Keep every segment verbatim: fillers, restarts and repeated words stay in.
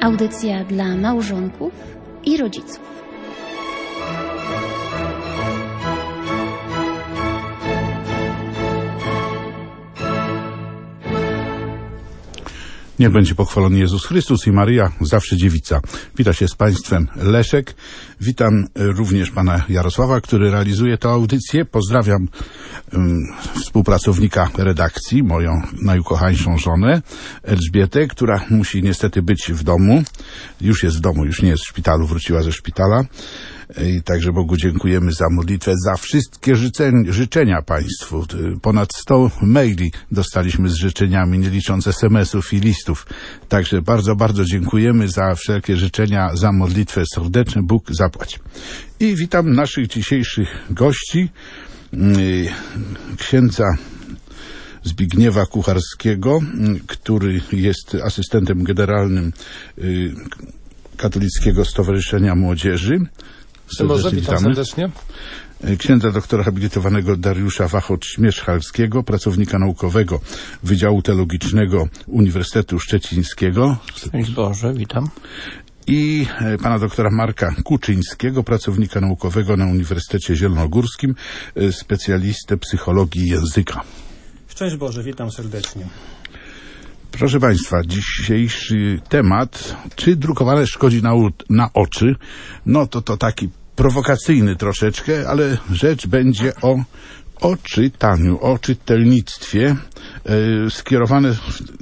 Audycja dla małżonków i rodziców. Niech będzie pochwalony Jezus Chrystus i Maryja, zawsze dziewica. Wita się z Państwem Leszek. Witam również Pana Jarosława, który realizuje tę audycję. Pozdrawiam um, współpracownika redakcji, moją najukochańszą żonę, Elżbietę, która musi niestety być w domu. Już jest w domu, już nie jest w szpitalu, wróciła ze szpitala. I także Bogu dziękujemy za modlitwę, za wszystkie życzenia, życzenia Państwu. Ponad sto maili dostaliśmy z życzeniami, nie licząc es em esów i listów. Także bardzo, bardzo dziękujemy za wszelkie życzenia, za modlitwę. Serdecznie Bóg zapłać. I witam naszych dzisiejszych gości, księdza Zbigniewa Kucharskiego, który jest asystentem generalnym Katolickiego Stowarzyszenia Młodzieży. Może, witam serdecznie. Księdza doktora habilitowanego Dariusza Wachot-Śmierzchalskiego, pracownika naukowego Wydziału Teologicznego Uniwersytetu Szczecińskiego. Szczęść Boże, witam. I pana doktora Marka Kuczyńskiego, pracownika naukowego na Uniwersytecie Zielonogórskim, specjalistę psychologii języka. Szczęść Boże, witam serdecznie. Proszę Państwa, dzisiejszy temat, czy drukowane szkodzi na, na oczy, no to to taki prowokacyjny troszeczkę, ale rzecz będzie o, o czytaniu, o czytelnictwie. E, skierowane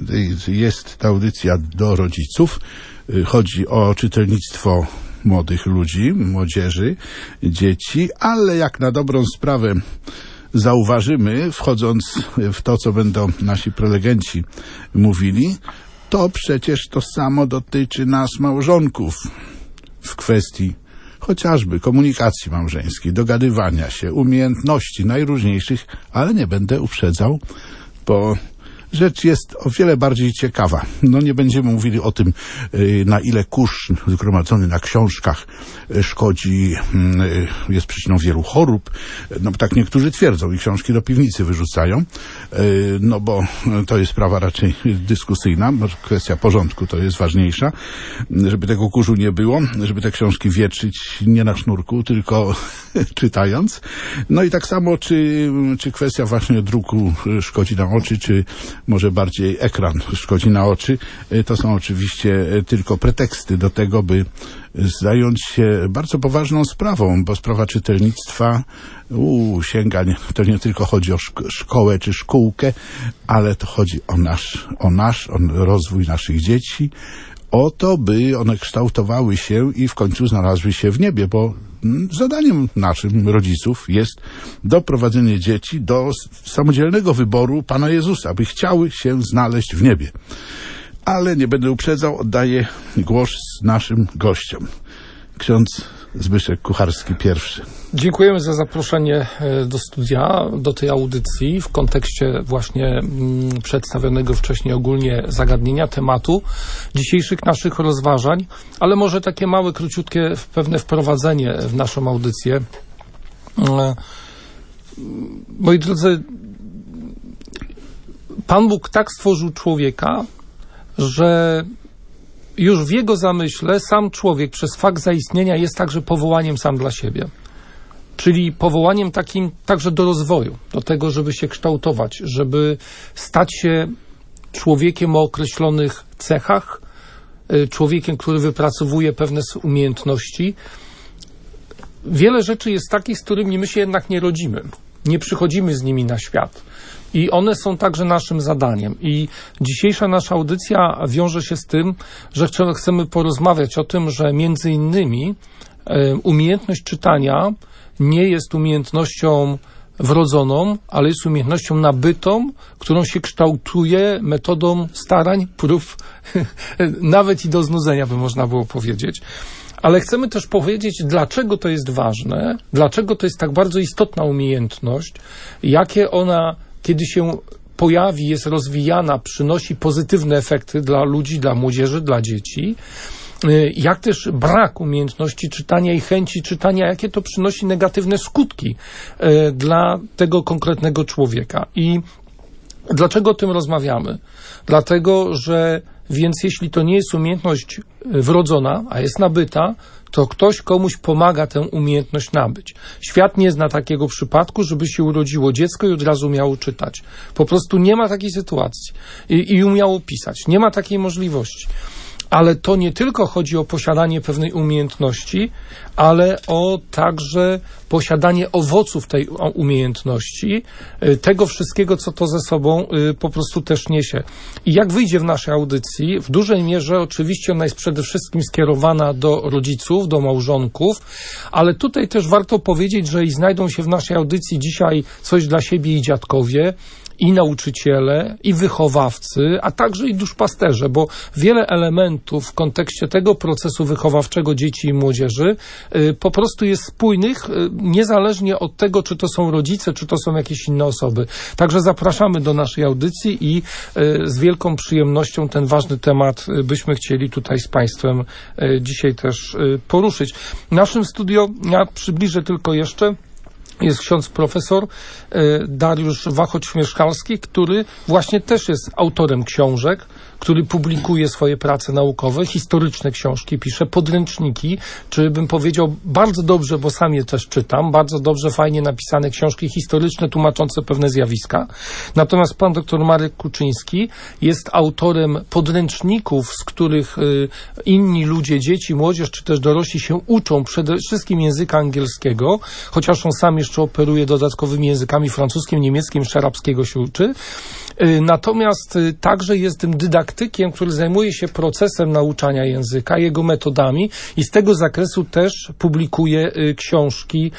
jest ta audycja do rodziców. E, chodzi o czytelnictwo młodych ludzi, młodzieży, dzieci, ale jak na dobrą sprawę zauważymy, wchodząc w to, co będą nasi prelegenci mówili, to przecież to samo dotyczy nas małżonków w kwestii chociażby komunikacji małżeńskiej, dogadywania się, umiejętności najróżniejszych, ale nie będę uprzedzał, bo rzecz jest o wiele bardziej ciekawa. No nie będziemy mówili o tym, na ile kurz zgromadzony na książkach szkodzi, jest przyczyną wielu chorób. No tak niektórzy twierdzą i książki do piwnicy wyrzucają, no bo to jest sprawa raczej dyskusyjna, może kwestia porządku to jest ważniejsza, żeby tego kurzu nie było, żeby te książki wietrzyć nie na sznurku, tylko czytając. No i tak samo, czy, czy kwestia właśnie druku szkodzi na oczy, czy może bardziej ekran szkodzi na oczy. To są oczywiście tylko preteksty do tego, by zająć się bardzo poważną sprawą, bo sprawa czytelnictwa uu, sięga, nie, to nie tylko chodzi o szko- szkołę czy szkółkę, ale to chodzi o nasz, o nasz, o rozwój naszych dzieci, o to, by one kształtowały się i w końcu znalazły się w niebie, bo zadaniem naszym rodziców jest doprowadzenie dzieci do samodzielnego wyboru Pana Jezusa, by chciały się znaleźć w niebie. Ale nie będę uprzedzał, oddaję głos naszym gościom. Ksiądz Zbyszek Kucharski pierwszy. Dziękujemy za zaproszenie do studia, do tej audycji w kontekście właśnie mm, przedstawionego wcześniej ogólnie zagadnienia, tematu dzisiejszych naszych rozważań, ale może takie małe, króciutkie pewne wprowadzenie w naszą audycję. Moi drodzy, Pan Bóg tak stworzył człowieka, że już w jego zamyśle sam człowiek przez fakt zaistnienia jest także powołaniem sam dla siebie. Czyli powołaniem takim także do rozwoju, do tego, żeby się kształtować, żeby stać się człowiekiem o określonych cechach, człowiekiem, który wypracowuje pewne umiejętności. Wiele rzeczy jest takich, z którymi my się jednak nie rodzimy. Nie przychodzimy z nimi na świat. I one są także naszym zadaniem. I dzisiejsza nasza audycja wiąże się z tym, że chcemy porozmawiać o tym, że między innymi umiejętność czytania nie jest umiejętnością wrodzoną, ale jest umiejętnością nabytą, którą się kształtuje metodą starań, prób, nawet i do znudzenia by można było powiedzieć. Ale chcemy też powiedzieć, dlaczego to jest ważne, dlaczego to jest tak bardzo istotna umiejętność, jakie ona, kiedy się pojawi, jest rozwijana, przynosi pozytywne efekty dla ludzi, dla młodzieży, dla dzieci, jak też brak umiejętności czytania i chęci czytania, jakie to przynosi negatywne skutki dla tego konkretnego człowieka. I Dlaczego o tym rozmawiamy? Dlatego, że więc jeśli to nie jest umiejętność wrodzona, a jest nabyta, to ktoś komuś pomaga tę umiejętność nabyć. Świat nie zna takiego przypadku, żeby się urodziło dziecko i od razu umiało czytać. Po prostu nie ma takiej sytuacji. I, i umiało pisać. Nie ma takiej możliwości. Ale to nie tylko chodzi o posiadanie pewnej umiejętności, ale o także posiadanie owoców tej umiejętności, tego wszystkiego, co to ze sobą po prostu też niesie. I jak wyjdzie w naszej audycji, w dużej mierze oczywiście ona jest przede wszystkim skierowana do rodziców, do małżonków, ale tutaj też warto powiedzieć, że i znajdą się w naszej audycji dzisiaj coś dla siebie i dziadkowie, i nauczyciele, i wychowawcy, a także i duszpasterze, bo wiele elementów w kontekście tego procesu wychowawczego dzieci i młodzieży y, po prostu jest spójnych, y, niezależnie od tego, czy to są rodzice, czy to są jakieś inne osoby. Także zapraszamy do naszej audycji i y, z wielką przyjemnością ten ważny temat y, byśmy chcieli tutaj z Państwem y, dzisiaj też y, poruszyć. W naszym studio, ja przybliżę tylko jeszcze, jest ksiądz profesor Dariusz Wachoć-Śmieszkalski, który właśnie też jest autorem książek, który publikuje swoje prace naukowe, historyczne książki, pisze podręczniki, czy bym powiedział bardzo dobrze, bo sam je też czytam, bardzo dobrze, fajnie napisane książki historyczne, tłumaczące pewne zjawiska. Natomiast pan doktor Marek Kuczyński jest autorem podręczników, z których y, inni ludzie, dzieci, młodzież, czy też dorośli się uczą przede wszystkim języka angielskiego, chociaż on sam jeszcze operuje dodatkowymi językami francuskim, niemieckim, jeszcze arabskiego się uczy. Natomiast także jest tym dydaktykiem, który zajmuje się procesem nauczania języka, jego metodami i z tego zakresu też publikuje książki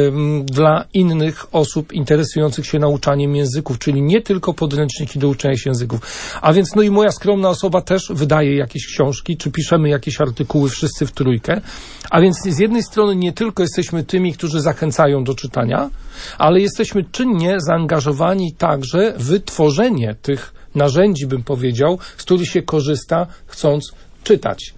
dla innych osób interesujących się nauczaniem języków, czyli nie tylko podręczniki do uczenia się języków. A więc no i moja skromna osoba też wydaje jakieś książki, czy piszemy jakieś artykuły wszyscy w trójkę. A więc z jednej strony nie tylko jesteśmy tymi, którzy zachęcają do czytania, ale jesteśmy czynnie zaangażowani także w tworzenie tych narzędzi, bym powiedział, z których się korzysta, chcąc czytać.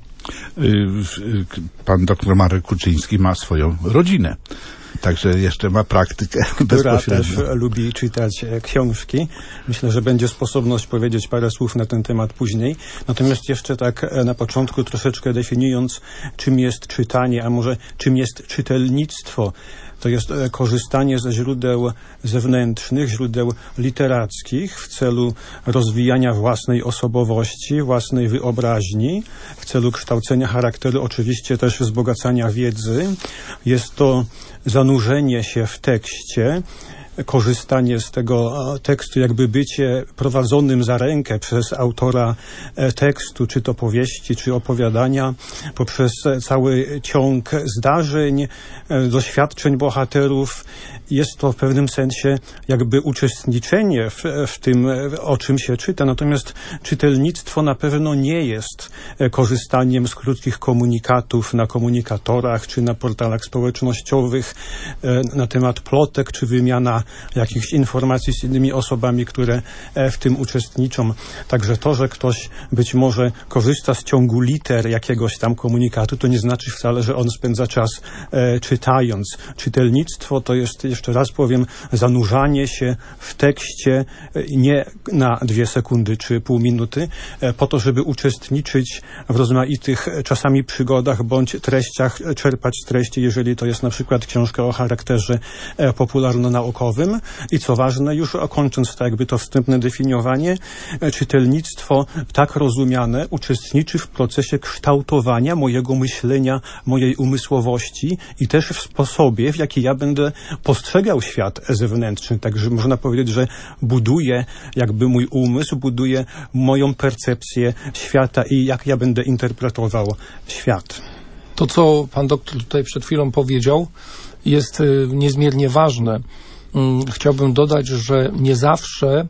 Pan doktor Marek Kuczyński ma swoją rodzinę. Także jeszcze ma praktykę bezpośrednio. Która też lubi czytać książki. Myślę, że będzie sposobność powiedzieć parę słów na ten temat później. Natomiast jeszcze tak na początku troszeczkę definiując, czym jest czytanie, a może czym jest czytelnictwo. To jest korzystanie ze źródeł zewnętrznych, źródeł literackich w celu rozwijania własnej osobowości, własnej wyobraźni, w celu kształcenia charakteru, oczywiście też wzbogacania wiedzy. Jest to zanurzenie się w tekście, korzystanie z tego tekstu, jakby bycie prowadzonym za rękę przez autora tekstu, czy to powieści, czy opowiadania, poprzez cały ciąg zdarzeń, doświadczeń bohaterów. Jest to w pewnym sensie jakby uczestniczenie w, w tym, o czym się czyta. Natomiast czytelnictwo na pewno nie jest korzystaniem z krótkich komunikatów na komunikatorach, czy na portalach społecznościowych na temat plotek, czy wymiana jakichś informacji z innymi osobami, które w tym uczestniczą. Także to, że ktoś być może korzysta z ciągu liter jakiegoś tam komunikatu, to nie znaczy wcale, że on spędza czas e, czytając. Czytelnictwo to jest, jeszcze raz powiem, zanurzanie się w tekście e, nie na dwie sekundy czy pół minuty, e, po to, żeby uczestniczyć w rozmaitych czasami przygodach bądź treściach, czerpać z treści, jeżeli to jest na przykład książka o charakterze e, popularno-naukowym. I co ważne, już kończąc tak jakby to wstępne definiowanie, czytelnictwo tak rozumiane uczestniczy w procesie kształtowania mojego myślenia, mojej umysłowości i też w sposobie, w jaki ja będę postrzegał świat zewnętrzny. Także można powiedzieć, że buduje jakby mój umysł, buduje moją percepcję świata i jak ja będę interpretował świat. To, co pan doktor tutaj przed chwilą powiedział, jest niezmiernie ważne. Chciałbym dodać, że nie zawsze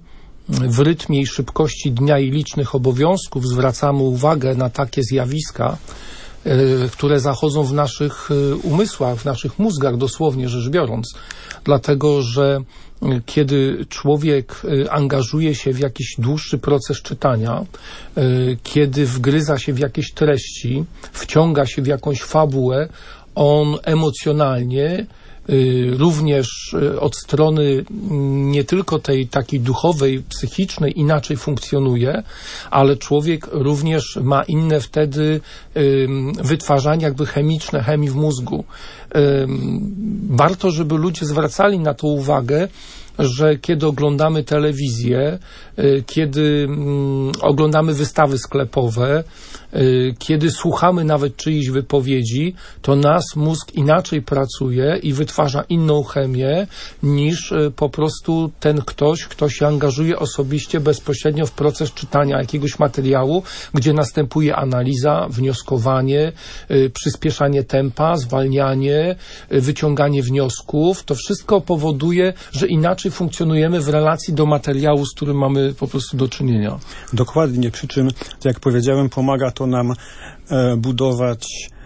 w rytmie i szybkości dnia i licznych obowiązków zwracamy uwagę na takie zjawiska, które zachodzą w naszych umysłach, w naszych mózgach, dosłownie rzecz biorąc. Dlatego, że kiedy człowiek angażuje się w jakiś dłuższy proces czytania, kiedy wgryza się w jakieś treści, wciąga się w jakąś fabułę, on emocjonalnie również od strony nie tylko tej takiej duchowej, psychicznej inaczej funkcjonuje, ale człowiek również ma inne wtedy wytwarzanie jakby chemiczne, chemii w mózgu. Warto, żeby ludzie zwracali na to uwagę, że kiedy oglądamy telewizję, kiedy oglądamy wystawy sklepowe, kiedy słuchamy nawet czyichś wypowiedzi, to nas mózg inaczej pracuje i wytwarza inną chemię niż po prostu ten ktoś, kto się angażuje osobiście, bezpośrednio w proces czytania jakiegoś materiału, gdzie następuje analiza, wnioskowanie, przyspieszanie tempa, zwalnianie, wyciąganie wniosków. To wszystko powoduje, że inaczej funkcjonujemy w relacji do materiału, z którym mamy po prostu do czynienia. Dokładnie, przy czym, jak powiedziałem, pomaga to nam e, budować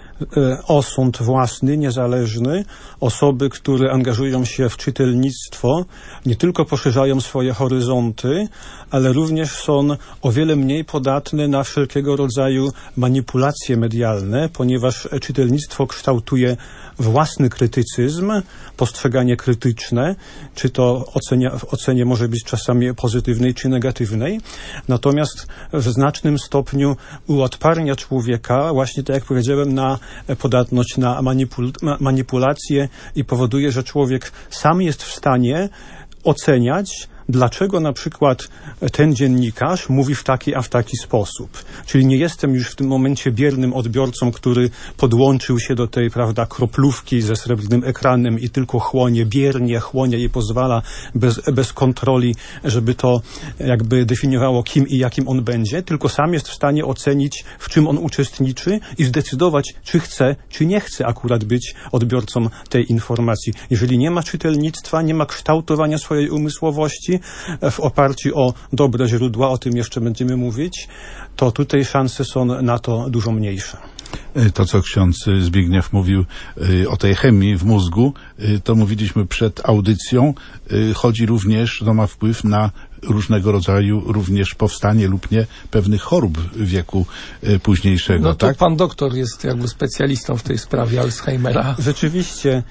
e, osąd własny, niezależny. Osoby, które angażują się w czytelnictwo, nie tylko poszerzają swoje horyzonty, ale również są o wiele mniej podatne na wszelkiego rodzaju manipulacje medialne, ponieważ czytelnictwo kształtuje własny krytycyzm, postrzeganie krytyczne, czy to ocenia, w ocenie może być czasami pozytywnej czy negatywnej. Natomiast w znacznym stopniu uodparnia człowieka, właśnie tak jak powiedziałem, na podatność na manipul manipulacje i powoduje, że człowiek sam jest w stanie oceniać, dlaczego na przykład ten dziennikarz mówi w taki, a w taki sposób. Czyli nie jestem już w tym momencie biernym odbiorcą, który podłączył się do tej, prawda, kroplówki ze srebrnym ekranem i tylko chłonie, biernie chłonie i pozwala bez, bez kontroli, żeby to jakby definiowało, kim i jakim on będzie, tylko sam jest w stanie ocenić, w czym on uczestniczy i zdecydować, czy chce, czy nie chce akurat być odbiorcą tej informacji. Jeżeli nie ma czytelnictwa, nie ma kształtowania swojej umysłowości, w oparciu o dobre źródła, o tym jeszcze będziemy mówić, to tutaj szanse są na to dużo mniejsze. To, co ksiądz Zbigniew mówił o tej chemii w mózgu, to mówiliśmy przed audycją. Chodzi również, to ma wpływ na różnego rodzaju również powstanie lub nie pewnych chorób wieku późniejszego. No to tak? Pan doktor jest jakby specjalistą w tej sprawie Alzheimera. Rzeczywiście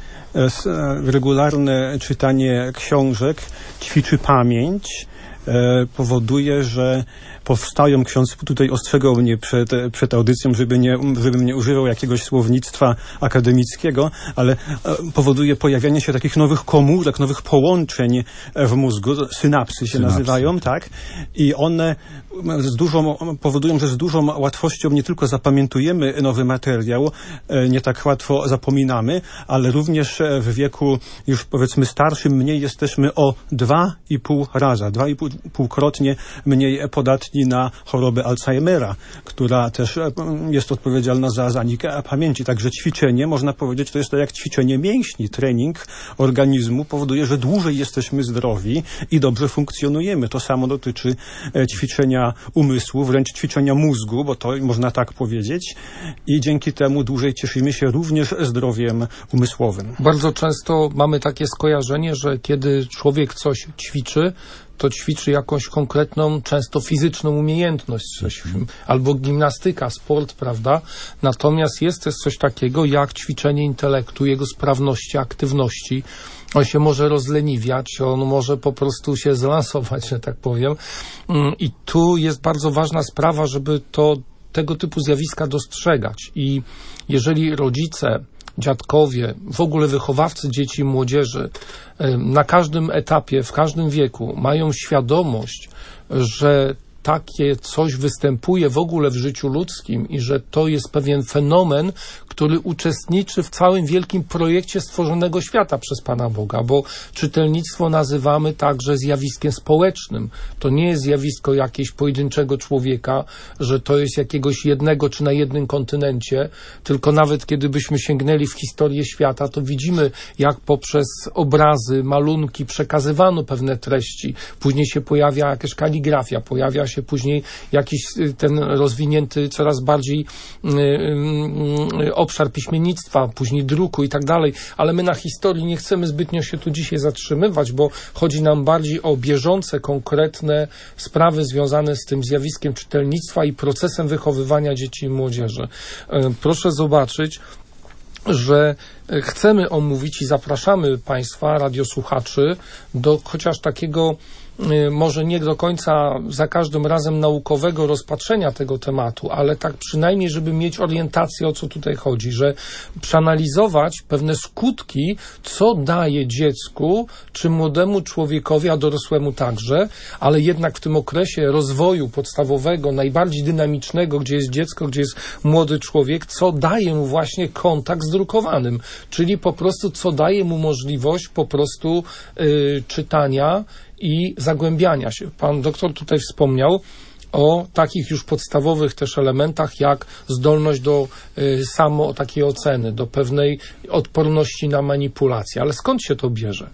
regularne czytanie książek ćwiczy pamięć, powoduje, że powstają, ksiądz tutaj ostrzegał mnie przed, przed audycją, żeby nie, żebym nie używał jakiegoś słownictwa akademickiego, ale powoduje pojawianie się takich nowych komórek, nowych połączeń w mózgu, synapsy się synapsy. nazywają, tak? I one z dużą, powodują, że z dużą łatwością nie tylko zapamiętujemy nowy materiał, nie tak łatwo zapominamy, ale również w wieku już powiedzmy starszym mniej jesteśmy o dwa i pół raza, dwa i półkrotnie mniej podatni na chorobę Alzheimera, która też jest odpowiedzialna za zanik pamięci. Także ćwiczenie, można powiedzieć, to jest to jak ćwiczenie mięśni. Trening organizmu powoduje, że dłużej jesteśmy zdrowi i dobrze funkcjonujemy. To samo dotyczy ćwiczenia umysłu, wręcz ćwiczenia mózgu, bo to można tak powiedzieć. I dzięki temu dłużej cieszymy się również zdrowiem umysłowym. Bardzo często mamy takie skojarzenie, że kiedy człowiek coś ćwiczy, to ćwiczy jakąś konkretną, często fizyczną umiejętność, coś, albo gimnastyka, sport, prawda? Natomiast jest też coś takiego jak ćwiczenie intelektu, jego sprawności, aktywności. On się może rozleniwiać, on może po prostu się zlansować, że tak powiem. I tu jest bardzo ważna sprawa, żeby to, tego typu zjawiska dostrzegać. I jeżeli rodzice, dziadkowie, w ogóle wychowawcy dzieci i młodzieży na każdym etapie, w każdym wieku mają świadomość, że takie coś występuje w ogóle w życiu ludzkim i że to jest pewien fenomen, który uczestniczy w całym wielkim projekcie stworzonego świata przez Pana Boga, bo czytelnictwo nazywamy także zjawiskiem społecznym. To nie jest zjawisko jakiegoś pojedynczego człowieka, że to jest jakiegoś jednego czy na jednym kontynencie, tylko nawet kiedy byśmy sięgnęli w historię świata, to widzimy, jak poprzez obrazy, malunki przekazywano pewne treści. Później się pojawia jakaś kaligrafia, pojawia się później jakiś ten rozwinięty coraz bardziej yy, obszar piśmiennictwa, później druku i tak dalej, ale my na historii nie chcemy zbytnio się tu dzisiaj zatrzymywać, bo chodzi nam bardziej o bieżące, konkretne sprawy związane z tym zjawiskiem czytelnictwa i procesem wychowywania dzieci i młodzieży. Yy, proszę zobaczyć, że chcemy omówić i zapraszamy Państwa, radiosłuchaczy, do chociaż takiego może nie do końca za każdym razem naukowego rozpatrzenia tego tematu, ale tak przynajmniej, żeby mieć orientację, o co tutaj chodzi, że przeanalizować pewne skutki, co daje dziecku, czy młodemu człowiekowi, a dorosłemu także, ale jednak w tym okresie rozwoju podstawowego, najbardziej dynamicznego, gdzie jest dziecko, gdzie jest młody człowiek, co daje mu właśnie kontakt z drukowanym, czyli po prostu co daje mu możliwość po prostu yy, czytania i zagłębiania się. Pan doktor tutaj wspomniał o takich już podstawowych też elementach, jak zdolność do y, samo takiej oceny, do pewnej odporności na manipulację. Ale skąd się to bierze?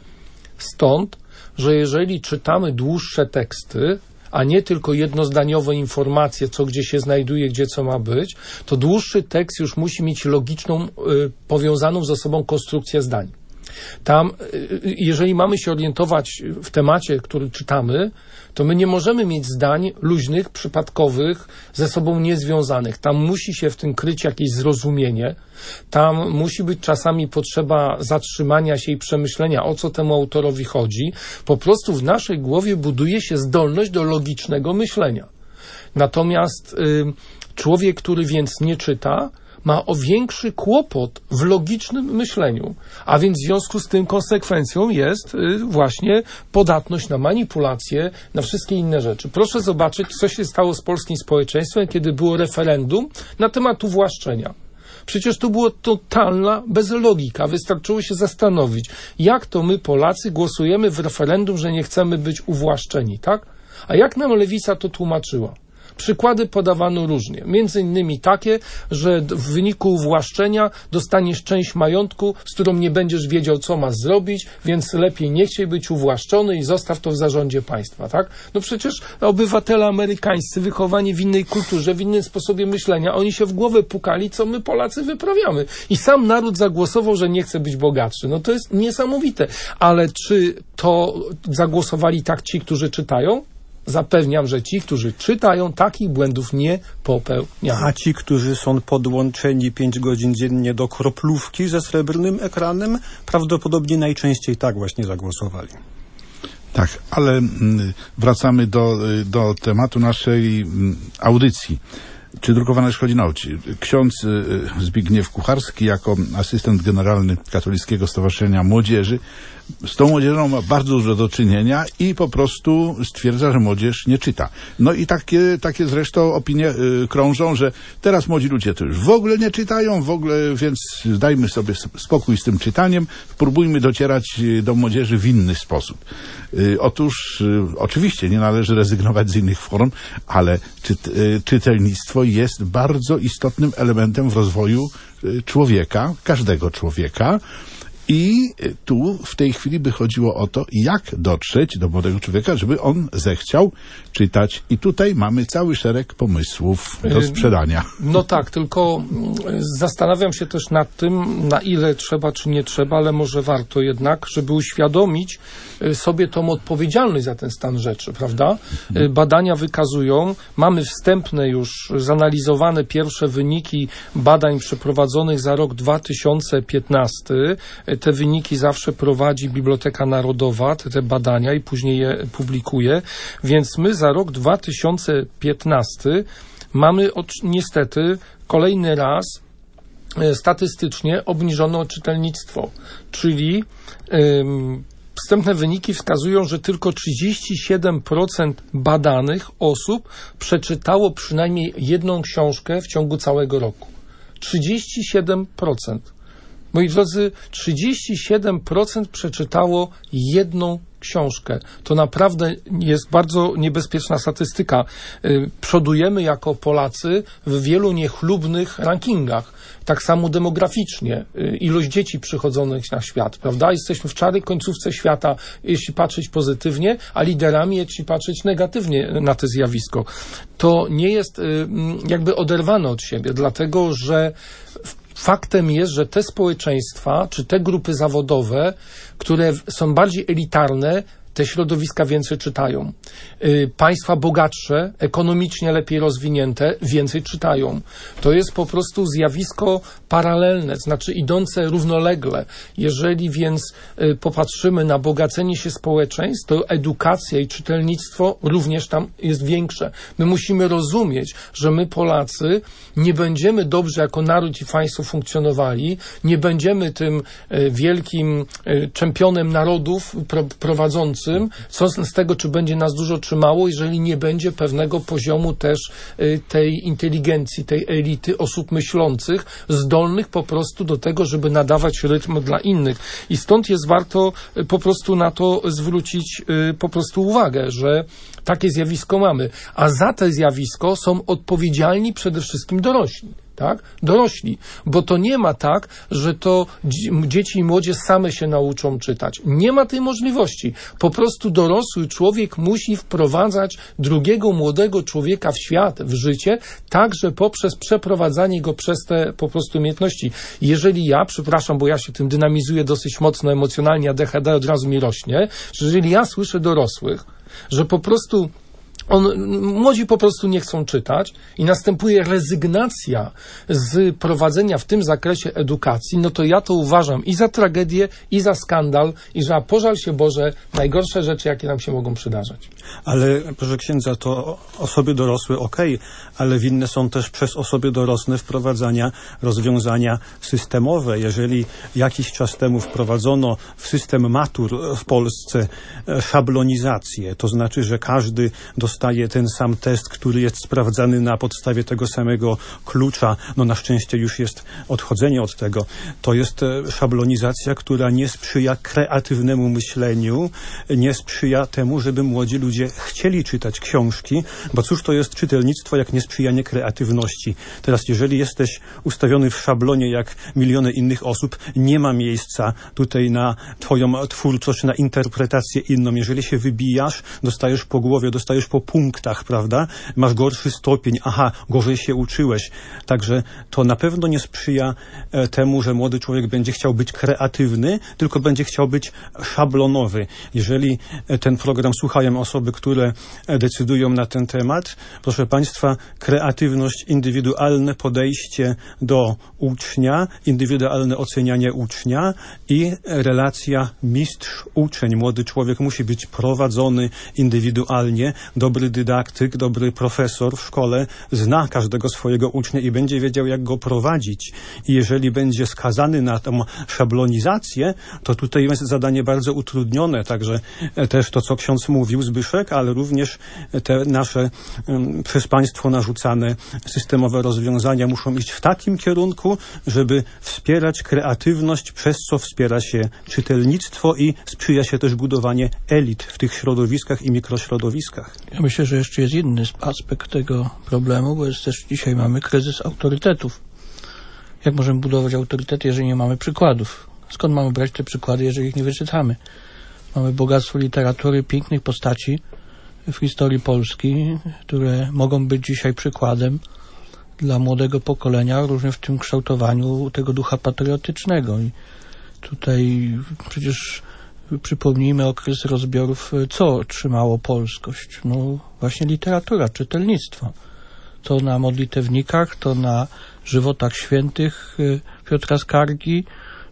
Stąd, że jeżeli czytamy dłuższe teksty, a nie tylko jednozdaniowe informacje, co gdzie się znajduje, gdzie co ma być, to dłuższy tekst już musi mieć logiczną, y, powiązaną ze sobą konstrukcję zdań. Tam, jeżeli mamy się orientować w temacie, który czytamy, to my nie możemy mieć zdań luźnych, przypadkowych, ze sobą niezwiązanych. Tam musi się w tym kryć jakieś zrozumienie. Tam musi być czasami potrzeba zatrzymania się i przemyślenia, o co temu autorowi chodzi. Po prostu w naszej głowie buduje się zdolność do logicznego myślenia. Natomiast y, człowiek, który więc nie czyta, ma o większy kłopot w logicznym myśleniu, a więc w związku z tym konsekwencją jest y, właśnie podatność na manipulacje, na wszystkie inne rzeczy. Proszę zobaczyć, co się stało z polskim społeczeństwem, kiedy było referendum na temat uwłaszczenia. Przecież to była totalna bezlogika. Wystarczyło się zastanowić, jak to my, Polacy, głosujemy w referendum, że nie chcemy być uwłaszczeni, tak? A jak nam lewica to tłumaczyła? Przykłady podawano różnie. Między innymi takie, że w wyniku uwłaszczenia dostaniesz część majątku, z którą nie będziesz wiedział, co masz zrobić, więc lepiej nie chciej być uwłaszczony i zostaw to w zarządzie państwa, tak? No przecież obywatele amerykańscy, wychowani w innej kulturze, w innym sposobie myślenia, oni się w głowę pukali, co my Polacy wyprawiamy. I sam naród zagłosował, że nie chce być bogatszy. No to jest niesamowite. Ale czy to zagłosowali tak ci, którzy czytają? Zapewniam, że ci, którzy czytają, takich błędów nie popełniają. A ci, którzy są podłączeni pięć godzin dziennie do kroplówki ze srebrnym ekranem, prawdopodobnie najczęściej tak właśnie zagłosowali. Tak, ale wracamy do, do tematu naszej audycji. Czy drukowane szkodzi nauce? Ksiądz Zbigniew Kucharski jako asystent generalny Katolickiego Stowarzyszenia Młodzieży z tą młodzieżą ma bardzo dużo do czynienia i po prostu stwierdza, że młodzież nie czyta. No i takie, takie zresztą opinie y, krążą, że teraz młodzi ludzie to już w ogóle nie czytają, w ogóle, więc dajmy sobie spokój z tym czytaniem, próbujmy docierać do młodzieży w inny sposób. Y, otóż y, oczywiście nie należy rezygnować z innych form, ale czyt, y, czytelnictwo jest bardzo istotnym elementem w rozwoju y, człowieka, każdego człowieka. I tu w tej chwili by chodziło o to, jak dotrzeć do młodego człowieka, żeby on zechciał czytać. I tutaj mamy cały szereg pomysłów do sprzedania. No tak, tylko zastanawiam się też nad tym, na ile trzeba, czy nie trzeba, ale może warto jednak, żeby uświadomić sobie tą odpowiedzialność za ten stan rzeczy, prawda? Badania wykazują, mamy wstępne już zanalizowane pierwsze wyniki badań przeprowadzonych za rok dwa tysiące piętnasty. Te wyniki zawsze prowadzi Biblioteka Narodowa, te, te badania i później je publikuje, więc my za rok dwa tysiące piętnasty mamy od, niestety kolejny raz e, statystycznie obniżone czytelnictwo, czyli ym, wstępne wyniki wskazują, że tylko trzydzieści siedem procent badanych osób przeczytało przynajmniej jedną książkę w ciągu całego roku. trzydzieści siedem procent. Moi drodzy, trzydzieści siedem procent przeczytało jedną książkę. To naprawdę jest bardzo niebezpieczna statystyka. Przodujemy jako Polacy w wielu niechlubnych rankingach. Tak samo demograficznie. Ilość dzieci przychodzących na świat, prawda? Jesteśmy w czarej końcówce świata, jeśli patrzeć pozytywnie, a liderami, jeśli patrzeć negatywnie na to zjawisko. To nie jest jakby oderwane od siebie, dlatego że faktem jest, że te społeczeństwa, czy te grupy zawodowe, które są bardziej elitarne, te środowiska więcej czytają. Państwa bogatsze, ekonomicznie lepiej rozwinięte, więcej czytają. To jest po prostu zjawisko paralelne, znaczy idące równolegle. Jeżeli więc popatrzymy na bogacenie się społeczeństw, to edukacja i czytelnictwo również tam jest większe. My musimy rozumieć, że my Polacy nie będziemy dobrze jako naród i państwo funkcjonowali, nie będziemy tym wielkim czempionem narodów prowadzącym, co z tego, czy będzie nas dużo, czy mało, jeżeli nie będzie pewnego poziomu też tej inteligencji, tej elity osób myślących, zdolnych po prostu do tego, żeby nadawać rytm dla innych. I stąd jest warto po prostu na to zwrócić po prostu uwagę, że takie zjawisko mamy. A za to zjawisko są odpowiedzialni przede wszystkim dorośli. Tak? Dorośli, bo to nie ma tak, że to dzieci i młodzież same się nauczą czytać. Nie ma tej możliwości. Po prostu dorosły człowiek musi wprowadzać drugiego młodego człowieka w świat, w życie, także poprzez przeprowadzanie go przez te po prostu umiejętności. Jeżeli ja, przepraszam, bo ja się tym dynamizuję dosyć mocno emocjonalnie, a D H D od razu mi rośnie, że jeżeli ja słyszę dorosłych, że po prostu On, młodzi po prostu nie chcą czytać i następuje rezygnacja z prowadzenia w tym zakresie edukacji, no to ja to uważam i za tragedię, i za skandal, i że a pożal się Boże, najgorsze rzeczy, jakie nam się mogą przydarzać. Ale, proszę księdza, to osoby dorosłe okej, okay, ale winne są też przez osoby dorosłe wprowadzania rozwiązania systemowe. Jeżeli jakiś czas temu wprowadzono w system matur w Polsce szablonizację, to znaczy, że każdy dostaje ten sam test, który jest sprawdzany na podstawie tego samego klucza, no na szczęście już jest odchodzenie od tego, to jest szablonizacja, która nie sprzyja kreatywnemu myśleniu, nie sprzyja temu, żeby młodzi ludzie chcieli czytać książki, bo cóż to jest czytelnictwo, jak niesprzyjanie kreatywności. Teraz, jeżeli jesteś ustawiony w szablonie, jak miliony innych osób, nie ma miejsca tutaj na twoją twórczość, na interpretację inną. Jeżeli się wybijasz, dostajesz po głowie, dostajesz po punktach, prawda? Masz gorszy stopień, aha, gorzej się uczyłeś. Także to na pewno nie sprzyja e, temu, że młody człowiek będzie chciał być kreatywny, tylko będzie chciał być szablonowy. Jeżeli e, ten program słuchają osoby, które e, decydują na ten temat, proszę Państwa, kreatywność, indywidualne podejście do ucznia, indywidualne ocenianie ucznia i relacja mistrz-uczeń. Młody człowiek musi być prowadzony indywidualnie. Dobry dydaktyk, dobry profesor w szkole zna każdego swojego ucznia i będzie wiedział, jak go prowadzić. I jeżeli będzie skazany na tę szablonizację, to tutaj jest zadanie bardzo utrudnione. Także też to, co ksiądz mówił, Zbyszek, ale również te nasze um, przez państwo narzucane systemowe rozwiązania muszą iść w takim kierunku, żeby wspierać kreatywność, przez co wspiera się czytelnictwo i sprzyja się też budowanie elit w tych środowiskach i mikrośrodowiskach. Ja myślę, że jeszcze jest inny aspekt tego problemu, bo jest też dzisiaj mamy kryzys autorytetów. Jak możemy budować autorytet, jeżeli nie mamy przykładów? Skąd mamy brać te przykłady, jeżeli ich nie wyczytamy? Mamy bogactwo literatury, pięknych postaci w historii Polski, które mogą być dzisiaj przykładem dla młodego pokolenia, również w tym kształtowaniu tego ducha patriotycznego. I tutaj przecież przypomnijmy okres rozbiorów, co trzymało polskość. No właśnie literatura, czytelnictwo. To na modlitewnikach, to na żywotach świętych Piotra Skargi,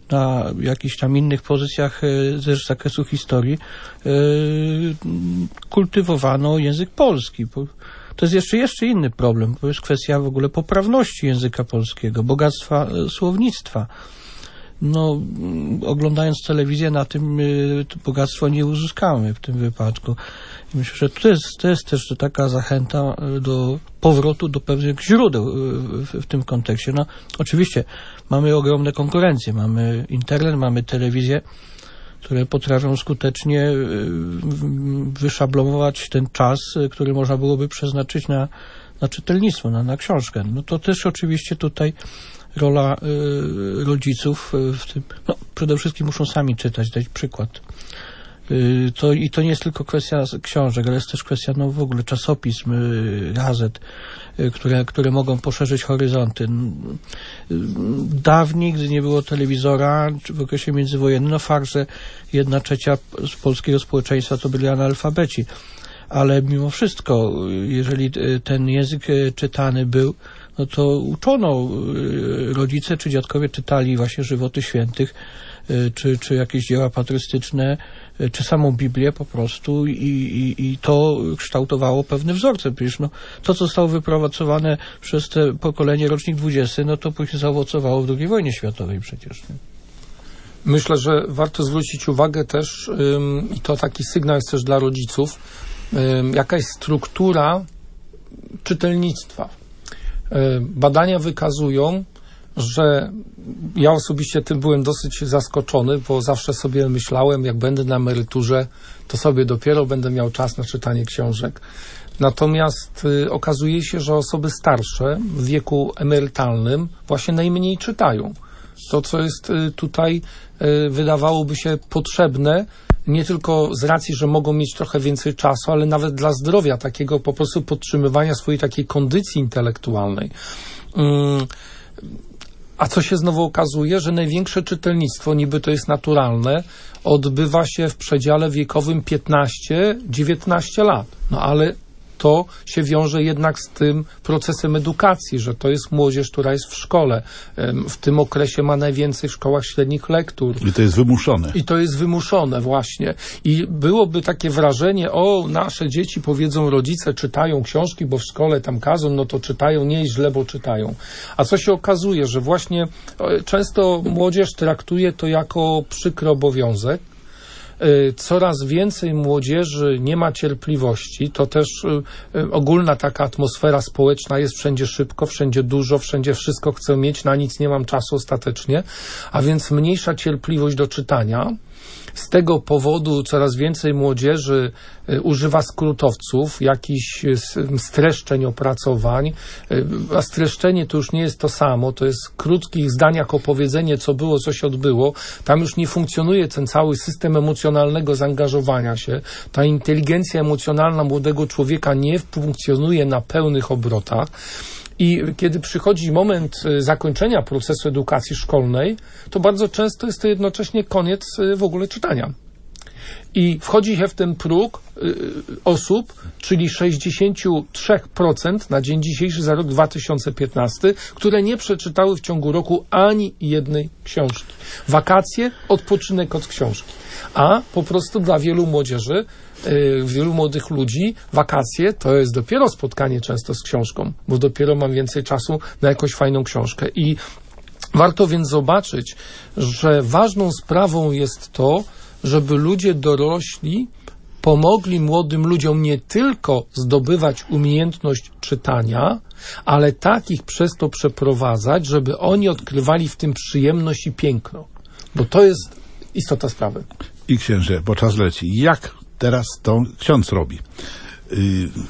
na jakichś tam innych pozycjach też z zakresu historii kultywowano język polski. To jest jeszcze, jeszcze inny problem. To jest kwestia w ogóle poprawności języka polskiego, bogactwa słownictwa. No, oglądając telewizję, na tym to bogactwo nie uzyskamy w tym wypadku. I myślę, że to jest, to jest też taka zachęta do powrotu do pewnych źródeł w, w tym kontekście. No, oczywiście mamy ogromne konkurencje. Mamy internet, mamy telewizję, które potrafią skutecznie wyszablonować ten czas, który można byłoby przeznaczyć na, na czytelnictwo, na, na książkę. No to też oczywiście tutaj rola y, rodziców w tym, no przede wszystkim muszą sami czytać, dać przykład. To, I to nie jest tylko kwestia książek, ale jest też kwestia no, w ogóle czasopism, gazet, które, które mogą poszerzyć horyzonty. Dawniej, gdy nie było telewizora, czy w okresie międzywojennym, no fakt, że jedna trzecia z polskiego społeczeństwa to byli analfabeci. Ale mimo wszystko, jeżeli ten język czytany był, no to uczono, rodzice czy dziadkowie czytali właśnie żywoty świętych, czy, czy jakieś dzieła patrystyczne, czy samą Biblię po prostu i, i, i to kształtowało pewne wzorce. Przecież no, to, co zostało wypracowane przez te pokolenie rocznik dwudziesty, no to później zaowocowało w drugiej wojnie światowej przecież. Nie? Myślę, że warto zwrócić uwagę też, ym, i to taki sygnał jest też dla rodziców, ym, jaka jest struktura czytelnictwa. Ym, badania wykazują, że ja osobiście tym byłem dosyć zaskoczony, bo zawsze sobie myślałem, jak będę na emeryturze, to sobie dopiero będę miał czas na czytanie książek. Natomiast y, okazuje się, że osoby starsze w wieku emerytalnym właśnie najmniej czytają. To, co jest y, tutaj, y, wydawałoby się potrzebne, nie tylko z racji, że mogą mieć trochę więcej czasu, ale nawet dla zdrowia, takiego po prostu podtrzymywania swojej takiej kondycji intelektualnej. Mm. A co się znowu okazuje, że największe czytelnictwo, niby to jest naturalne, odbywa się w przedziale wiekowym piętnaście do dziewiętnastu lat. No ale to się wiąże jednak z tym procesem edukacji, że to jest młodzież, która jest w szkole. W tym okresie ma najwięcej w szkołach średnich lektur. I to jest wymuszone. I to jest wymuszone właśnie. I byłoby takie wrażenie, o, nasze dzieci, powiedzą rodzice, czytają książki, bo w szkole tam kazą, no to czytają, nie jest źle, bo czytają. A co się okazuje, że właśnie często młodzież traktuje to jako przykry obowiązek. Coraz więcej młodzieży nie ma cierpliwości, to też ogólna taka atmosfera społeczna jest wszędzie szybko, wszędzie dużo, wszędzie wszystko chcę mieć, na nic nie mam czasu ostatecznie, a więc mniejsza cierpliwość do czytania. Z tego powodu coraz więcej młodzieży używa skrótowców, jakichś streszczeń opracowań, a streszczenie to już nie jest to samo, to jest w krótkich zdaniach opowiedzenie, co było, co się odbyło. Tam już nie funkcjonuje ten cały system emocjonalnego zaangażowania się. Ta inteligencja emocjonalna młodego człowieka nie funkcjonuje na pełnych obrotach. I kiedy przychodzi moment zakończenia procesu edukacji szkolnej, to bardzo często jest to jednocześnie koniec w ogóle czytania. I wchodzi się w ten próg y, osób, czyli sześćdziesiąt trzy procent na dzień dzisiejszy za rok dwa tysiące piętnasty, które nie przeczytały w ciągu roku ani jednej książki. Wakacje, odpoczynek od książki. A po prostu dla wielu młodzieży, y, wielu młodych ludzi wakacje to jest dopiero spotkanie często z książką, bo dopiero mam więcej czasu na jakąś fajną książkę. I warto więc zobaczyć, że ważną sprawą jest to, żeby ludzie dorośli pomogli młodym ludziom nie tylko zdobywać umiejętność czytania, ale tak ich przez to przeprowadzać, żeby oni odkrywali w tym przyjemność i piękno. Bo to jest istota sprawy. I księże, bo czas leci. Jak teraz to ksiądz robi? Yy...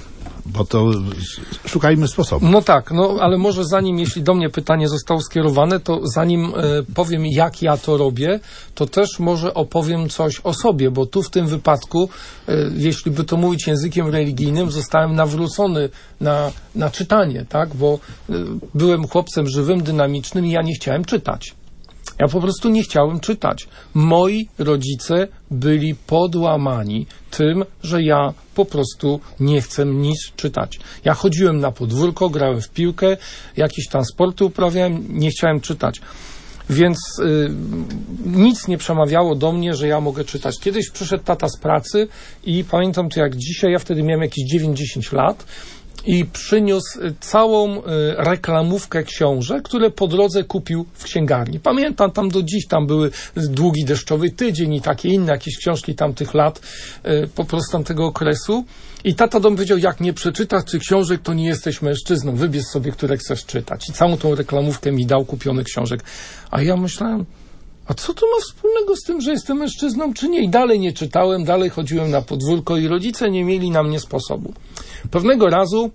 Bo to szukajmy sposobu. No tak, no ale może zanim, jeśli do mnie pytanie zostało skierowane, to zanim e, powiem, jak ja to robię, to też może opowiem coś o sobie, bo tu w tym wypadku, e, jeśli by to mówić językiem religijnym, zostałem nawrócony na, na czytanie, tak, bo e, byłem chłopcem żywym, dynamicznym i ja nie chciałem czytać. Ja po prostu nie chciałem czytać. Moi rodzice byli podłamani tym, że ja po prostu nie chcę nic czytać. Ja chodziłem na podwórko, grałem w piłkę, jakieś tam sporty uprawiałem, nie chciałem czytać. Więc y, nic nie przemawiało do mnie, że ja mogę czytać. Kiedyś przyszedł tata z pracy i pamiętam to jak dzisiaj, ja wtedy miałem jakieś dziewięć dziesięć lat, i przyniósł całą y, reklamówkę książek, które po drodze kupił w księgarni. Pamiętam, tam do dziś tam były Długi deszczowy tydzień i takie inne jakieś książki tamtych lat, y, po prostu tamtego okresu. I tata do mnie powiedział, jak nie przeczytasz tych książek, to nie jesteś mężczyzną, wybierz sobie, które chcesz czytać. I całą tą reklamówkę mi dał kupionych książek. A ja myślałem, a co to ma wspólnego z tym, że jestem mężczyzną, czy nie? I dalej nie czytałem, dalej chodziłem na podwórko i rodzice nie mieli na mnie sposobu. Pewnego razu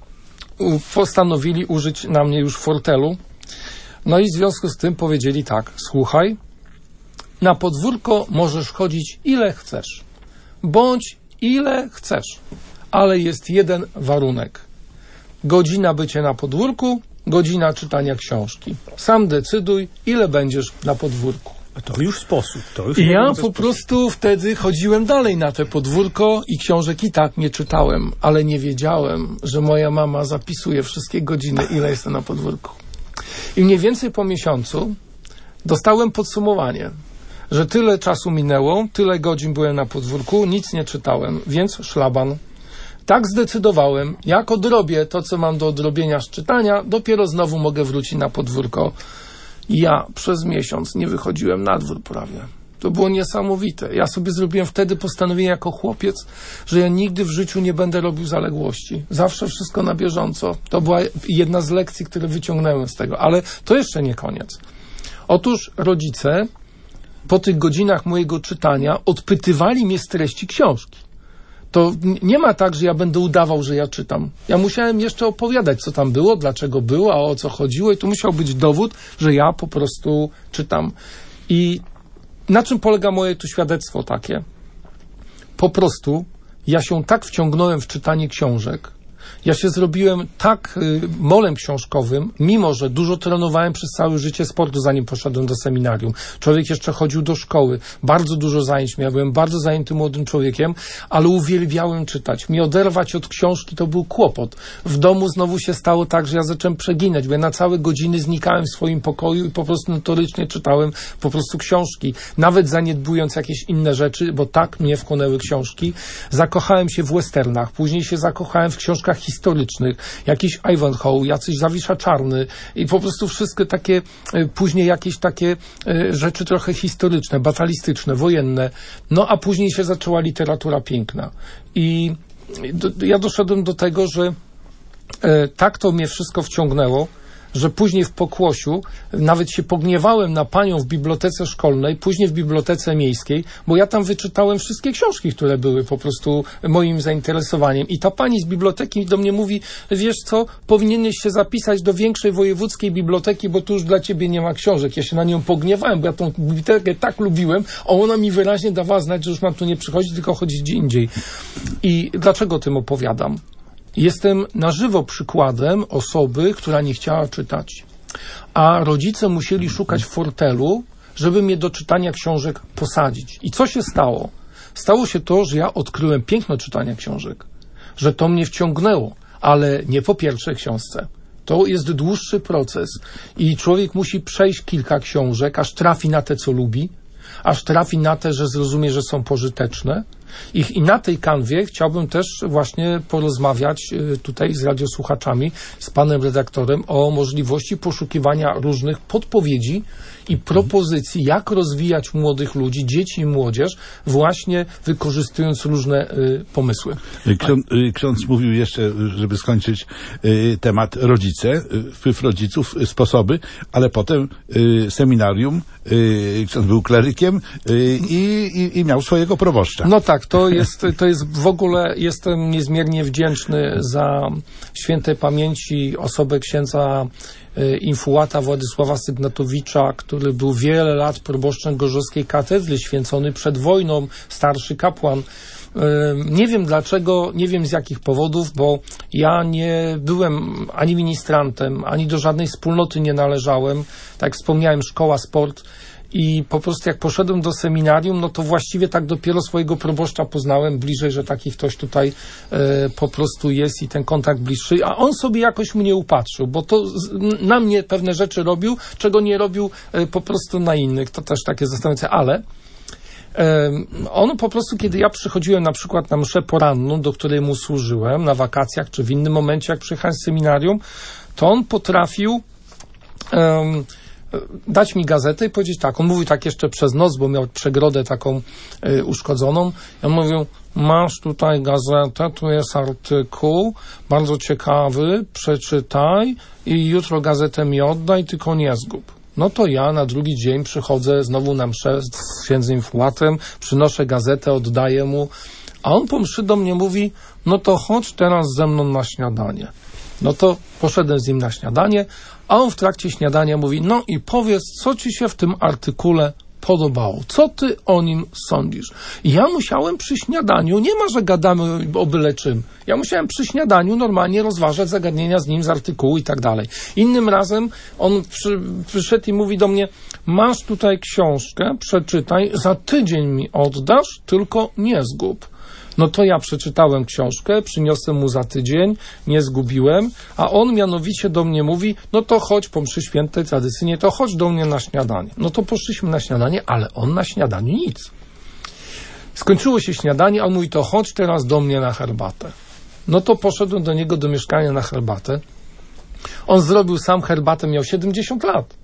postanowili użyć na mnie już fortelu, no i w związku z tym powiedzieli tak, słuchaj, na podwórko możesz chodzić ile chcesz, bądź ile chcesz, ale jest jeden warunek. Godzina bycia na podwórku, godzina czytania książki. Sam decyduj, ile będziesz na podwórku. A to już sposób. To już I ja po sposób. prostu wtedy chodziłem dalej na te podwórko i książek i tak nie czytałem, ale nie wiedziałem, że moja mama zapisuje wszystkie godziny, ile jestem na podwórku. I mniej więcej po miesiącu dostałem podsumowanie, że tyle czasu minęło, tyle godzin byłem na podwórku, nic nie czytałem, więc szlaban. Tak zdecydowałem, jak odrobię to, co mam do odrobienia z czytania, dopiero znowu mogę wrócić na podwórko. Ja przez miesiąc nie wychodziłem na dwór prawie. To było niesamowite. Ja sobie zrobiłem wtedy postanowienie jako chłopiec, że ja nigdy w życiu nie będę robił zaległości. Zawsze wszystko na bieżąco. To była jedna z lekcji, które wyciągnąłem z tego. Ale to jeszcze nie koniec. Otóż rodzice po tych godzinach mojego czytania odpytywali mnie z treści książki. To nie ma tak, że ja będę udawał, że ja czytam. Ja musiałem jeszcze opowiadać, co tam było, dlaczego było, a o co chodziło i tu musiał być dowód, że ja po prostu czytam. I na czym polega moje tu świadectwo takie? Po prostu ja się tak wciągnąłem w czytanie książek, ja się zrobiłem tak y, molem książkowym, mimo że dużo trenowałem przez całe życie sportu, zanim poszedłem do seminarium. Człowiek jeszcze chodził do szkoły, bardzo dużo zajęć miałem, byłem bardzo zajętym młodym człowiekiem, ale uwielbiałem czytać. Mi oderwać od książki to był kłopot. W domu znowu się stało tak, że ja zacząłem przeginać, bo ja na całe godziny znikałem w swoim pokoju i po prostu notorycznie czytałem po prostu książki, nawet zaniedbując jakieś inne rzeczy, bo tak mnie wchłonęły książki. Zakochałem się w westernach, później się zakochałem w książkach historycznych, jakiś Ivanhoe, jacyś Zawisza Czarny i po prostu wszystkie takie, później jakieś takie rzeczy trochę historyczne, batalistyczne, wojenne. No a później się zaczęła literatura piękna. I do, ja doszedłem do tego, że e, tak to mnie wszystko wciągnęło, że później w pokłosiu nawet się pogniewałem na panią w bibliotece szkolnej, później w bibliotece miejskiej, bo ja tam wyczytałem wszystkie książki, które były po prostu moim zainteresowaniem. I ta pani z biblioteki do mnie mówi, wiesz co, powinieneś się zapisać do większej wojewódzkiej biblioteki, bo tu już dla ciebie nie ma książek. Ja się na nią pogniewałem, bo ja tą bibliotekę tak lubiłem, a ona mi wyraźnie dawała znać, że już mam tu nie przychodzić, tylko chodzić gdzie indziej. I dlaczego o tym opowiadam? Jestem na żywo przykładem osoby, która nie chciała czytać, a rodzice musieli szukać fortelu, żeby mnie do czytania książek posadzić. I co się stało? Stało się to, że ja odkryłem piękno czytania książek, że to mnie wciągnęło, ale nie po pierwszej książce. To jest dłuższy proces i człowiek musi przejść kilka książek, aż trafi na te, co lubi, aż trafi na te, że zrozumie, że są pożyteczne. I, I na tej kanwie chciałbym też właśnie porozmawiać tutaj z radiosłuchaczami, z panem redaktorem o możliwości poszukiwania różnych podpowiedzi i propozycji, jak rozwijać młodych ludzi, dzieci i młodzież, właśnie wykorzystując różne y, pomysły. Ksiądz, ksiądz mówił jeszcze, żeby skończyć y, temat rodzice, y, wpływ rodziców, y, sposoby, ale potem y, seminarium, y, ksiądz był klerykiem y, i, i miał swojego proboszcza. No tak, to jest, to jest w ogóle, jestem niezmiernie wdzięczny za świętej pamięci osobę księdza infułata Władysława Sygnatowicza, który był wiele lat proboszczem Gorzowskiej Katedry, święcony przed wojną, starszy kapłan. Nie wiem dlaczego, nie wiem z jakich powodów, bo ja nie byłem ani ministrantem, ani do żadnej wspólnoty nie należałem. Tak jak wspomniałem, szkoła, sport. I po prostu jak poszedłem do seminarium, no to właściwie tak dopiero swojego proboszcza poznałem bliżej, że taki ktoś tutaj e, po prostu jest i ten kontakt bliższy, a on sobie jakoś mnie upatrzył, bo to z, na mnie pewne rzeczy robił, czego nie robił e, po prostu na innych. To też takie zastanawiające, ale e, on po prostu, kiedy ja przychodziłem na przykład na mszę poranną, do której mu służyłem, na wakacjach, czy w innym momencie, jak przyjechałem z seminarium, to on potrafił e, dać mi gazetę i powiedzieć tak, on mówił tak jeszcze przez noc, bo miał przegrodę taką y, uszkodzoną. Ja mówił, masz tutaj gazetę, tu jest artykuł, bardzo ciekawy, przeczytaj i jutro gazetę mi oddaj, tylko nie zgub. No to ja na drugi dzień przychodzę znowu na mszę z księdzem Fułatem, przynoszę gazetę, oddaję mu, a on po mszy do mnie mówi, no to chodź teraz ze mną na śniadanie. No to poszedłem z nim na śniadanie, a on w trakcie śniadania mówi, no i powiedz, co ci się w tym artykule podobało. Co ty o nim sądzisz? I ja musiałem przy śniadaniu, nie ma, że gadamy o byle czym. Ja musiałem przy śniadaniu normalnie rozważać zagadnienia z nim z artykułu i tak dalej. Innym razem on przy, przyszedł i mówi do mnie, masz tutaj książkę, przeczytaj, za tydzień mi oddasz, tylko nie zgub. No to ja przeczytałem książkę, przyniosłem mu za tydzień, nie zgubiłem, a on mianowicie do mnie mówi, no to chodź po mszy świętej tradycyjnie, to chodź do mnie na śniadanie. No to poszliśmy na śniadanie, ale on na śniadaniu nic. Skończyło się śniadanie, a on mówi, to chodź teraz do mnie na herbatę. No to poszedłem do niego do mieszkania na herbatę. On zrobił sam herbatę, miał siedemdziesiąt lat.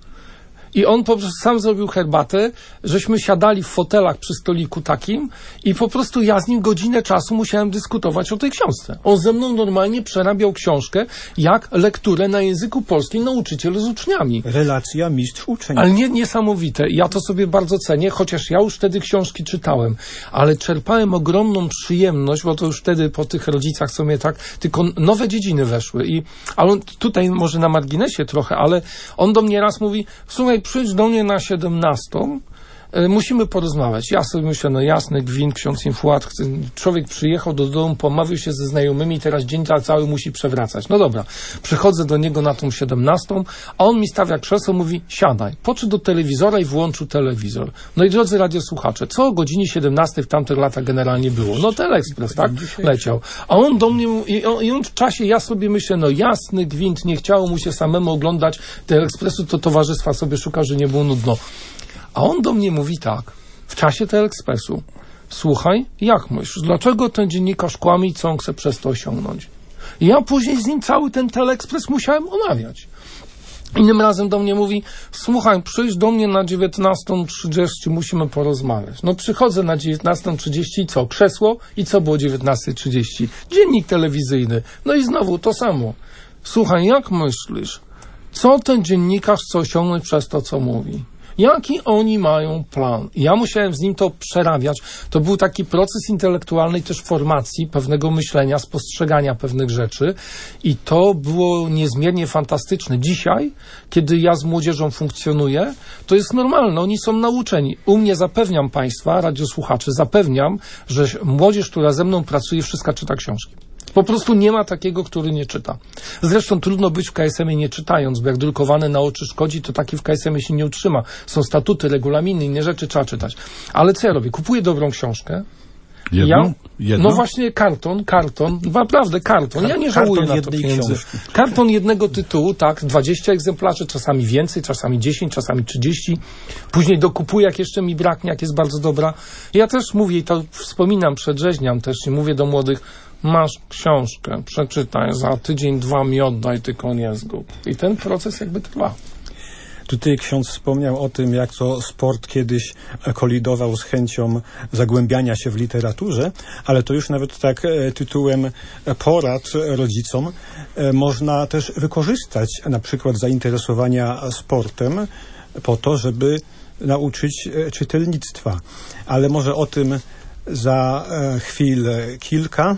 I on po prostu sam zrobił herbatę, żeśmy siadali w fotelach przy stoliku takim i po prostu ja z nim godzinę czasu musiałem dyskutować o tej książce. On ze mną normalnie przerabiał książkę jak lekturę na języku polskim nauczyciel z uczniami. Relacja mistrz-uczeń. Ale nie, niesamowite. Ja to sobie bardzo cenię, chociaż ja już wtedy książki czytałem, ale czerpałem ogromną przyjemność, bo to już wtedy po tych rodzicach, co mnie tak, tylko nowe dziedziny weszły. I, ale on, tutaj może na marginesie trochę, ale on do mnie raz mówi, słuchaj, przyjdź do mnie na siedemnastą, e, musimy porozmawiać. Ja sobie myślę, no jasny gwint, ksiądz Infuat, człowiek przyjechał do domu, pomawiał się ze znajomymi, teraz dzień cały musi przewracać. No dobra, przychodzę do niego na tą siedemnastą, a on mi stawia krzesło, mówi, siadaj, podszedł do telewizora i włączył telewizor. No i drodzy radiosłuchacze, co o godzinie siedemnastej w tamtych latach generalnie było? No Telexpress, tak? Leciał. A on do mnie, i on, i on w czasie, ja sobie myślę, no jasny gwint, nie chciało mu się samemu oglądać Telexpressu, to towarzystwa sobie szukał, że nie było nudno. A on do mnie mówi tak, w czasie Telexpressu, słuchaj, jak myślisz, dlaczego ten dziennikarz kłamie i co on chce przez to osiągnąć? I ja później z nim cały ten Telexpress musiałem omawiać. Innym razem do mnie mówi, słuchaj, przyjdź do mnie na dziewiętnastą trzydzieści, musimy porozmawiać. No przychodzę na dziewiętnastą trzydzieści i co? Krzesło i co było dziewiętnasta trzydzieści? Dziennik telewizyjny. No i znowu to samo. Słuchaj, jak myślisz, co ten dziennikarz chce osiągnąć przez to, co mówi? Jaki oni mają plan? Ja musiałem z nim to przerabiać. To był taki proces intelektualny i też formacji pewnego myślenia, spostrzegania pewnych rzeczy i to było niezmiernie fantastyczne. Dzisiaj, kiedy ja z młodzieżą funkcjonuję, to jest normalne. Oni są nauczeni. U mnie zapewniam Państwa, radiosłuchaczy, zapewniam, że młodzież, która ze mną pracuje, wszystko czyta książki. Po prostu nie ma takiego, który nie czyta. Zresztą trudno być w K S M ie nie czytając, bo jak drukowane na oczy szkodzi, to taki w K S M ie się nie utrzyma. Są statuty, regulaminy, inne rzeczy trzeba czytać. Ale co ja robię? Kupuję dobrą książkę. Jedną? Ja, Jedną? no właśnie karton, karton, naprawdę karton. Ja nie żałuję na to pieniędzy. Książki. Karton jednego tytułu, tak, dwadzieścia egzemplarzy, czasami więcej, czasami dziesięć, czasami trzydzieści. Później dokupuję, jak jeszcze mi braknie, jak jest bardzo dobra. Ja też mówię, i to wspominam, przedrzeźniam też i mówię do młodych, masz książkę, przeczytaj, za tydzień, dwa mi oddaj, tylko nie zgub. I ten proces jakby trwa. Tutaj ksiądz wspomniał o tym, jak to sport kiedyś kolidował z chęcią zagłębiania się w literaturze, ale to już nawet tak tytułem porad rodzicom można też wykorzystać na przykład zainteresowania sportem po to, żeby nauczyć czytelnictwa. Ale może o tym za chwil kilka.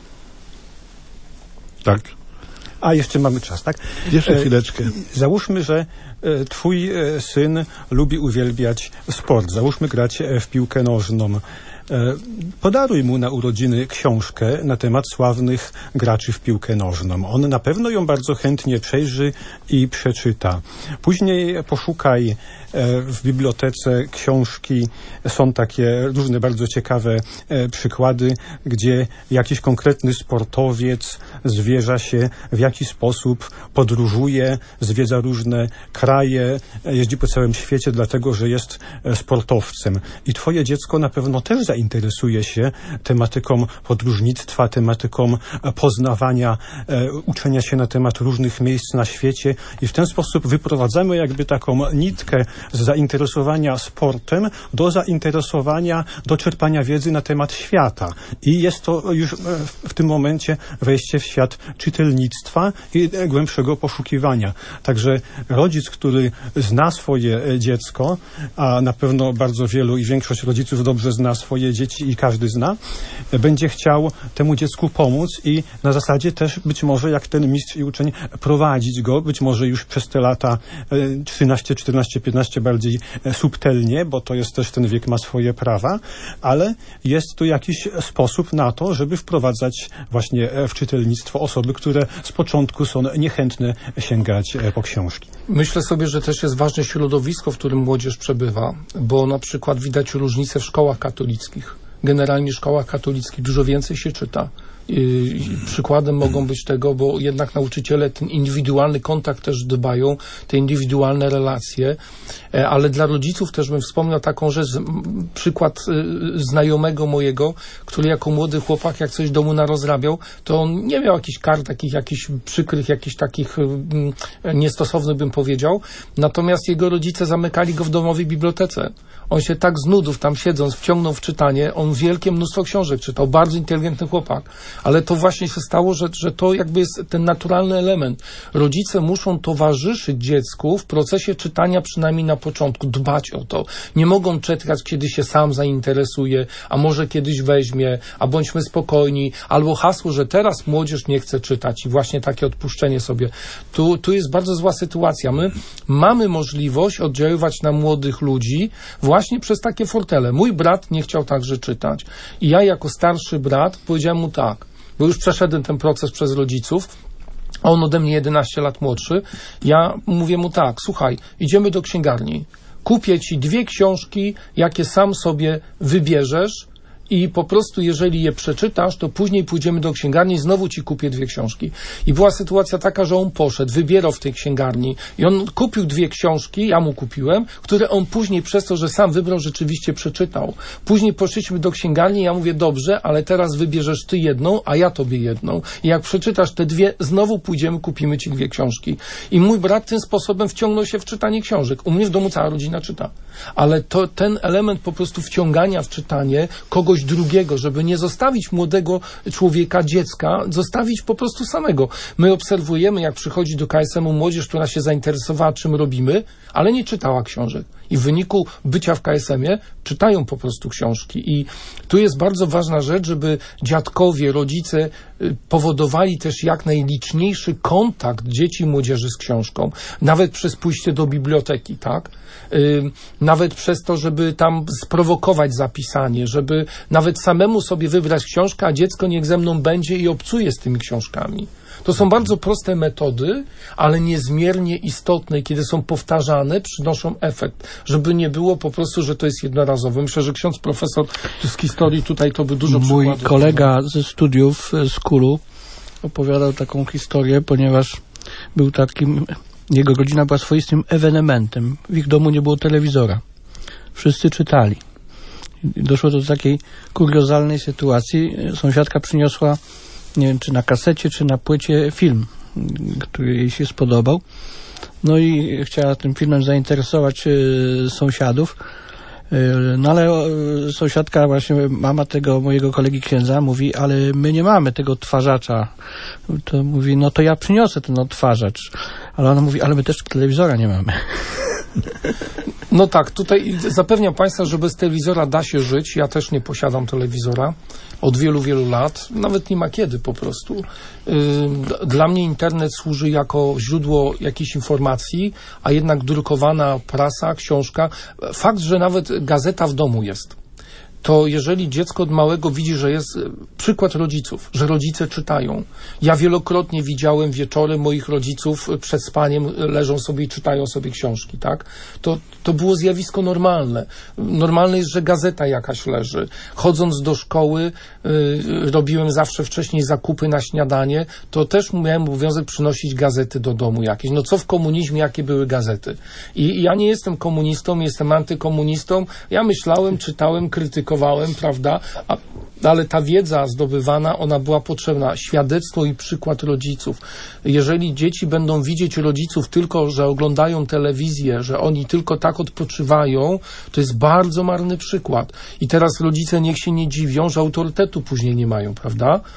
Tak. A jeszcze mamy czas, tak? Jeszcze chwileczkę. Załóżmy, że twój syn lubi uwielbiać sport. Załóżmy grać w piłkę nożną. Podaruj mu na urodziny książkę na temat sławnych graczy w piłkę nożną. On na pewno ją bardzo chętnie przejrzy i przeczyta. Później poszukaj w bibliotece książki. Są takie różne bardzo ciekawe przykłady, gdzie jakiś konkretny sportowiec zwierza się, w jaki sposób podróżuje, zwiedza różne kraje, jeździ po całym świecie, dlatego że jest sportowcem. I twoje dziecko na pewno też zainteresuje się tematyką podróżnictwa, tematyką poznawania, uczenia się na temat różnych miejsc na świecie i w ten sposób wyprowadzamy jakby taką nitkę z zainteresowania sportem do zainteresowania, do czerpania wiedzy na temat świata. I jest to już w tym momencie wejście w świat czytelnictwa i głębszego poszukiwania. Także rodzic, który zna swoje dziecko, a na pewno bardzo wielu i większość rodziców dobrze zna swoje dzieci i każdy zna, będzie chciał temu dziecku pomóc i na zasadzie też być może jak ten mistrz i uczeń prowadzić go, być może już przez te lata trzynaście, czternaście, piętnaście bardziej subtelnie, bo to jest też ten wiek ma swoje prawa, ale jest to jakiś sposób na to, żeby wprowadzać właśnie w czytelnictwo osoby, które z początku są niechętne sięgać po książki. Myślę sobie, że też jest ważne środowisko, w którym młodzież przebywa, bo na przykład widać różnice w szkołach katolickich. Generalnie w szkołach katolickich dużo więcej się czyta. Przykładem mogą być tego, bo jednak nauczyciele ten indywidualny kontakt też dbają, te indywidualne relacje, ale dla rodziców też bym wspomniał taką rzecz, przykład znajomego mojego, który jako młody chłopak, jak coś w domu narozrabiał, to on nie miał jakichś kart, takich jakichś przykrych, jakichś takich niestosownych, bym powiedział, natomiast jego rodzice zamykali go w domowej bibliotece. On się tak z nudów tam siedząc wciągnął w czytanie, on wielkie mnóstwo książek czytał, bardzo inteligentny chłopak, ale to właśnie się stało, że, że to jakby jest ten naturalny element. Rodzice muszą towarzyszyć dziecku w procesie czytania przynajmniej na początku, dbać o to. Nie mogą czekać, kiedy się sam zainteresuje, a może kiedyś weźmie, a bądźmy spokojni, albo hasło, że teraz młodzież nie chce czytać i właśnie takie odpuszczenie sobie. Tu, tu jest bardzo zła sytuacja. My mamy możliwość oddziaływać na młodych ludzi właśnie przez takie fortele. Mój brat nie chciał także czytać. I ja jako starszy brat powiedziałem mu tak, bo już przeszedłem ten proces przez rodziców, a on ode mnie jedenaście lat młodszy, ja mówię mu tak, słuchaj, idziemy do księgarni, kupię ci dwie książki, jakie sam sobie wybierzesz i po prostu jeżeli je przeczytasz, to później pójdziemy do księgarni i znowu ci kupię dwie książki. I była sytuacja taka, że on poszedł, wybierał w tej księgarni i on kupił dwie książki, ja mu kupiłem, które on później przez to, że sam wybrał, rzeczywiście przeczytał. Później poszliśmy do księgarni i ja mówię, dobrze, ale teraz wybierzesz ty jedną, a ja tobie jedną. I jak przeczytasz te dwie, znowu pójdziemy, kupimy ci dwie książki. I mój brat tym sposobem wciągnął się w czytanie książek. U mnie w domu cała rodzina czyta. Ale to ten element po prostu wciągania w czytanie kogoś drugiego, żeby nie zostawić młodego człowieka, dziecka, zostawić po prostu samego. My obserwujemy, jak przychodzi do K S M u młodzież, która się zainteresowała, czym robimy, ale nie czytała książek. I w wyniku bycia w K S M ie czytają po prostu książki. I tu jest bardzo ważna rzecz, żeby dziadkowie, rodzice powodowali też jak najliczniejszy kontakt dzieci i młodzieży z książką. Nawet przez pójście do biblioteki, tak? Yy, nawet przez to, żeby tam sprowokować zapisanie, żeby nawet samemu sobie wybrać książkę, a dziecko niech ze mną będzie i obcuje z tymi książkami. To są bardzo proste metody, ale niezmiernie istotne i kiedy są powtarzane, przynoszą efekt. Żeby nie było po prostu, że to jest jednorazowe. Myślę, że ksiądz profesor z historii tutaj to by dużo Mój przykładów. kolega ze studiów z Kulu opowiadał taką historię, ponieważ był takim, jego rodzina była swoistym ewenementem. W ich domu nie było telewizora. Wszyscy czytali. Doszło do takiej kuriozalnej sytuacji. Sąsiadka przyniosła, nie wiem, czy na kasecie, czy na płycie film, który jej się spodobał. No i chciała tym filmem zainteresować y, sąsiadów. Y, no ale y, sąsiadka, właśnie mama tego mojego kolegi księdza mówi, ale my nie mamy tego odtwarzacza. To mówi, no to ja przyniosę ten odtwarzacz. Ale ona mówi, ale my też telewizora nie mamy. No tak, tutaj zapewniam Państwa, że bez telewizora da się żyć. Ja też nie posiadam telewizora od wielu, wielu lat. Nawet nie ma kiedy po prostu. Dla mnie internet służy jako źródło jakiejś informacji, a jednak drukowana prasa, książka. Fakt, że nawet gazeta w domu jest. To jeżeli dziecko od małego widzi, że jest przykład rodziców, że rodzice czytają. Ja wielokrotnie widziałem wieczorem moich rodziców przed spaniem, leżą sobie i czytają sobie książki, tak? To, to było zjawisko normalne. Normalne jest, że gazeta jakaś leży. Chodząc do szkoły, yy, robiłem zawsze wcześniej zakupy na śniadanie, to też miałem obowiązek przynosić gazety do domu jakieś. No co w komunizmie, jakie były gazety? I, i ja nie jestem komunistą, jestem antykomunistą. Ja myślałem, czytałem, krytykowałem, prawda, a, ale ta wiedza zdobywana, ona była potrzebna. Świadectwo i przykład rodziców. Jeżeli dzieci będą widzieć rodziców tylko, że oglądają telewizję, że oni tylko tak odpoczywają, to jest bardzo marny przykład. I teraz rodzice niech się nie dziwią, że autorytetu później nie mają, prawda?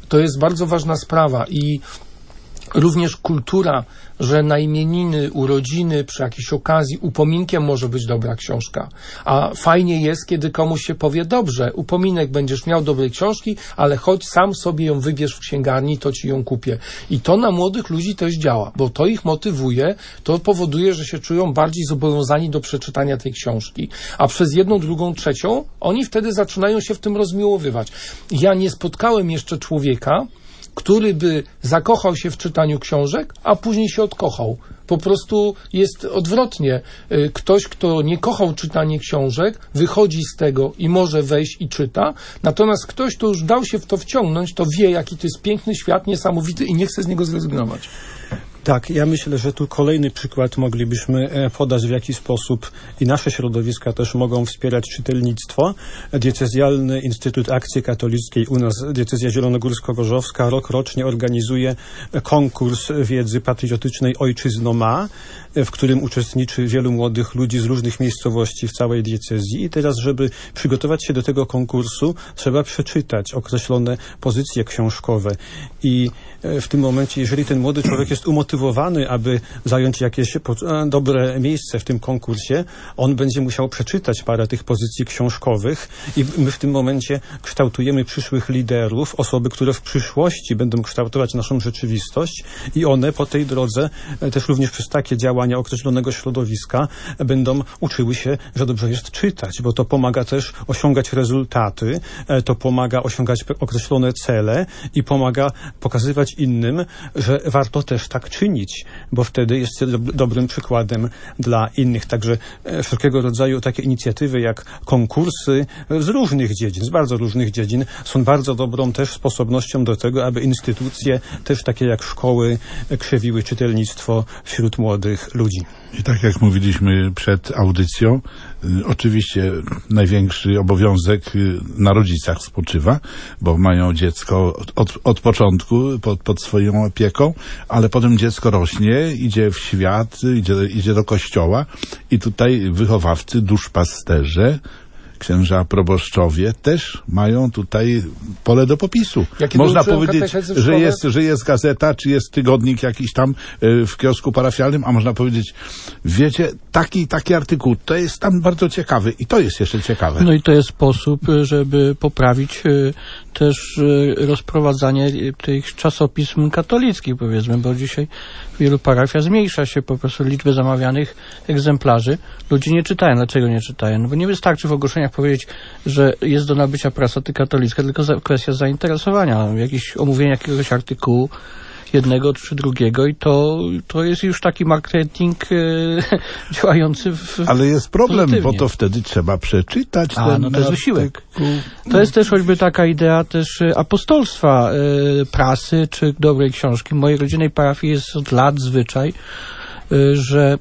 To jest bardzo ważna sprawa i również kultura, że na imieniny, urodziny, przy jakiejś okazji upominkiem może być dobra książka. A fajnie jest, kiedy komuś się powie, dobrze, upominek będziesz miał dobrej książki, ale chodź sam sobie ją wybierz w księgarni, to ci ją kupię. I to na młodych ludzi też działa, bo to ich motywuje, to powoduje, że się czują bardziej zobowiązani do przeczytania tej książki. A przez jedną, drugą, trzecią, oni wtedy zaczynają się w tym rozmiłowywać. Ja nie spotkałem jeszcze człowieka, który by zakochał się w czytaniu książek, a później się odkochał. Po prostu jest odwrotnie. Ktoś, kto nie kochał czytania książek, wychodzi z tego i może wejść i czyta, natomiast ktoś, kto już dał się w to wciągnąć, to wie, jaki to jest piękny świat, niesamowity i nie chce z niego zrezygnować. Tak, ja myślę, że tu kolejny przykład moglibyśmy podać, w jaki sposób i nasze środowiska też mogą wspierać czytelnictwo. Diecezjalny Instytut Akcji Katolickiej u nas, diecezja zielonogórsko-gorzowska, rok rocznie organizuje konkurs wiedzy patriotycznej Ojczyzno ma, w którym uczestniczy wielu młodych ludzi z różnych miejscowości w całej diecezji. I teraz, żeby przygotować się do tego konkursu, trzeba przeczytać określone pozycje książkowe. I w tym momencie, jeżeli ten młody człowiek jest umotywowany, aby zająć jakieś dobre miejsce w tym konkursie, on będzie musiał przeczytać parę tych pozycji książkowych i my w tym momencie kształtujemy przyszłych liderów, osoby, które w przyszłości będą kształtować naszą rzeczywistość i one po tej drodze, też również przez takie działania określonego środowiska, będą uczyły się, że dobrze jest czytać, bo to pomaga też osiągać rezultaty, to pomaga osiągać określone cele i pomaga pokazywać innym, że warto też tak czynić, bo wtedy jest dobrym przykładem dla innych. Także wszelkiego rodzaju takie inicjatywy jak konkursy z różnych dziedzin, z bardzo różnych dziedzin są bardzo dobrą też sposobnością do tego, aby instytucje też takie jak szkoły krzewiły czytelnictwo wśród młodych ludzi. I tak jak mówiliśmy przed audycją, y, oczywiście największy obowiązek y, na rodzicach spoczywa, bo mają dziecko od, od początku pod, pod swoją opieką, ale potem dziecko rośnie, idzie w świat, idzie, idzie do kościoła i tutaj wychowawcy, duszpasterze, księża proboszczowie też mają tutaj pole do popisu. Jakie Można powiedzieć, że jest, że jest gazeta, czy jest tygodnik jakiś tam y, w kiosku parafialnym, a można powiedzieć, wiecie, taki taki artykuł, to jest tam bardzo ciekawy i to jest jeszcze ciekawe. No i to jest sposób, żeby poprawić y, też y, rozprowadzanie tych czasopism katolickich, powiedzmy, bo dzisiaj w wielu parafiach zmniejsza się po prostu liczbę zamawianych egzemplarzy. Ludzie nie czytają. Dlaczego nie czytają? No bo nie wystarczy w ogłoszeniach powiedzieć, że jest do nabycia prasa katolicka, tylko za, kwestia zainteresowania, jakieś omówienie jakiegoś artykułu jednego czy drugiego i to, to jest już taki marketing e, działający w Ale jest problem, pozytywnie. bo to wtedy trzeba przeczytać. A, ten no to jest wysiłek. artykuł. To jest też choćby taka idea też apostolstwa e, prasy czy dobrej książki. W mojej rodzinnej parafii jest od lat zwyczaj, e, że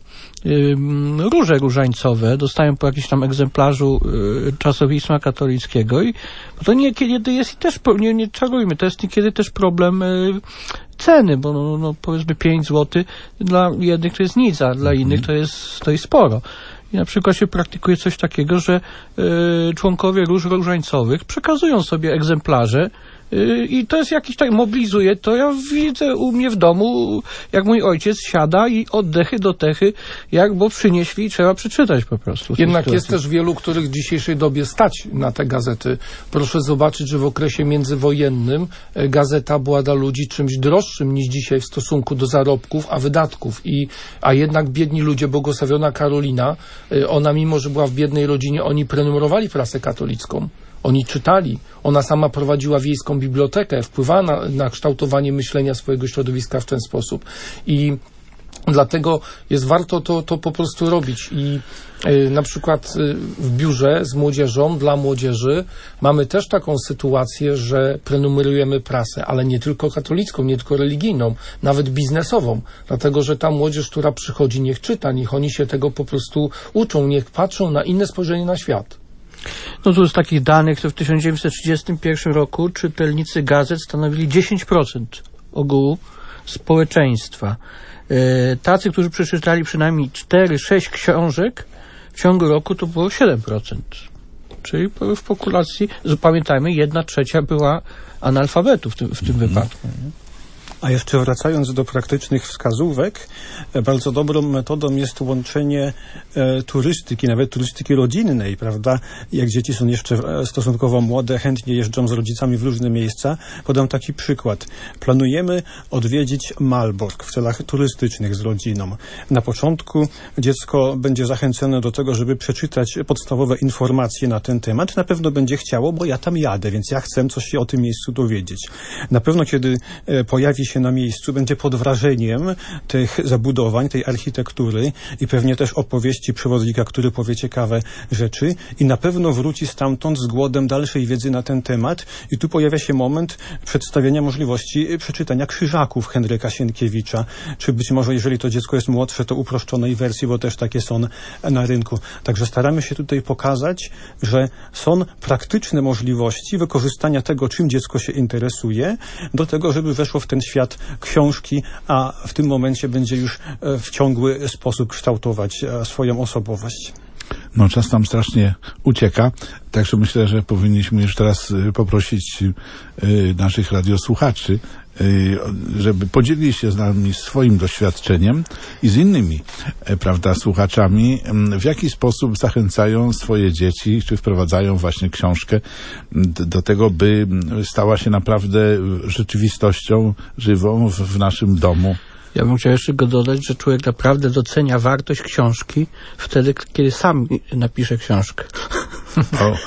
róże różańcowe dostają po jakimś tam egzemplarzu y, czasopisma katolickiego i bo to niekiedy jest i też, nie, nie czarujmy, to jest niekiedy też problem y, ceny, bo no, no, powiedzmy pięć złotych dla jednych to jest nic, a dla innych to jest, to jest sporo. I na przykład się praktykuje coś takiego, że y, członkowie róż różańcowych przekazują sobie egzemplarze i to jest jakiś tak, mobilizuje to. Ja widzę u mnie w domu, jak mój ojciec siada i oddechy do techy, jak bo przynieśli i trzeba przeczytać po prostu. Jednak jest też wielu, których w dzisiejszej dobie stać na te gazety. Proszę zobaczyć, że w okresie międzywojennym gazeta była dla ludzi czymś droższym niż dzisiaj w stosunku do zarobków, a wydatków. I, a jednak biedni ludzie, błogosławiona Karolina, ona mimo, że była w biednej rodzinie, oni prenumerowali prasę katolicką. Oni czytali. Ona sama prowadziła wiejską bibliotekę, wpływała na, na kształtowanie myślenia swojego środowiska w ten sposób. I dlatego jest warto to, to po prostu robić. I y, na przykład y, w biurze z młodzieżą, dla młodzieży mamy też taką sytuację, że prenumerujemy prasę, ale nie tylko katolicką, nie tylko religijną, nawet biznesową. Dlatego, że ta młodzież, która przychodzi, niech czyta, niech oni się tego po prostu uczą, niech patrzą na inne spojrzenie na świat. No tu z takich danych, to w tysiąc dziewięćset trzydziestym pierwszym roku czytelnicy gazet stanowili dziesięć procent ogółu społeczeństwa. E, tacy, którzy przeczytali przynajmniej cztery sześć książek w ciągu roku, to było siedem procent. Czyli w populacji, pamiętajmy, jedna trzecia była analfabetów w tym, w tym mhm. wypadku. Nie? A jeszcze wracając do praktycznych wskazówek, bardzo dobrą metodą jest łączenie e, turystyki, nawet turystyki rodzinnej, prawda? Jak dzieci są jeszcze stosunkowo młode, chętnie jeżdżą z rodzicami w różne miejsca. Podam taki przykład. Planujemy odwiedzić Malbork w celach turystycznych z rodziną. Na początku dziecko będzie zachęcone do tego, żeby przeczytać podstawowe informacje na ten temat. Na pewno będzie chciało, bo ja tam jadę, więc ja chcę coś się o tym miejscu dowiedzieć. Na pewno, kiedy e, pojawi się na miejscu, będzie pod wrażeniem tych zabudowań, tej architektury i pewnie też opowieści przewodnika, który powie ciekawe rzeczy i na pewno wróci stamtąd z głodem dalszej wiedzy na ten temat i tu pojawia się moment przedstawienia możliwości przeczytania Krzyżaków Henryka Sienkiewicza, czy być może, jeżeli to dziecko jest młodsze, to uproszczonej wersji, bo też takie są na rynku. Także staramy się tutaj pokazać, że są praktyczne możliwości wykorzystania tego, czym dziecko się interesuje, do tego, żeby weszło w ten świat książki, a w tym momencie będzie już w ciągły sposób kształtować swoją osobowość. No, czas tam strasznie ucieka, także myślę, że powinniśmy już teraz poprosić y, naszych radiosłuchaczy, y, żeby podzielili się z nami swoim doświadczeniem i z innymi, y, prawda, słuchaczami, y, w jaki sposób zachęcają swoje dzieci, czy wprowadzają właśnie książkę d- do tego, by stała się naprawdę rzeczywistością żywą w, w naszym domu. Ja bym chciał jeszcze go dodać, że człowiek naprawdę docenia wartość książki wtedy, kiedy sam napisze książkę. O.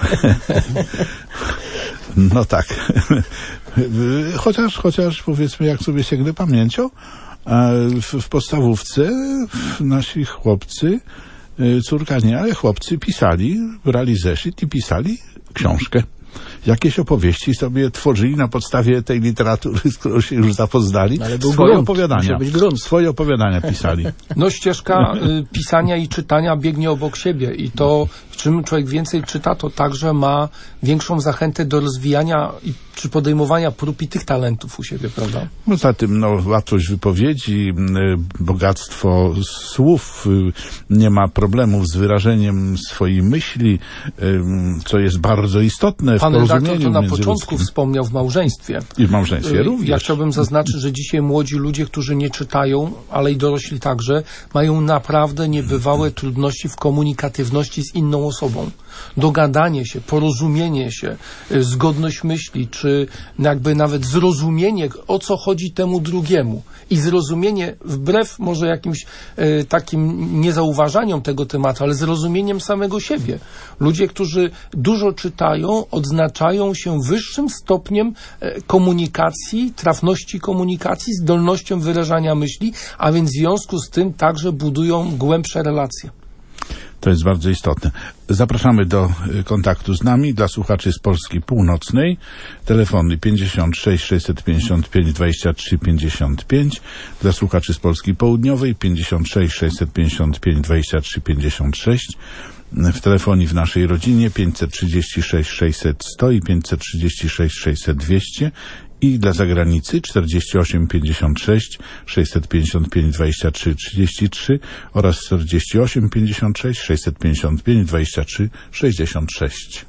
No tak. Chociaż, chociaż powiedzmy, jak sobie sięgnę pamięcią, w, w podstawówce nasi chłopcy, córka nie, ale chłopcy pisali, brali zeszyt i pisali książkę. Jakieś opowieści sobie tworzyli na podstawie tej literatury, z którą się już zapoznali. No, ale był swoje grunt. opowiadania. Być grunt. Swoje opowiadania pisali. No ścieżka y, pisania i czytania biegnie obok siebie i to, czym człowiek więcej czyta, to także ma większą zachętę do rozwijania i, czy podejmowania prób i tych talentów u siebie, prawda? Poza tym, no, łatwość wypowiedzi, y, bogactwo słów, y, nie ma problemów z wyrażeniem swojej myśli, y, co jest bardzo istotne w Pan redaktor to na początku ludzkim. Wspomniał w małżeństwie. I w małżeństwie również. Ja chciałbym zaznaczyć, że dzisiaj młodzi ludzie, którzy nie czytają, ale i dorośli także, mają naprawdę niebywałe trudności w komunikatywności z inną osobą. Dogadanie się, porozumienie się, zgodność myśli, czy jakby nawet zrozumienie, o co chodzi temu drugiemu. I zrozumienie, wbrew może jakimś e, takim niezauważaniom tego tematu, ale zrozumieniem samego siebie. Ludzie, którzy dużo czytają, odznaczają się wyższym stopniem e, komunikacji, trafności komunikacji, zdolnością wyrażania myśli, a więc w związku z tym także budują głębsze relacje. To jest bardzo istotne. Zapraszamy do kontaktu z nami dla słuchaczy z Polski Północnej. Telefony pięćdziesiąt sześć sześćset pięćdziesiąt pięć dwadzieścia trzy pięćdziesiąt pięć. Dla słuchaczy z Polski Południowej pięćdziesiąt sześć sześćset pięćdziesiąt pięć dwadzieścia trzy pięćdziesiąt sześć. W telefonii w naszej rodzinie pięćset trzydzieści sześć sześćset sto i pięćset trzydzieści sześć sześćset dwieście. I dla zagranicy czterdzieści osiem pięćdziesiąt sześć sześćset pięćdziesiąt pięć dwadzieścia trzy trzydzieści trzy oraz czterdzieści osiem pięćdziesiąt sześć sześćset pięćdziesiąt pięć dwadzieścia trzy sześćdziesiąt sześć.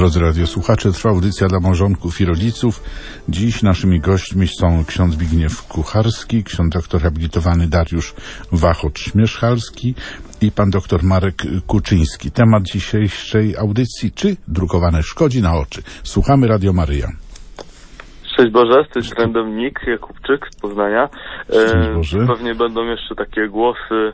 Drodzy radiosłuchacze, trwa audycja dla małżonków i rodziców. Dziś naszymi gośćmi są ksiądz Zbigniew Kucharski, ksiądz doktor habilitowany Dariusz Wachocz-Zmierzchalski i pan doktor Marek Kuczyński. Temat dzisiejszej audycji: czy drukowane szkodzi na oczy? Słuchamy Radio Maryja. Szczęść Boże, z tej strony Nik Jakubczyk z Poznania. Szczęść Boże. E, pewnie będą jeszcze takie głosy.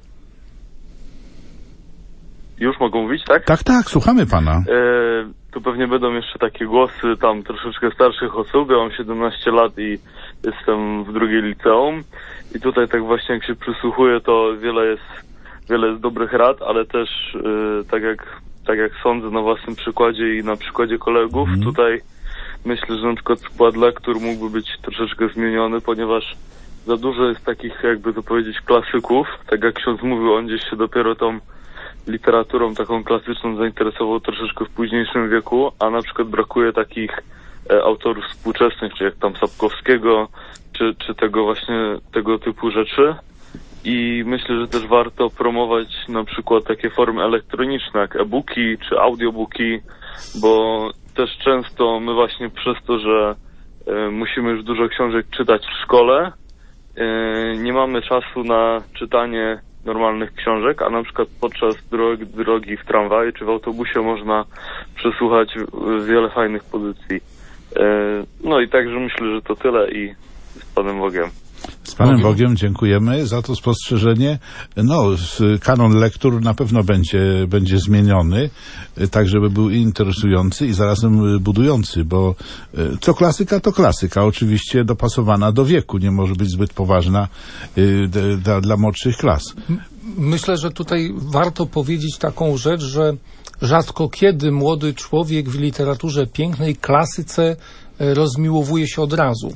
Już mogą mówić, tak? Tak, tak, słuchamy pana. E, tu pewnie będą jeszcze takie głosy tam troszeczkę starszych osób. Ja mam siedemnaście lat i jestem w drugiej liceum. I tutaj tak właśnie jak się przysłuchuję, to wiele jest, wiele jest dobrych rad, ale też e, tak jak, tak jak sądzę na własnym przykładzie i na przykładzie kolegów, mm. tutaj myślę, że na przykład skład lektur mógłby być troszeczkę zmieniony, ponieważ za dużo jest takich, jakby to powiedzieć, klasyków. Tak jak ksiądz mówił, on gdzieś się dopiero tą literaturą taką klasyczną zainteresował troszeczkę w późniejszym wieku, a na przykład brakuje takich e, autorów współczesnych, czy jak tam Sapkowskiego, czy, czy tego właśnie, tego typu rzeczy. I myślę, że też warto promować na przykład takie formy elektroniczne, jak e-booki, czy audiobooki, bo też często my właśnie przez to, że e, musimy już dużo książek czytać w szkole, e, nie mamy czasu na czytanie normalnych książek, a na przykład podczas drogi, drogi w tramwaju czy w autobusie można przesłuchać wiele fajnych pozycji. E, no i także myślę, że to tyle i z Panem Bogiem. Z Panem Bogiem. Bogiem dziękujemy za to spostrzeżenie. No, kanon lektur na pewno będzie, będzie zmieniony, tak żeby był interesujący i zarazem budujący, bo co klasyka, to klasyka, oczywiście dopasowana do wieku, nie może być zbyt poważna dla, dla młodszych klas. Myślę, że tutaj warto powiedzieć taką rzecz, że rzadko kiedy młody człowiek w literaturze pięknej, klasyce rozmiłowuje się od razu.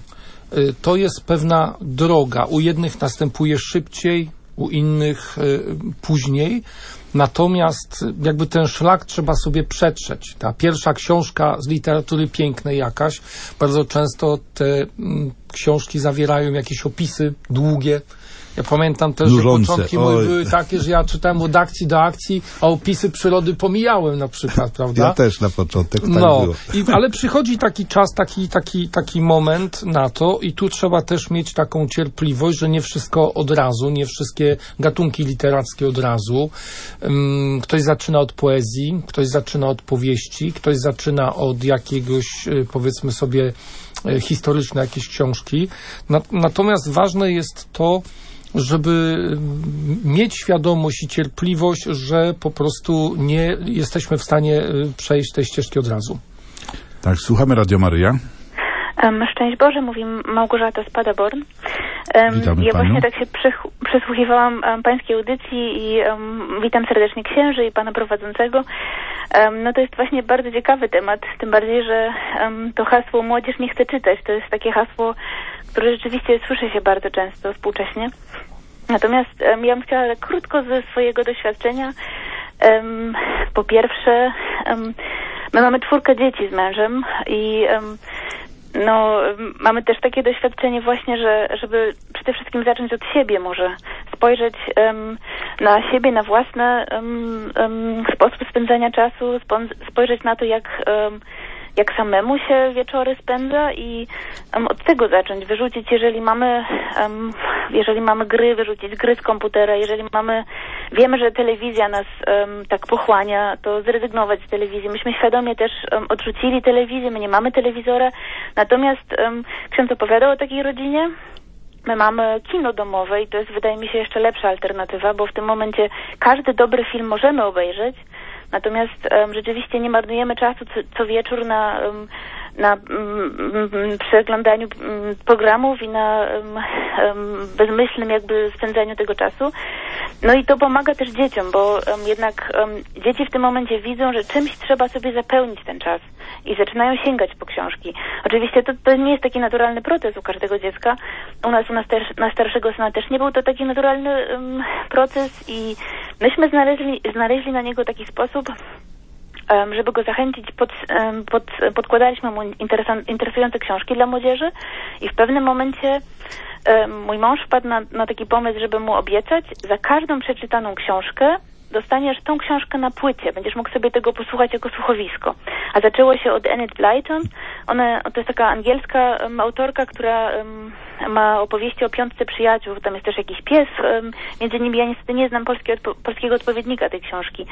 To jest pewna droga. U jednych następuje szybciej, u innych y, później. Natomiast jakby ten szlak trzeba sobie przetrzeć. Ta pierwsza książka z literatury pięknej jakaś, bardzo często te y, książki zawierają jakieś opisy długie. Ja pamiętam też, Nużące. że początki moje były takie, że ja czytałem od akcji do akcji, a opisy przyrody pomijałem na przykład, prawda? Ja też na początek tak no, było. I, ale przychodzi taki czas, taki, taki, taki moment na to i tu trzeba też mieć taką cierpliwość, że nie wszystko od razu, nie wszystkie gatunki literackie od razu. Um, ktoś zaczyna od poezji, ktoś zaczyna od powieści, ktoś zaczyna od jakiegoś, powiedzmy sobie, historyczne jakieś książki. Natomiast ważne jest to, żeby mieć świadomość i cierpliwość, że po prostu nie jesteśmy w stanie przejść tej ścieżki od razu. Tak, słuchamy Radio Maryja. Um, szczęść Boże, mówi Małgorzata z Paderborn. Um, Witamy ja panią. właśnie tak się przysłuchiwałam um, pańskiej audycji i um, witam serdecznie księży i pana prowadzącego. Um, no to jest właśnie bardzo ciekawy temat, tym bardziej, że um, to hasło młodzież nie chce czytać. To jest takie hasło, które rzeczywiście słyszy się bardzo często współcześnie. Natomiast um, ja bym chciała tak krótko ze swojego doświadczenia. Um, po pierwsze, um, my mamy czwórkę dzieci z mężem i um, no, mamy też takie doświadczenie właśnie, że żeby przede wszystkim zacząć od siebie może, spojrzeć um, na siebie, na własny um, um, sposób spędzania czasu, spojrzeć na to, jak, um, jak samemu się wieczory spędza i um, od tego zacząć, wyrzucić, jeżeli mamy, um, jeżeli mamy gry, wyrzucić gry z komputera, jeżeli mamy, wiemy, że telewizja nas um, tak pochłania, to zrezygnować z telewizji. Myśmy świadomie też um, odrzucili telewizję, my nie mamy telewizora, natomiast um, ksiądz opowiadał o takiej rodzinie. My mamy kino domowe i to jest, wydaje mi się, jeszcze lepsza alternatywa, bo w tym momencie każdy dobry film możemy obejrzeć, natomiast um, rzeczywiście nie marnujemy czasu co, co wieczór na, um, na um, przeglądaniu um, programów i na um, um, bezmyślnym jakby spędzaniu tego czasu. No i to pomaga też dzieciom, bo um, jednak um, dzieci w tym momencie widzą, że czymś trzeba sobie zapełnić ten czas i zaczynają sięgać po książki. Oczywiście to, to nie jest taki naturalny proces u każdego dziecka. U nas, u nas też, na starszego syna też nie był to taki naturalny um, proces i myśmy znaleźli, znaleźli na niego taki sposób, um, żeby go zachęcić, pod, um, pod, podkładaliśmy mu interesujące książki dla młodzieży i w pewnym momencie um, mój mąż wpadł na, na taki pomysł, żeby mu obiecać za każdą przeczytaną książkę dostaniesz tą książkę na płycie, będziesz mógł sobie tego posłuchać jako słuchowisko. A zaczęło się od Enid Blyton. Ona, to jest taka angielska um, autorka, która um, ma opowieści o piątce przyjaciół. Tam jest też jakiś pies. Um, między innymi ja niestety nie znam polskiego, odpo- polskiego odpowiednika tej książki.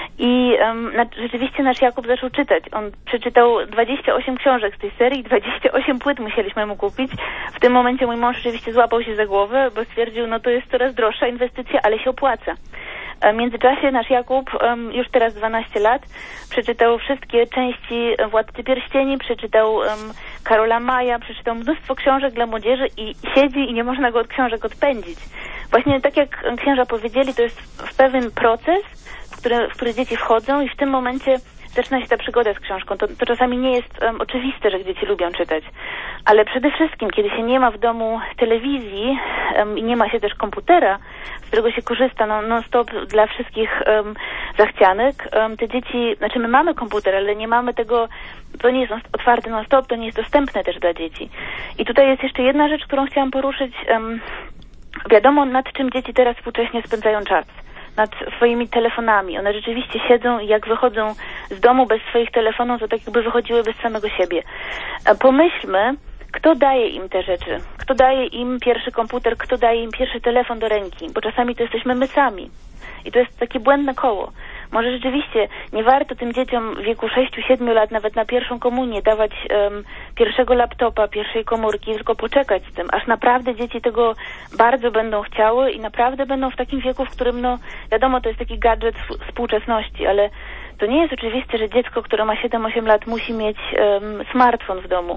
I um, na, rzeczywiście nasz Jakub zaczął czytać. On przeczytał dwadzieścia osiem książek z tej serii, dwadzieścia osiem płyt musieliśmy mu kupić. W tym momencie mój mąż rzeczywiście złapał się za głowę, bo stwierdził, no to jest coraz droższa inwestycja, ale się opłaca. W międzyczasie nasz Jakub, um, już teraz dwanaście lat, przeczytał wszystkie części Władcy Pierścieni, przeczytał um, Karola Maja, przeczytał mnóstwo książek dla młodzieży i siedzi i nie można go od książek odpędzić. Właśnie tak jak księża powiedzieli, to jest w pewien proces, w który, w który dzieci wchodzą i w tym momencie zaczyna się ta przygoda z książką. To, to czasami nie jest um, oczywiste, że dzieci lubią czytać. Ale przede wszystkim, kiedy się nie ma w domu telewizji um, i nie ma się też komputera, z którego się korzysta no, non-stop dla wszystkich um, zachcianek, um, te dzieci, znaczy my mamy komputer, ale nie mamy tego, to nie jest otwarty non-stop, to nie jest dostępne też dla dzieci. I tutaj jest jeszcze jedna rzecz, którą chciałam poruszyć. Um, wiadomo, nad czym dzieci teraz współcześnie spędzają czas. Nad swoimi telefonami. One rzeczywiście siedzą i jak wychodzą z domu bez swoich telefonów, to tak jakby wychodziły bez samego siebie. Pomyślmy, kto daje im te rzeczy? Kto daje im pierwszy komputer? Kto daje im pierwszy telefon do ręki? Bo czasami to jesteśmy my sami. I to jest takie błędne koło. Może rzeczywiście nie warto tym dzieciom w wieku sześciu siedmiu lat nawet na pierwszą komunię dawać um, pierwszego laptopa, pierwszej komórki, tylko poczekać z tym, aż naprawdę dzieci tego bardzo będą chciały i naprawdę będą w takim wieku, w którym, no wiadomo, to jest taki gadżet współczesności, ale to nie jest oczywiste, że dziecko, które ma siedem osiem lat, musi mieć um, smartfon w domu.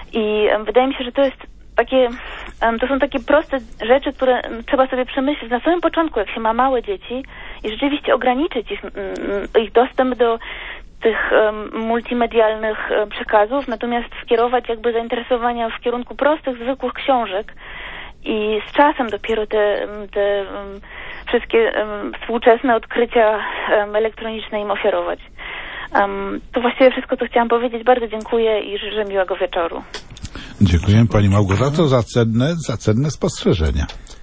I um, wydaje mi się, że to jest takie, um, to są takie proste rzeczy, które um, trzeba sobie przemyśleć na samym początku, jak się ma małe dzieci i rzeczywiście ograniczyć ich, um, ich dostęp do tych um, multimedialnych um, przekazów, natomiast skierować jakby zainteresowania w kierunku prostych, zwykłych książek i z czasem dopiero te, te um, wszystkie um, współczesne odkrycia um, elektroniczne im ofiarować. Um, to właściwie wszystko, co chciałam powiedzieć. Bardzo dziękuję i życzę miłego wieczoru. Dziękuję Pani Małgorzato za cenne, za cenne spostrzeżenia.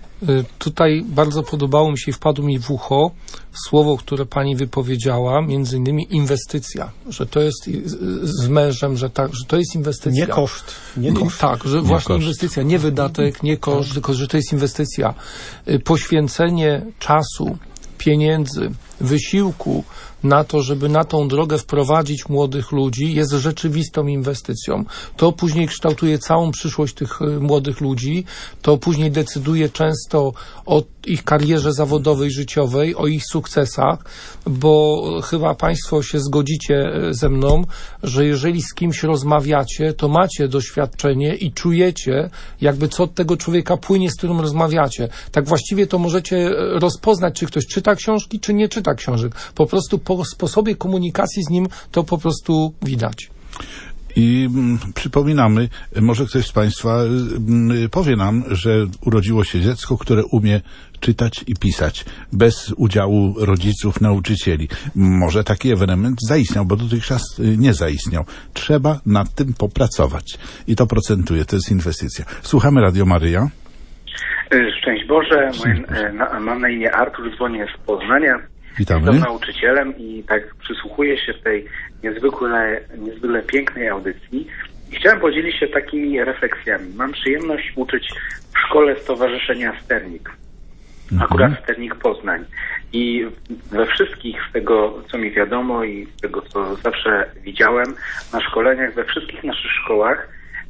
Tutaj bardzo podobało mi się i wpadło mi w ucho słowo, które pani wypowiedziała, między innymi inwestycja, że to jest z mężem, że, tak, że to jest inwestycja. Nie koszt. Nie koszt. Tak, że nie właśnie koszt. Inwestycja, nie wydatek, nie koszt, tylko że to jest inwestycja. Poświęcenie czasu, pieniędzy, wysiłku na to, żeby na tą drogę wprowadzić młodych ludzi, jest rzeczywistą inwestycją. To później kształtuje całą przyszłość tych młodych ludzi, to później decyduje często o ich karierze zawodowej, życiowej, o ich sukcesach, bo chyba Państwo się zgodzicie ze mną, że jeżeli z kimś rozmawiacie, to macie doświadczenie i czujecie, jakby co od tego człowieka płynie, z którym rozmawiacie. Tak właściwie to możecie rozpoznać, czy ktoś czyta książki, czy nie czyta książek. Po prostu po sposobie komunikacji z nim to po prostu widać. I mm, przypominamy, może ktoś z Państwa mm, powie nam, że urodziło się dziecko, które umie czytać i pisać bez udziału rodziców, nauczycieli. Może taki ewenement zaistniał, bo dotychczas nie zaistniał. Trzeba nad tym popracować. I to procentuje, to jest inwestycja. Słuchamy Radio Maryja. Szczęść Boże, moje, na, mam na imię Artur, dzwonię z Poznania. Witamy. Jestem nauczycielem i tak przysłuchuję się w tej niezwykle, niezwykle pięknej audycji i chciałem podzielić się takimi refleksjami. Mam przyjemność uczyć w szkole Stowarzyszenia Sternik, mhm. akurat Sternik Poznań. I we wszystkich, z tego co mi wiadomo i z tego co zawsze widziałem na szkoleniach, we wszystkich naszych szkołach,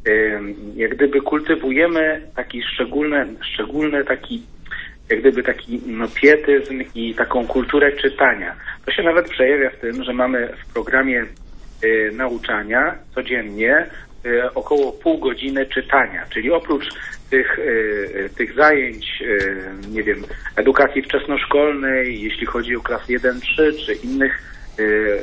jak gdyby kultywujemy taki szczególny, szczególny taki jak gdyby taki no, pietyzm i taką kulturę czytania. To się nawet przejawia w tym, że mamy w programie y, nauczania codziennie y, około pół godziny czytania, czyli oprócz tych, y, tych zajęć, y, nie wiem, edukacji wczesnoszkolnej, jeśli chodzi o klasy jeden trzy czy innych y,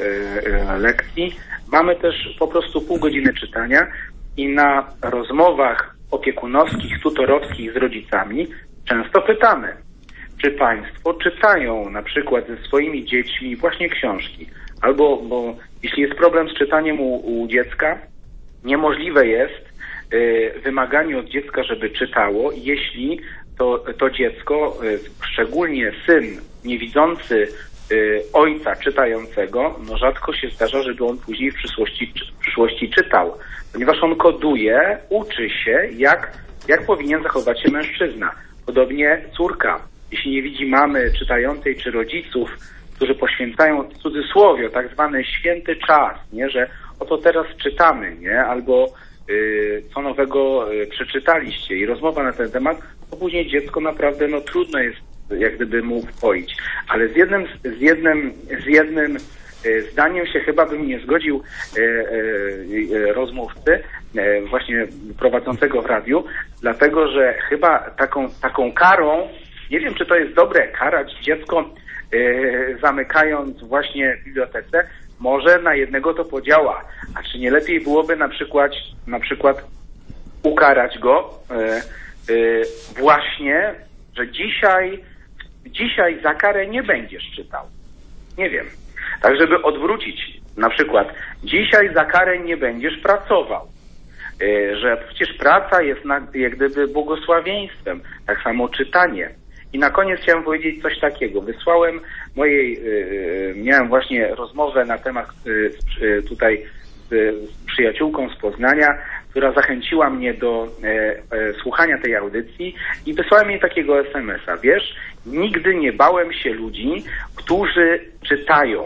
y, lekcji, mamy też po prostu pół godziny czytania i na rozmowach opiekunowskich, tutorowskich z rodzicami często pytamy, czy Państwo czytają na przykład ze swoimi dziećmi właśnie książki? Albo, bo jeśli jest problem z czytaniem u, u dziecka, niemożliwe jest y, wymaganie od dziecka, żeby czytało, jeśli to, to dziecko, y, szczególnie syn niewidzący y, ojca czytającego, no rzadko się zdarza, żeby on później w przyszłości, w przyszłości czytał, ponieważ on koduje, uczy się, jak, jak powinien zachować się mężczyzna. Podobnie córka, jeśli nie widzi mamy czytającej czy rodziców, którzy poświęcają w cudzysłowie tak zwany święty czas, nie, że oto teraz czytamy, nie, albo y, co nowego y, przeczytaliście i rozmowa na ten temat, to później dziecko naprawdę no trudno jest jak gdyby mu wpoić. Ale z jednym, z jednym, z jednym y, zdaniem się chyba bym nie zgodził y, y, y, rozmówcy, y, właśnie prowadzącego w radiu, dlatego że chyba taką, taką karą, nie wiem czy to jest dobre, karać dziecko Yy, zamykając właśnie w bibliotece, może na jednego to podziała. A czy nie lepiej byłoby na przykład, na przykład ukarać go yy, yy, właśnie, że dzisiaj, dzisiaj za karę nie będziesz czytał. Nie wiem. Tak, żeby odwrócić. Na przykład dzisiaj za karę nie będziesz pracował. Yy, że przecież praca jest na, jak gdyby błogosławieństwem. Tak samo czytanie. I na koniec chciałem powiedzieć coś takiego. Wysłałem mojej, y, miałem właśnie rozmowę na temat y, y, tutaj y, z przyjaciółką z Poznania, która zachęciła mnie do y, y, słuchania tej audycji i wysłałem jej takiego es em es a. Wiesz, nigdy nie bałem się ludzi, którzy czytają.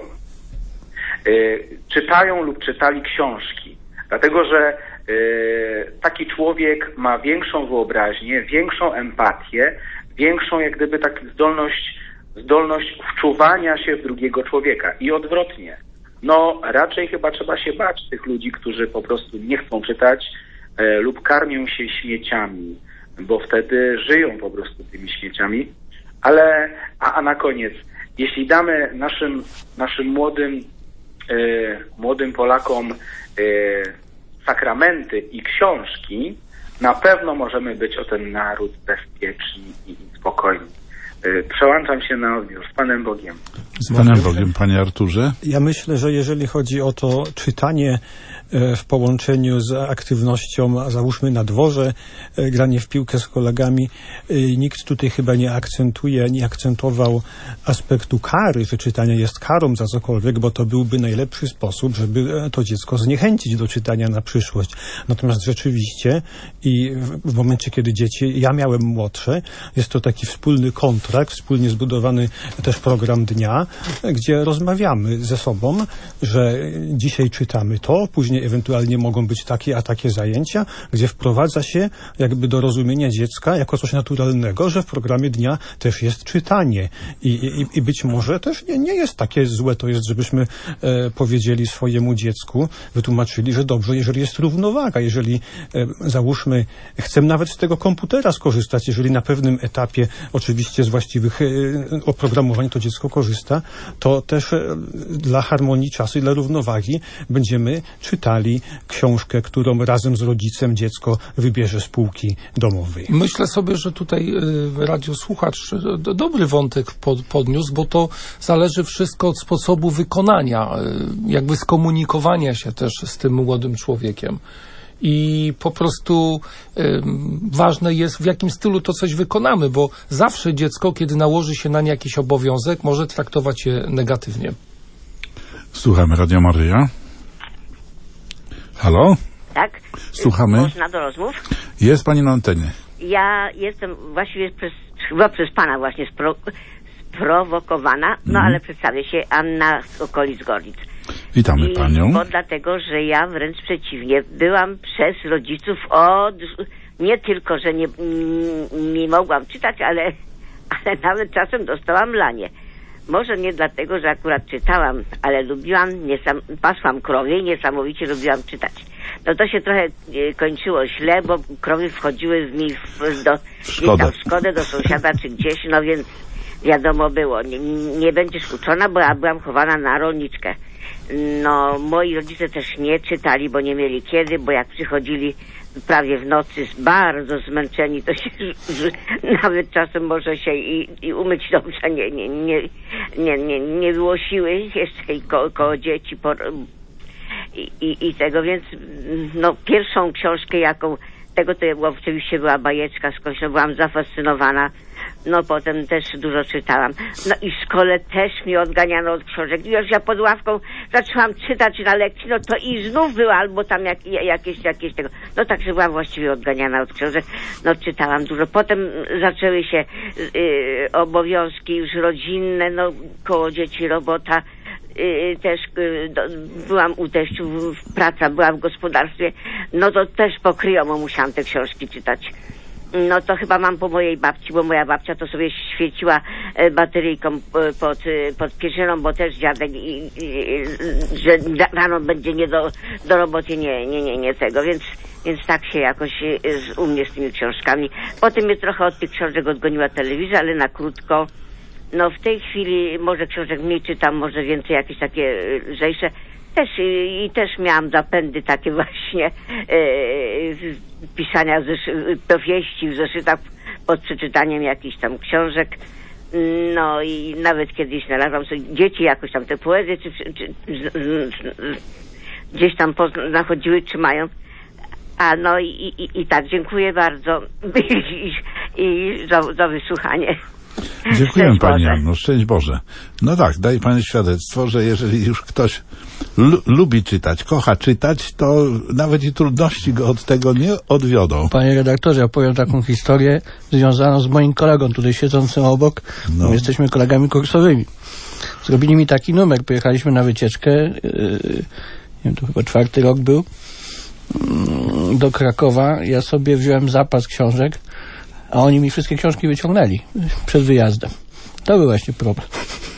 Y, czytają lub czytali książki. Dlatego, że y, taki człowiek ma większą wyobraźnię, większą empatię, większą jak gdyby tak zdolność, zdolność wczuwania się w drugiego człowieka i odwrotnie. No raczej chyba trzeba się bać tych ludzi, którzy po prostu nie chcą czytać e, lub karmią się śmieciami, bo wtedy żyją po prostu tymi śmieciami. Ale, a, a na koniec, jeśli damy naszym, naszym młodym, e, młodym Polakom e, sakramenty i książki, na pewno możemy być o ten naród bezpieczni i spokojni. Przełączam się na odbiór. Z Panem Bogiem. Z Panem Bogiem, Panie Arturze. Ja myślę, że jeżeli chodzi o to czytanie w połączeniu z aktywnością, załóżmy na dworze, granie w piłkę z kolegami, nikt tutaj chyba nie akcentuje, nie akcentował aspektu kary, że czytanie jest karą za cokolwiek, bo to byłby najlepszy sposób, żeby to dziecko zniechęcić do czytania na przyszłość. Natomiast rzeczywiście i w momencie, kiedy dzieci, ja miałem młodsze, jest to taki wspólny kontrakt, wspólnie zbudowany też program dnia, gdzie rozmawiamy ze sobą, że dzisiaj czytamy to, później ewentualnie mogą być takie a takie zajęcia, gdzie wprowadza się jakby do rozumienia dziecka jako coś naturalnego, że w programie dnia też jest czytanie. I, i, i być może też nie, nie jest takie złe to jest, żebyśmy e, powiedzieli swojemu dziecku, wytłumaczyli, że dobrze, jeżeli jest równowaga, jeżeli e, załóżmy, chcemy nawet z tego komputera skorzystać, jeżeli na pewnym etapie oczywiście z właściwych e, oprogramowań to dziecko korzysta, to też e, dla harmonii czasu i dla równowagi będziemy czytali książkę, którą razem z rodzicem dziecko wybierze z półki domowej. Myślę sobie, że tutaj y, radiosłuchacz y, dobry wątek pod, podniósł, bo to zależy wszystko od sposobu wykonania, y, jakby skomunikowania się też z tym młodym człowiekiem. I po prostu y, ważne jest, w jakim stylu to coś wykonamy, bo zawsze dziecko, kiedy nałoży się na nie jakiś obowiązek, może traktować je negatywnie. Słuchamy Radio Maryja. Halo? Tak? Słuchamy. Można do rozmów? Jest Pani na antenie. Ja jestem właściwie przez, chyba przez Pana właśnie spro, sprowokowana, no ale przedstawię się, Anna z okolic Gorlic. Witamy I, Panią. Bo dlatego, że ja wręcz przeciwnie, byłam przez rodziców od, nie tylko, że nie, nie mogłam czytać, ale, ale nawet czasem dostałam lanie. Może nie dlatego, że akurat czytałam, ale lubiłam, niesam, pasłam krowy i niesamowicie lubiłam czytać. No to się trochę e, kończyło źle, bo krowy wchodziły w mi w, do, gdzieś tam w Szkodę, do sąsiada czy gdzieś, no więc wiadomo było, nie, nie będziesz uczona, bo ja byłam chowana na rolniczkę. No, moi rodzice też nie czytali, bo nie mieli kiedy, bo jak przychodzili prawie w nocy bardzo zmęczeni, to się że nawet czasem może się i, i umyć dobrze nie, nie, nie, nie, nie, nie było siły jeszcze i ko, koło dzieci por, i, i, i tego, więc no pierwszą książkę jaką tego to była, oczywiście była bajeczka, skądś no, byłam zafascynowana. No potem też dużo czytałam. No i w szkole też mi odganiano od książek. I już ja pod ławką zaczęłam czytać na lekcji, no to i znów była albo tam jak, jakieś, jakieś tego. No także byłam właściwie odganiana od książek. No czytałam dużo. Potem zaczęły się y, obowiązki już rodzinne, no koło dzieci robota. Y, też y, do, byłam u teściu, w, praca była w gospodarstwie. No to też po kryjomu musiałam te książki czytać. No to chyba mam po mojej babci, bo moja babcia to sobie świeciła bateryjką pod, pod pierzyną, bo też dziadek, i, i, że rano będzie nie do, do roboty, nie, nie, nie, nie tego, więc, więc tak się jakoś u mnie z tymi książkami. Potem mnie trochę od tych książek odgoniła telewizja, ale na krótko. No w tej chwili może książek mniej czytam, może więcej jakieś takie lżejsze. Też i, i też miałam zapędy takie właśnie e, pisania zeszy, powieści w zeszytach pod przeczytaniem jakichś tam książek. No i nawet kiedyś znalazłam sobie dzieci jakoś tam te poezje czy, czy, czy, gdzieś tam nachodziły, trzymają. A no i, i, i tak, dziękuję bardzo i, i za, za wysłuchanie. Dziękuję Pani Anno, szczęść Boże. No tak, daje Pani świadectwo, że jeżeli już ktoś lu- lubi czytać, kocha czytać, to nawet i trudności go od tego nie odwiodą. Panie redaktorze, ja powiem taką historię związaną z moim kolegą tutaj siedzącym obok. No. My jesteśmy kolegami kursowymi. Zrobili mi taki numer, pojechaliśmy na wycieczkę, yy, nie wiem, to chyba czwarty rok był, yy, do Krakowa. Ja sobie wziąłem zapas książek, a oni mi wszystkie książki wyciągnęli przed wyjazdem. To był właśnie problem.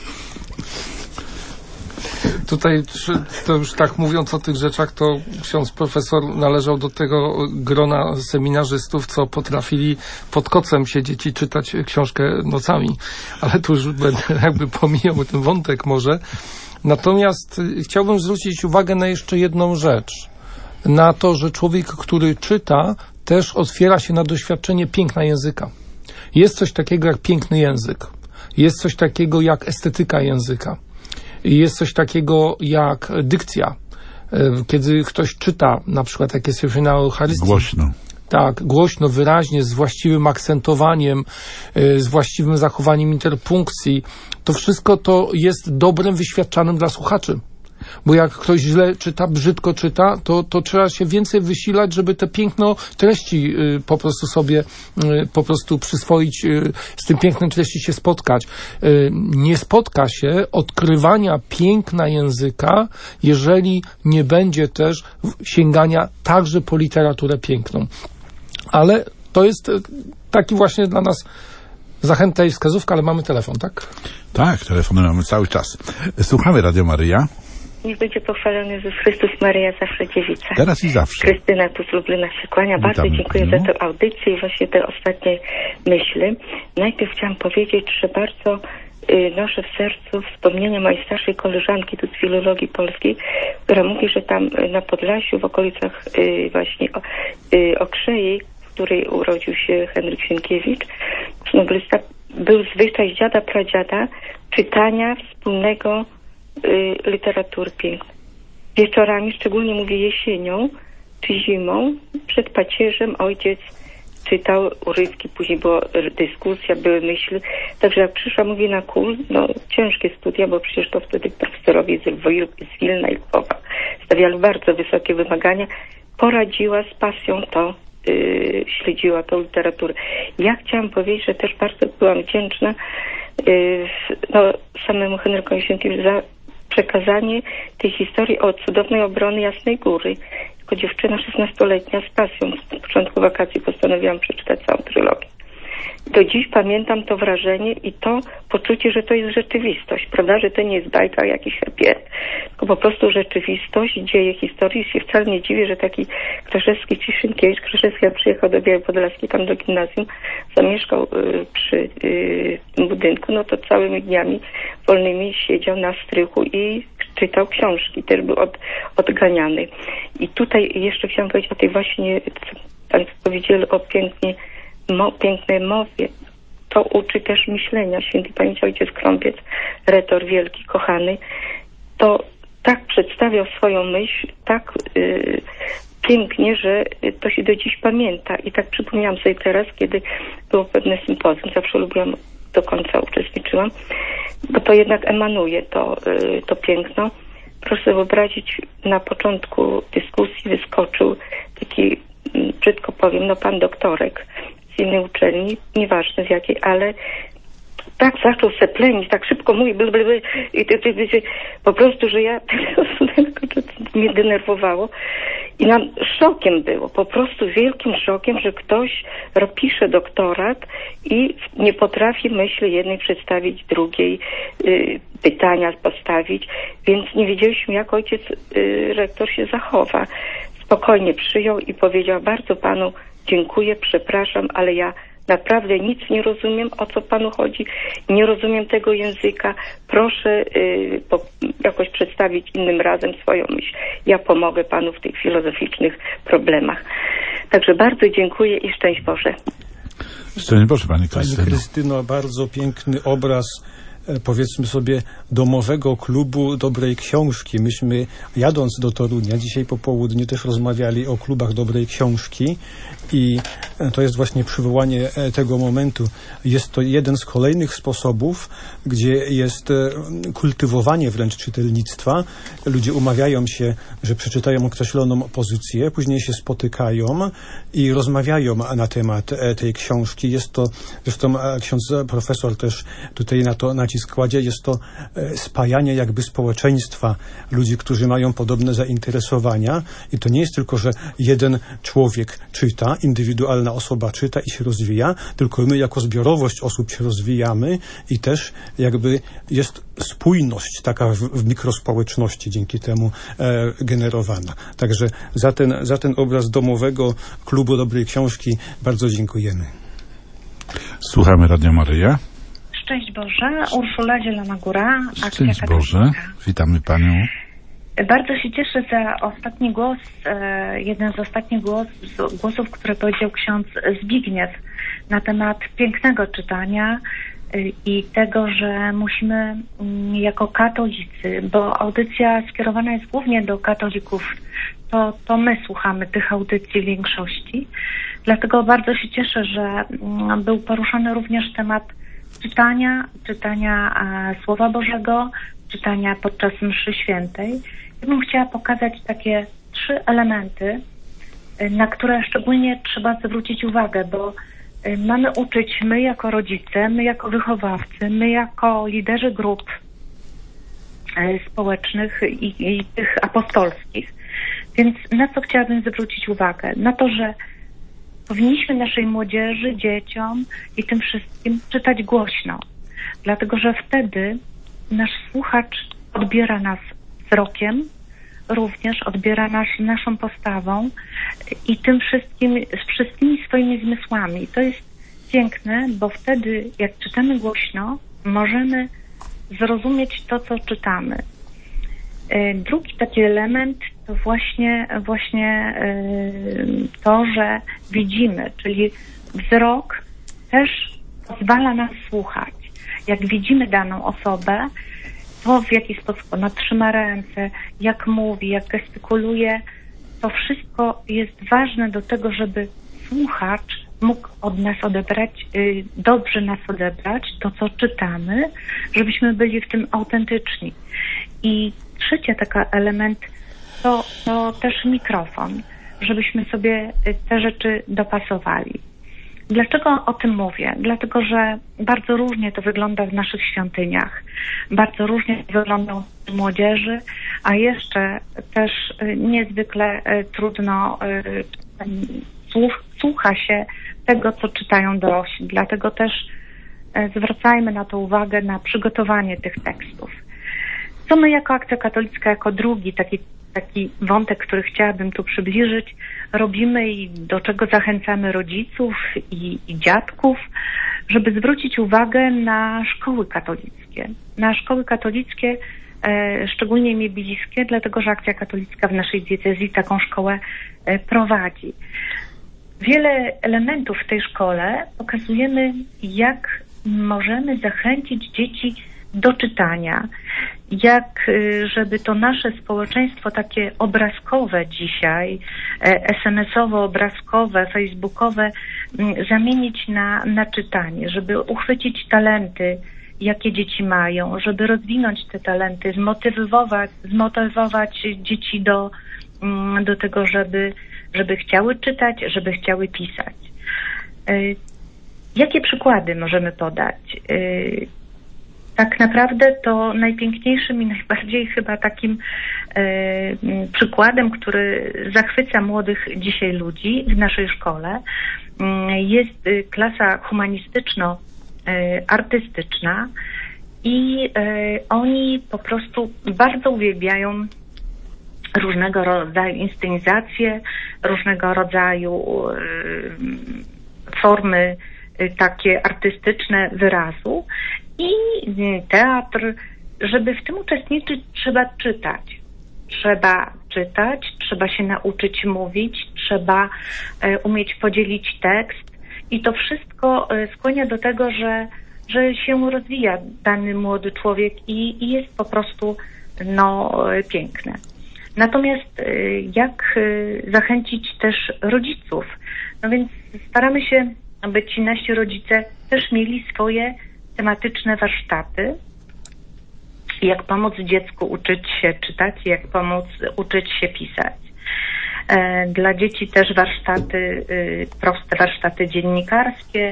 Tutaj, to już tak mówiąc o tych rzeczach, to ksiądz profesor należał do tego grona seminarzystów, co potrafili pod kocem siedzieć i czytać książkę nocami. Ale tu już będę jakby pomijał ten wątek może. Natomiast chciałbym zwrócić uwagę na jeszcze jedną rzecz. Na to, że człowiek, który czyta, też otwiera się na doświadczenie piękna języka. Jest coś takiego jak piękny język. Jest coś takiego jak estetyka języka. Jest coś takiego jak dykcja. Kiedy ktoś czyta, na przykład jak jest na Eucharystii. Głośno. Tak, głośno, wyraźnie, z właściwym akcentowaniem, z właściwym zachowaniem interpunkcji. To wszystko to jest dobrem wyświadczanym dla słuchaczy. Bo jak ktoś źle czyta, brzydko czyta, to, to trzeba się więcej wysilać, żeby te piękno treści y, po prostu sobie y, po prostu przyswoić, y, z tym pięknem treści się spotkać. Y, nie spotka się odkrywania piękna języka, jeżeli nie będzie też sięgania także po literaturę piękną. Ale to jest taki właśnie dla nas zachęta i wskazówka, ale mamy telefon, tak? Tak, telefony mamy cały czas. Słuchamy Radio Maryja. Niech będzie pochwalony Jezus Chrystus, Maryja zawsze dziewica. Teraz i zawsze. Krystyna tu z Lublina się kłania. Witam. Bardzo dziękuję No. za tę audycję i właśnie te ostatnie myśli. Najpierw chciałam powiedzieć, że bardzo y, noszę w sercu wspomnienia mojej starszej koleżanki tu z filologii polskiej, która mówi, że tam y, na Podlasiu, w okolicach y, właśnie o, y, Okrzei, w której urodził się Henryk Sienkiewicz, noblista, był zwyczaj dziada, pradziada czytania wspólnego y, literatury pięknej. Wieczorami, szczególnie mówię jesienią czy zimą, przed pacierzem ojciec czytał urywki, później była dyskusja, były myśli. Także jak przyszła, mówi, na kurs, no ciężkie studia, bo przecież to wtedy profesorowie z, Lwow, z Wilna i Lwowa stawiali bardzo wysokie wymagania. Poradziła z pasją to, yy, śledziła tą literaturę. Ja chciałam powiedzieć, że też bardzo byłam wdzięczna yy, no, samemu Henrykowi Sienkiewiczowi za przekazanie tej historii o cudownej obrony Jasnej Góry. Jako dziewczyna szesnastoletnia z pasją z początku wakacji postanowiłam przeczytać całą trylogię. Do dziś pamiętam to wrażenie i to poczucie, że to jest rzeczywistość, prawda, że to nie jest bajka, jakiś happy end, tylko po prostu rzeczywistość, dzieje historii. Się wcale nie dziwię, że taki Kraszewski czy Sienkiewicz, Kraszewski jak przyjechał do Białej Podlaskiej, tam do gimnazjum, zamieszkał y, przy y, tym budynku, no to całymi dniami wolnymi siedział na strychu i czytał książki, też był od, odganiany. I tutaj jeszcze chciałam powiedzieć o tej właśnie, co Państwo powiedzieli o pięknie Mo, pięknej mowie. To uczy też myślenia. Święty pamięci ojciec Krąpiec, retor wielki, kochany, to tak przedstawiał swoją myśl, tak yy, pięknie, że to się do dziś pamięta. I tak przypomniałam sobie teraz, kiedy było pewne sympozjum, zawsze lubiłam, do końca uczestniczyłam, bo to jednak emanuje to, to piękno. Proszę sobie wyobrazić, na początku dyskusji wyskoczył taki, brzydko powiem, no pan doktorek z innej uczelni, nieważne z jakiej, ale tak zaczął se plenić, tak szybko mówi, bl, bl, bl, i ty, ty, ty, ty, po prostu, że ja mnie denerwowało i nam szokiem było, po prostu wielkim szokiem, że ktoś pisze doktorat i nie potrafi myśli jednej przedstawić, drugiej y, pytania postawić, więc nie wiedzieliśmy, jak ojciec y, rektor się zachowa. Spokojnie przyjął i powiedział: bardzo panu dziękuję, przepraszam, ale ja naprawdę nic nie rozumiem, o co panu chodzi, nie rozumiem tego języka, proszę y, po, jakoś przedstawić innym razem swoją myśl. Ja pomogę panu w tych filozoficznych problemach. Także bardzo dziękuję i szczęść Boże. Szczęść Boże, Pani Krystyno. Pani Krystyno, bardzo piękny obraz, powiedzmy sobie, domowego klubu dobrej książki. Myśmy, jadąc do Torunia dzisiaj po południu, też rozmawiali o klubach dobrej książki i to jest właśnie przywołanie tego momentu. Jest to jeden z kolejnych sposobów, gdzie jest kultywowanie wręcz czytelnictwa. Ludzie umawiają się, że przeczytają określoną pozycję, później się spotykają i rozmawiają na temat tej książki. Jest to, zresztą ksiądz profesor też tutaj na to nacisk kładzie, jest to spajanie jakby społeczeństwa ludzi, którzy mają podobne zainteresowania i to nie jest tylko, że jeden człowiek czyta, indywidualna osoba czyta i się rozwija, tylko my jako zbiorowość osób się rozwijamy i też jakby jest spójność taka w, w mikrospołeczności dzięki temu e, generowana. Także za ten, za ten obraz domowego klubu dobrej książki bardzo dziękujemy. Słuchamy Radio Maryja. Szczęść Boże, Urszula Zielona Góra, Akcja Szczęść Boże, Katolicka. witamy Panią. Bardzo się cieszę za ostatni głos, e, jeden z ostatnich głos, głosów, który powiedział ksiądz Zbigniew na temat pięknego czytania e, i tego, że musimy m, jako katolicy, bo audycja skierowana jest głównie do katolików, to, to my słuchamy tych audycji w większości. Dlatego bardzo się cieszę, że m, był poruszony również temat czytania, czytania e, Słowa Bożego, czytania podczas mszy świętej. Ja bym chciała pokazać takie trzy elementy, e, na które szczególnie trzeba zwrócić uwagę, bo e, mamy uczyć my jako rodzice, my jako wychowawcy, my jako liderzy grup e, społecznych i, i tych apostolskich. Więc na co chciałabym zwrócić uwagę? Na to, że powinniśmy naszej młodzieży, dzieciom i tym wszystkim czytać głośno, dlatego że wtedy nasz słuchacz odbiera nas wzrokiem, również odbiera nas naszą postawą i tym wszystkim, z wszystkimi swoimi zmysłami. To jest piękne, bo wtedy, jak czytamy głośno, możemy zrozumieć to, co czytamy. Drugi taki element to właśnie, właśnie to, że widzimy, czyli wzrok też pozwala nam słuchać. Jak widzimy daną osobę, to w jaki sposób ona trzyma ręce, jak mówi, jak gestykuluje, to wszystko jest ważne do tego, żeby słuchacz mógł od nas odebrać, dobrze nas odebrać, to co czytamy, żebyśmy byli w tym autentyczni. I trzeci taki element to, to też mikrofon, żebyśmy sobie te rzeczy dopasowali. Dlaczego o tym mówię? Dlatego, że bardzo różnie to wygląda w naszych świątyniach, bardzo różnie to wygląda w młodzieży, a jeszcze też niezwykle trudno słucha się tego, co czytają dorośli. Dlatego też zwracajmy na to uwagę, na przygotowanie tych tekstów. Co my jako Akcja Katolicka, jako drugi taki, taki wątek, który chciałabym tu przybliżyć, robimy i do czego zachęcamy rodziców i, i dziadków, żeby zwrócić uwagę na szkoły katolickie. Na szkoły katolickie, e, szczególnie mi bliskie, dlatego że Akcja Katolicka w naszej diecezji taką szkołę e, prowadzi. Wiele elementów w tej szkole pokazujemy, jak możemy zachęcić dzieci do czytania, jak żeby to nasze społeczeństwo takie obrazkowe dzisiaj, es em esowo-obrazkowe, facebookowe, zamienić na, na czytanie, żeby uchwycić talenty, jakie dzieci mają, żeby rozwinąć te talenty, zmotywować, zmotywować dzieci do, do tego, żeby, żeby chciały czytać, żeby chciały pisać. Jakie przykłady możemy podać? Tak naprawdę to najpiękniejszym i najbardziej chyba takim e, przykładem, który zachwyca młodych dzisiaj ludzi w naszej szkole, jest klasa humanistyczno-artystyczna i e, oni po prostu bardzo uwielbiają różnego rodzaju inscenizacje, różnego rodzaju e, formy e, takie artystyczne wyrazu. I teatr, żeby w tym uczestniczyć, trzeba czytać. Trzeba czytać, trzeba się nauczyć mówić, trzeba e, umieć podzielić tekst i to wszystko e, skłania do tego, że, że się rozwija dany młody człowiek i, i jest po prostu no, e, piękne. Natomiast e, jak e, zachęcić też rodziców? No więc staramy się, aby ci nasi rodzice też mieli swoje tematyczne warsztaty, jak pomóc dziecku uczyć się czytać, jak pomóc uczyć się pisać. Dla dzieci też warsztaty, proste warsztaty dziennikarskie,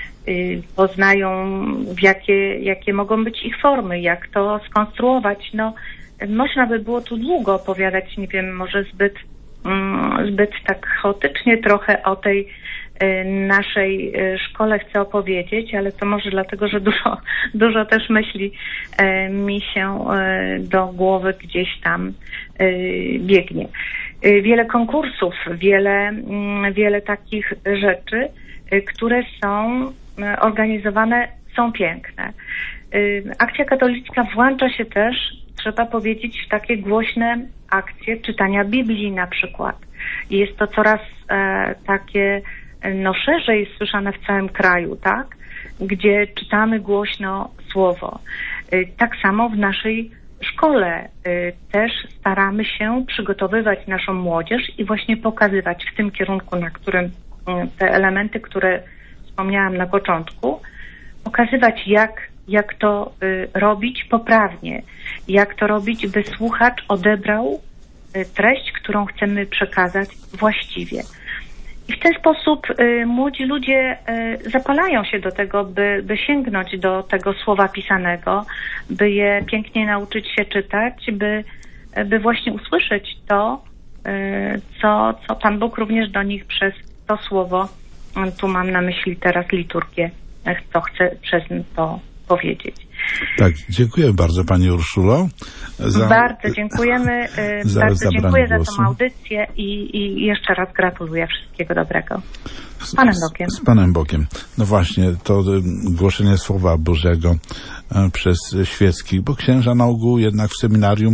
poznają w jakie, jakie mogą być ich formy, jak to skonstruować. No, można by było tu długo opowiadać, nie wiem, może zbyt, zbyt tak chaotycznie trochę o tej naszej szkole chcę opowiedzieć, ale to może dlatego, że dużo, dużo też myśli mi się do głowy gdzieś tam biegnie. Wiele konkursów, wiele, wiele takich rzeczy, które są organizowane, są piękne. Akcja katolicka włącza się też, trzeba powiedzieć, w takie głośne akcje czytania Biblii na przykład. I jest to coraz takie no szerzej słyszane w całym kraju, tak? Gdzie czytamy głośno słowo. Tak samo w naszej szkole też staramy się przygotowywać naszą młodzież i właśnie pokazywać w tym kierunku, na którym te elementy, które wspomniałam na początku, pokazywać jak, jak to robić poprawnie, jak to robić, by słuchacz odebrał treść, którą chcemy przekazać właściwie. I w ten sposób y, młodzi ludzie y, zapalają się do tego, by, by sięgnąć do tego słowa pisanego, by je pięknie nauczyć się czytać, by, by właśnie usłyszeć to, y, co, co Pan Bóg również do nich przez to słowo, y, tu mam na myśli teraz liturgię, co chce przez to powiedzieć. Tak, dziękuję bardzo Pani Urszulo. Za, bardzo dziękujemy, za bardzo dziękuję głosu. za tą audycję i, i jeszcze raz gratuluję wszystkiego dobrego. Z Panem Bogiem. Z, z Panem Bogiem. No właśnie, to głoszenie Słowa Bożego e, przez świeckich, bo księża na ogół jednak w seminarium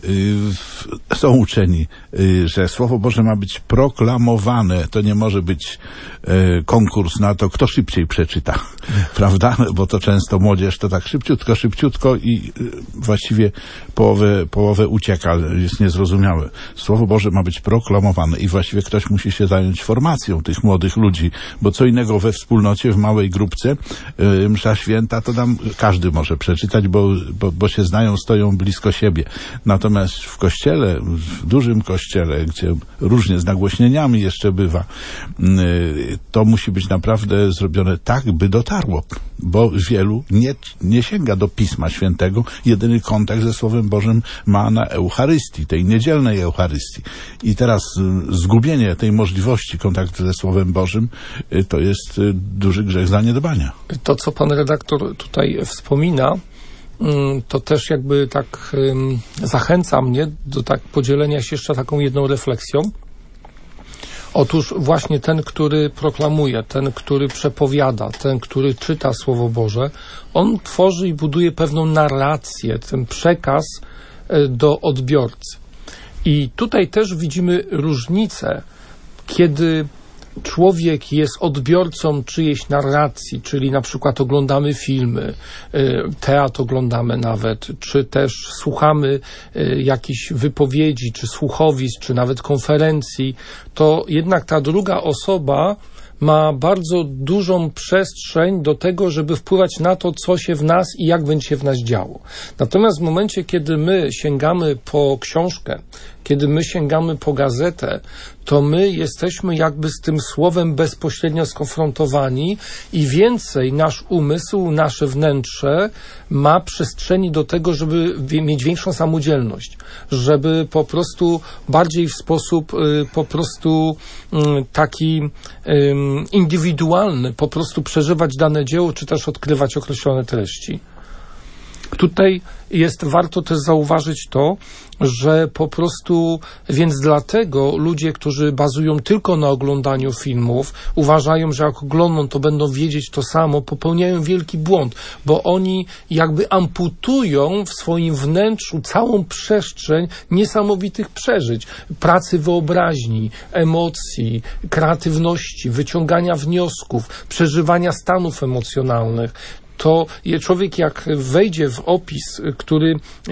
y, są uczeni, y, że Słowo Boże ma być proklamowane. To nie może być y, konkurs na to, kto szybciej przeczyta. Prawda? Bo to często młodzież to tak szybciutko, szybciutko i y, właściwie połowę, połowę ucieka, jest niezrozumiałe. Słowo Boże ma być proklamowane i właściwie ktoś musi się zająć formacją tych młodych ludzi, bo co innego we wspólnocie, w małej grupce, yy, msza święta, to tam każdy może przeczytać, bo, bo, bo się znają, stoją blisko siebie. Natomiast w kościele, w dużym kościele, gdzie różnie z nagłośnieniami jeszcze bywa, yy, to musi być naprawdę zrobione tak, by dotarło, bo wielu nie, nie sięga do Pisma Świętego. Jedyny kontakt ze Słowem Bożym ma na Eucharystii, tej niedzielnej Eucharystii. I teraz yy, zgubienie tej możliwości kontaktu ze Słowem Bożym, to jest duży grzech zaniedbania. To, co pan redaktor tutaj wspomina, to też jakby tak zachęca mnie do tak podzielenia się jeszcze taką jedną refleksją. Otóż właśnie ten, który proklamuje, ten, który przepowiada, ten, który czyta Słowo Boże, on tworzy i buduje pewną narrację, ten przekaz do odbiorcy. I tutaj też widzimy różnicę, kiedy człowiek jest odbiorcą czyjejś narracji, czyli na przykład oglądamy filmy, teatr oglądamy nawet, czy też słuchamy jakichś wypowiedzi, czy słuchowisk, czy nawet konferencji, to jednak ta druga osoba ma bardzo dużą przestrzeń do tego, żeby wpływać na to, co się w nas i jak będzie się w nas działo. Natomiast w momencie, kiedy my sięgamy po książkę, kiedy my sięgamy po gazetę, to my jesteśmy jakby z tym słowem bezpośrednio skonfrontowani i więcej nasz umysł, nasze wnętrze ma przestrzeni do tego, żeby mieć większą samodzielność, żeby po prostu bardziej w sposób y, po prostu y, taki y, indywidualny po prostu przeżywać dane dzieło, czy też odkrywać określone treści. Tutaj jest warto też zauważyć to, że po prostu, więc dlatego ludzie, którzy bazują tylko na oglądaniu filmów, uważają, że jak oglądną, to będą wiedzieć to samo, popełniają wielki błąd, bo oni jakby amputują w swoim wnętrzu całą przestrzeń niesamowitych przeżyć, pracy wyobraźni, emocji, kreatywności, wyciągania wniosków, przeżywania stanów emocjonalnych. To człowiek jak wejdzie w opis, który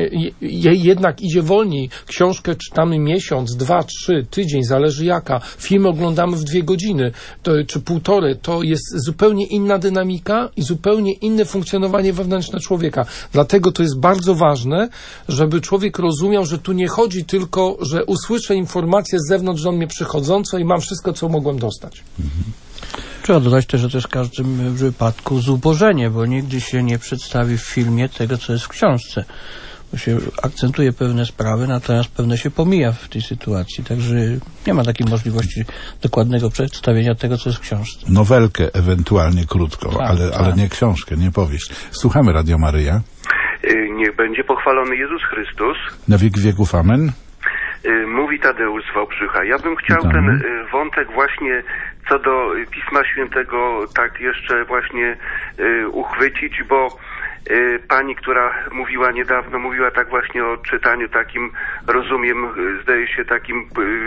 jednak idzie wolniej, książkę czytamy miesiąc, dwa, trzy, tydzień, zależy jaka, film oglądamy w dwie godziny, to, czy półtorej, to jest zupełnie inna dynamika i zupełnie inne funkcjonowanie wewnętrzne człowieka. Dlatego to jest bardzo ważne, żeby człowiek rozumiał, że tu nie chodzi tylko, że usłyszę informację z zewnątrz do mnie przychodzącą i mam wszystko, co mogłem dostać. Mhm. Trzeba dodać też, że to jest w każdym wypadku zubożenie, bo nigdy się nie przedstawi w filmie tego, co jest w książce. Bo się akcentuje pewne sprawy, natomiast pewne się pomija w tej sytuacji. Także nie ma takiej możliwości dokładnego przedstawienia tego, co jest w książce. Nowelkę ewentualnie krótko, tak, ale, tak. ale nie książkę, nie powieść. Słuchamy Radio Maryja. Niech będzie pochwalony Jezus Chrystus. Na wieki wieków amen. Mówi Tadeusz z Wałbrzycha. Ja bym chciał Witamy. ten wątek właśnie co do Pisma Świętego tak jeszcze właśnie y, uchwycić, bo y, pani, która mówiła niedawno, mówiła tak właśnie o czytaniu takim, rozumiem, y, zdaje się takim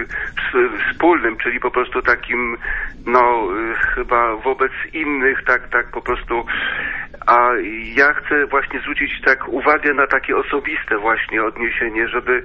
y, wspólnym, czyli po prostu takim, no y, chyba wobec innych, tak, tak po prostu. A ja chcę właśnie zwrócić tak uwagę na takie osobiste właśnie odniesienie, żeby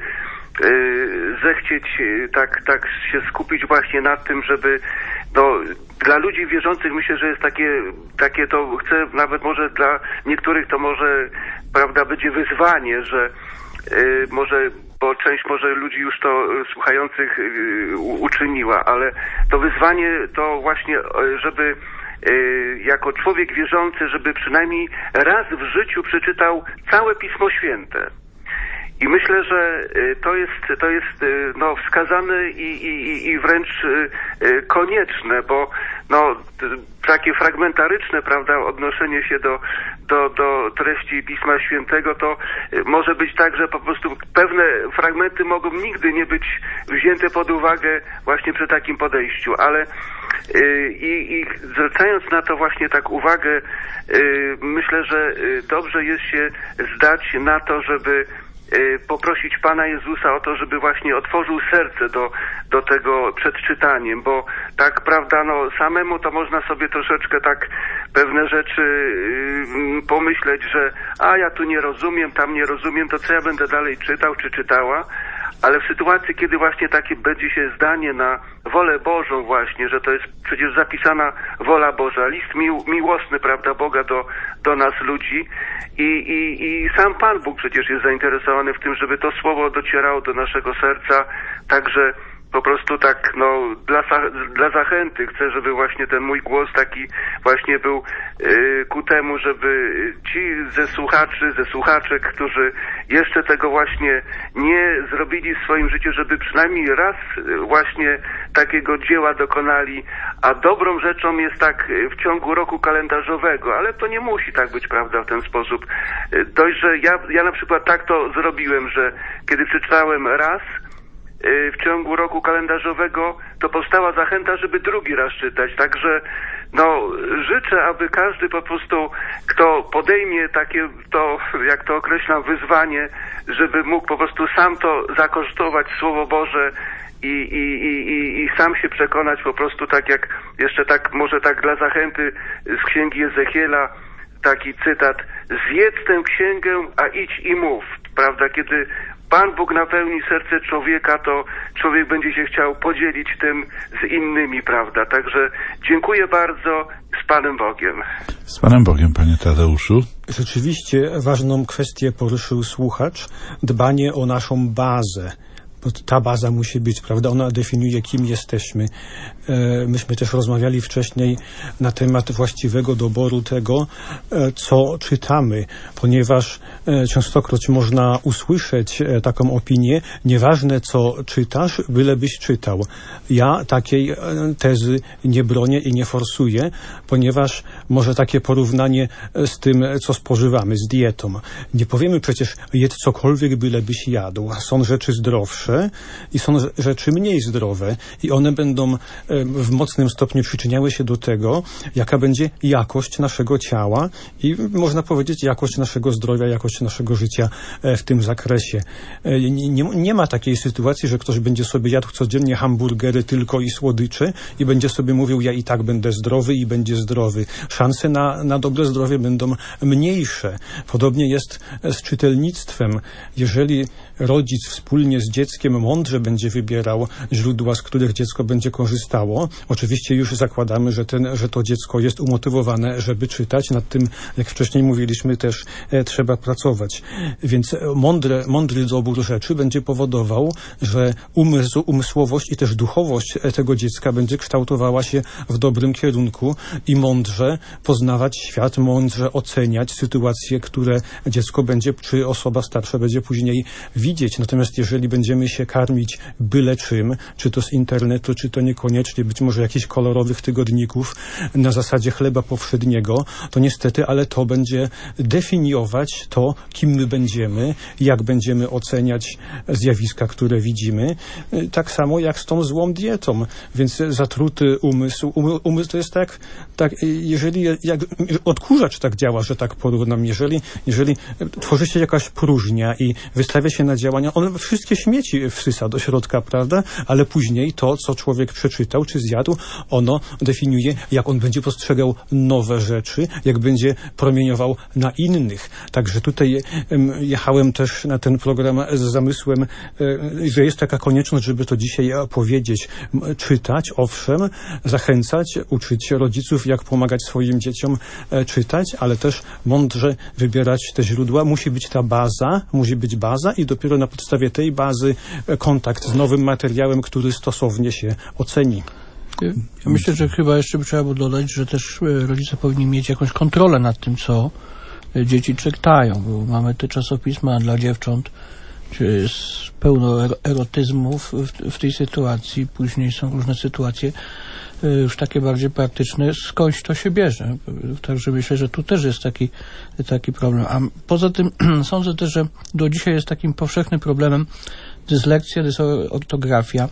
zechcieć tak, tak się skupić właśnie nad tym, żeby no, dla ludzi wierzących myślę, że jest takie, takie to chcę, nawet może dla niektórych to może, prawda, będzie wyzwanie, że y, może, bo część może ludzi już to y, słuchających y, uczyniła, ale to wyzwanie to właśnie, żeby y, jako człowiek wierzący, żeby przynajmniej raz w życiu przeczytał całe Pismo Święte. I myślę, że to jest, to jest no, wskazane i, i, i wręcz konieczne, bo no, takie fragmentaryczne, prawda, odnoszenie się do, do, do treści Pisma Świętego, to może być tak, że po prostu pewne fragmenty mogą nigdy nie być wzięte pod uwagę właśnie przy takim podejściu, ale i, i zwracając na to właśnie tak uwagę, myślę, że dobrze jest się zdać na to, żeby poprosić Pana Jezusa o to, żeby właśnie otworzył serce do, do tego przed czytaniem, bo tak, prawda, no samemu to można sobie troszeczkę tak pewne rzeczy yy, pomyśleć, że a ja tu nie rozumiem, tam nie rozumiem, to co ja będę dalej czytał czy czytała, ale w sytuacji, kiedy właśnie takie będzie się zdanie na wolę Bożą właśnie, że to jest przecież zapisana wola Boża, list mił, miłosny, prawda, Boga do, do nas ludzi i, i, i sam Pan Bóg przecież jest zainteresowany w tym, żeby to słowo docierało do naszego serca, także po prostu tak, no, dla, dla zachęty chcę, żeby właśnie ten mój głos taki właśnie był yy, ku temu, żeby ci ze słuchaczy, ze słuchaczek, którzy jeszcze tego właśnie nie zrobili w swoim życiu, żeby przynajmniej raz właśnie takiego dzieła dokonali, a dobrą rzeczą jest tak w ciągu roku kalendarzowego, ale to nie musi tak być, prawda, w ten sposób. Dość, że ja, ja na przykład tak to zrobiłem, że kiedy przeczytałem raz, w ciągu roku kalendarzowego, to powstała zachęta, żeby drugi raz czytać. Także no, życzę, aby każdy po prostu, kto podejmie takie, to jak to określam, wyzwanie, żeby mógł po prostu sam to zakosztować, Słowo Boże, I, i, i, i sam się przekonać po prostu, tak jak jeszcze tak, może tak dla zachęty z księgi Ezechiela, taki cytat: zjedz tę księgę, a idź i mów, prawda? Kiedy Pan Bóg napełni serce człowieka, to człowiek będzie się chciał podzielić tym z innymi, prawda? Także dziękuję bardzo, z Panem Bogiem. Z Panem Bogiem, panie Tadeuszu. Rzeczywiście ważną kwestię poruszył słuchacz, dbanie o naszą bazę. Bo ta baza musi być, prawda, ona definiuje, kim jesteśmy. E, myśmy też rozmawiali wcześniej na temat właściwego doboru tego, e, co czytamy, ponieważ e, częstokroć można usłyszeć e, taką opinię: nieważne co czytasz, bylebyś czytał. Ja takiej e, tezy nie bronię i nie forsuję, ponieważ może takie porównanie z tym, co spożywamy, z dietą. Nie powiemy przecież: jedz cokolwiek, bylebyś jadł. Są rzeczy zdrowsze i są rzeczy mniej zdrowe i one będą w mocnym stopniu przyczyniały się do tego, jaka będzie jakość naszego ciała i można powiedzieć jakość naszego zdrowia, jakość naszego życia w tym zakresie. Nie, nie, nie ma takiej sytuacji, że ktoś będzie sobie jadł codziennie hamburgery tylko i słodycze i będzie sobie mówił: ja i tak będę zdrowy i będzie zdrowy. Szanse na, na dobre zdrowie będą mniejsze. Podobnie jest z czytelnictwem. Jeżeli rodzic wspólnie z dzieckiem mądrze będzie wybierał źródła, z których dziecko będzie korzystało, oczywiście już zakładamy, że, ten, że to dziecko jest umotywowane, żeby czytać. Nad tym, jak wcześniej mówiliśmy, też e, trzeba pracować. Więc mądre, mądry dobór rzeczy będzie powodował, że umysł, umysłowość i też duchowość tego dziecka będzie kształtowała się w dobrym kierunku i mądrze poznawać świat, mądrze oceniać sytuacje, które dziecko będzie, czy osoba starsza będzie później widzieć. Natomiast jeżeli będziemy się karmić byle czym, czy to z internetu, czy to niekoniecznie, być może jakichś kolorowych tygodników na zasadzie chleba powszedniego, to niestety, ale to będzie definiować to, kim my będziemy, jak będziemy oceniać zjawiska, które widzimy. Tak samo jak z tą złą dietą. Więc zatruty umysł, umy, umysł to jest tak, tak jeżeli jak odkurzacz tak działa, że tak porównam, jeżeli, jeżeli tworzy się jakaś próżnia i wystawia się na działania, on wszystkie śmieci wsysa do środka, prawda? Ale później to, co człowiek przeczytał czy zjadł, ono definiuje, jak on będzie postrzegał nowe rzeczy, jak będzie promieniował na innych. Także tutaj jechałem też na ten program z zamysłem, że jest taka konieczność, żeby to dzisiaj powiedzieć. Czytać, owszem, zachęcać, uczyć rodziców, jak pomagać swoim dzieciom czytać, ale też mądrze wybierać te źródła. Musi być ta baza, musi być baza i dopiero na podstawie tej bazy kontakt z nowym materiałem, który stosownie się oceni. Ja myślę, że chyba jeszcze by trzeba było dodać, że też rodzice powinni mieć jakąś kontrolę nad tym, co dzieci czytają, bo mamy te czasopisma dla dziewcząt, czy pełno erotyzmów w, w tej sytuacji. Później są różne sytuacje już takie bardziej praktyczne, skądś to się bierze. Także myślę, że tu też jest taki, taki problem. A poza tym sądzę też, że do dzisiaj jest takim powszechnym problemem dyslekcja, dysortografia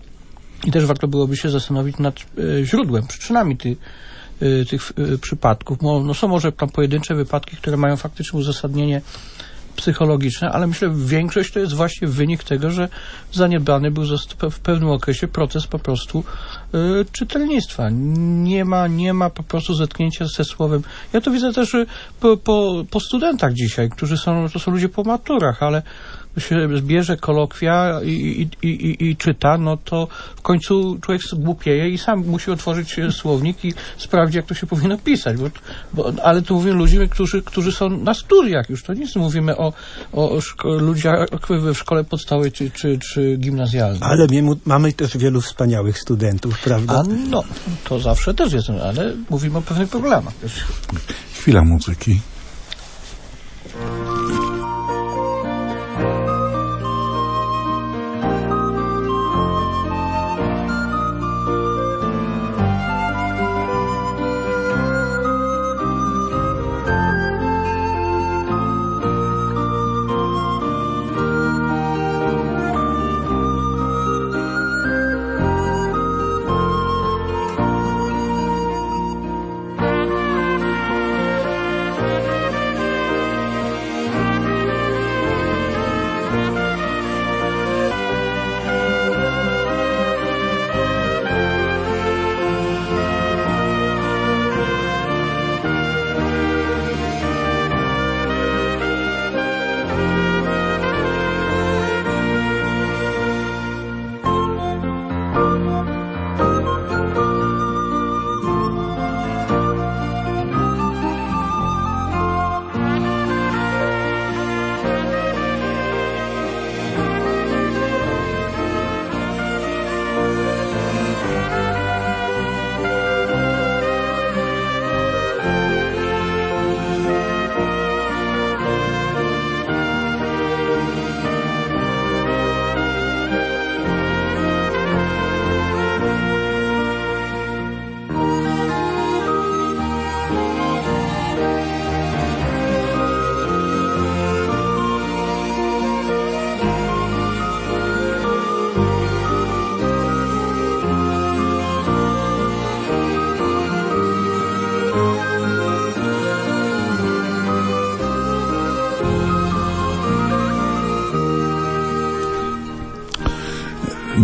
i też warto byłoby się zastanowić nad e, źródłem, przyczynami ty, e, tych e, przypadków. No, są może tam pojedyncze wypadki, które mają faktyczne uzasadnienie psychologiczne, ale myślę, że większość to jest właśnie wynik tego, że zaniedbany był w pewnym okresie proces po prostu y, czytelnictwa. Nie ma, nie ma po prostu zetknięcia ze słowem. Ja to widzę też po, po, po studentach dzisiaj, którzy są, to są ludzie po maturach, ale się zbierze kolokwia i, i, i, i, i czyta, no to w końcu człowiek głupieje i sam musi otworzyć szsłownik i sprawdzić, jak to się powinno pisać. Bo, bo, ale tu mówimy ludzie, którzy, którzy są na studiach już. To nic mówimy o, o szko- ludziach w szkole podstawowej czy, czy, czy gimnazjalnej. Ale my, mamy też wielu wspaniałych studentów, prawda? A no, to zawsze też jest, ale mówimy o pewnych problemach. Chwila muzyki.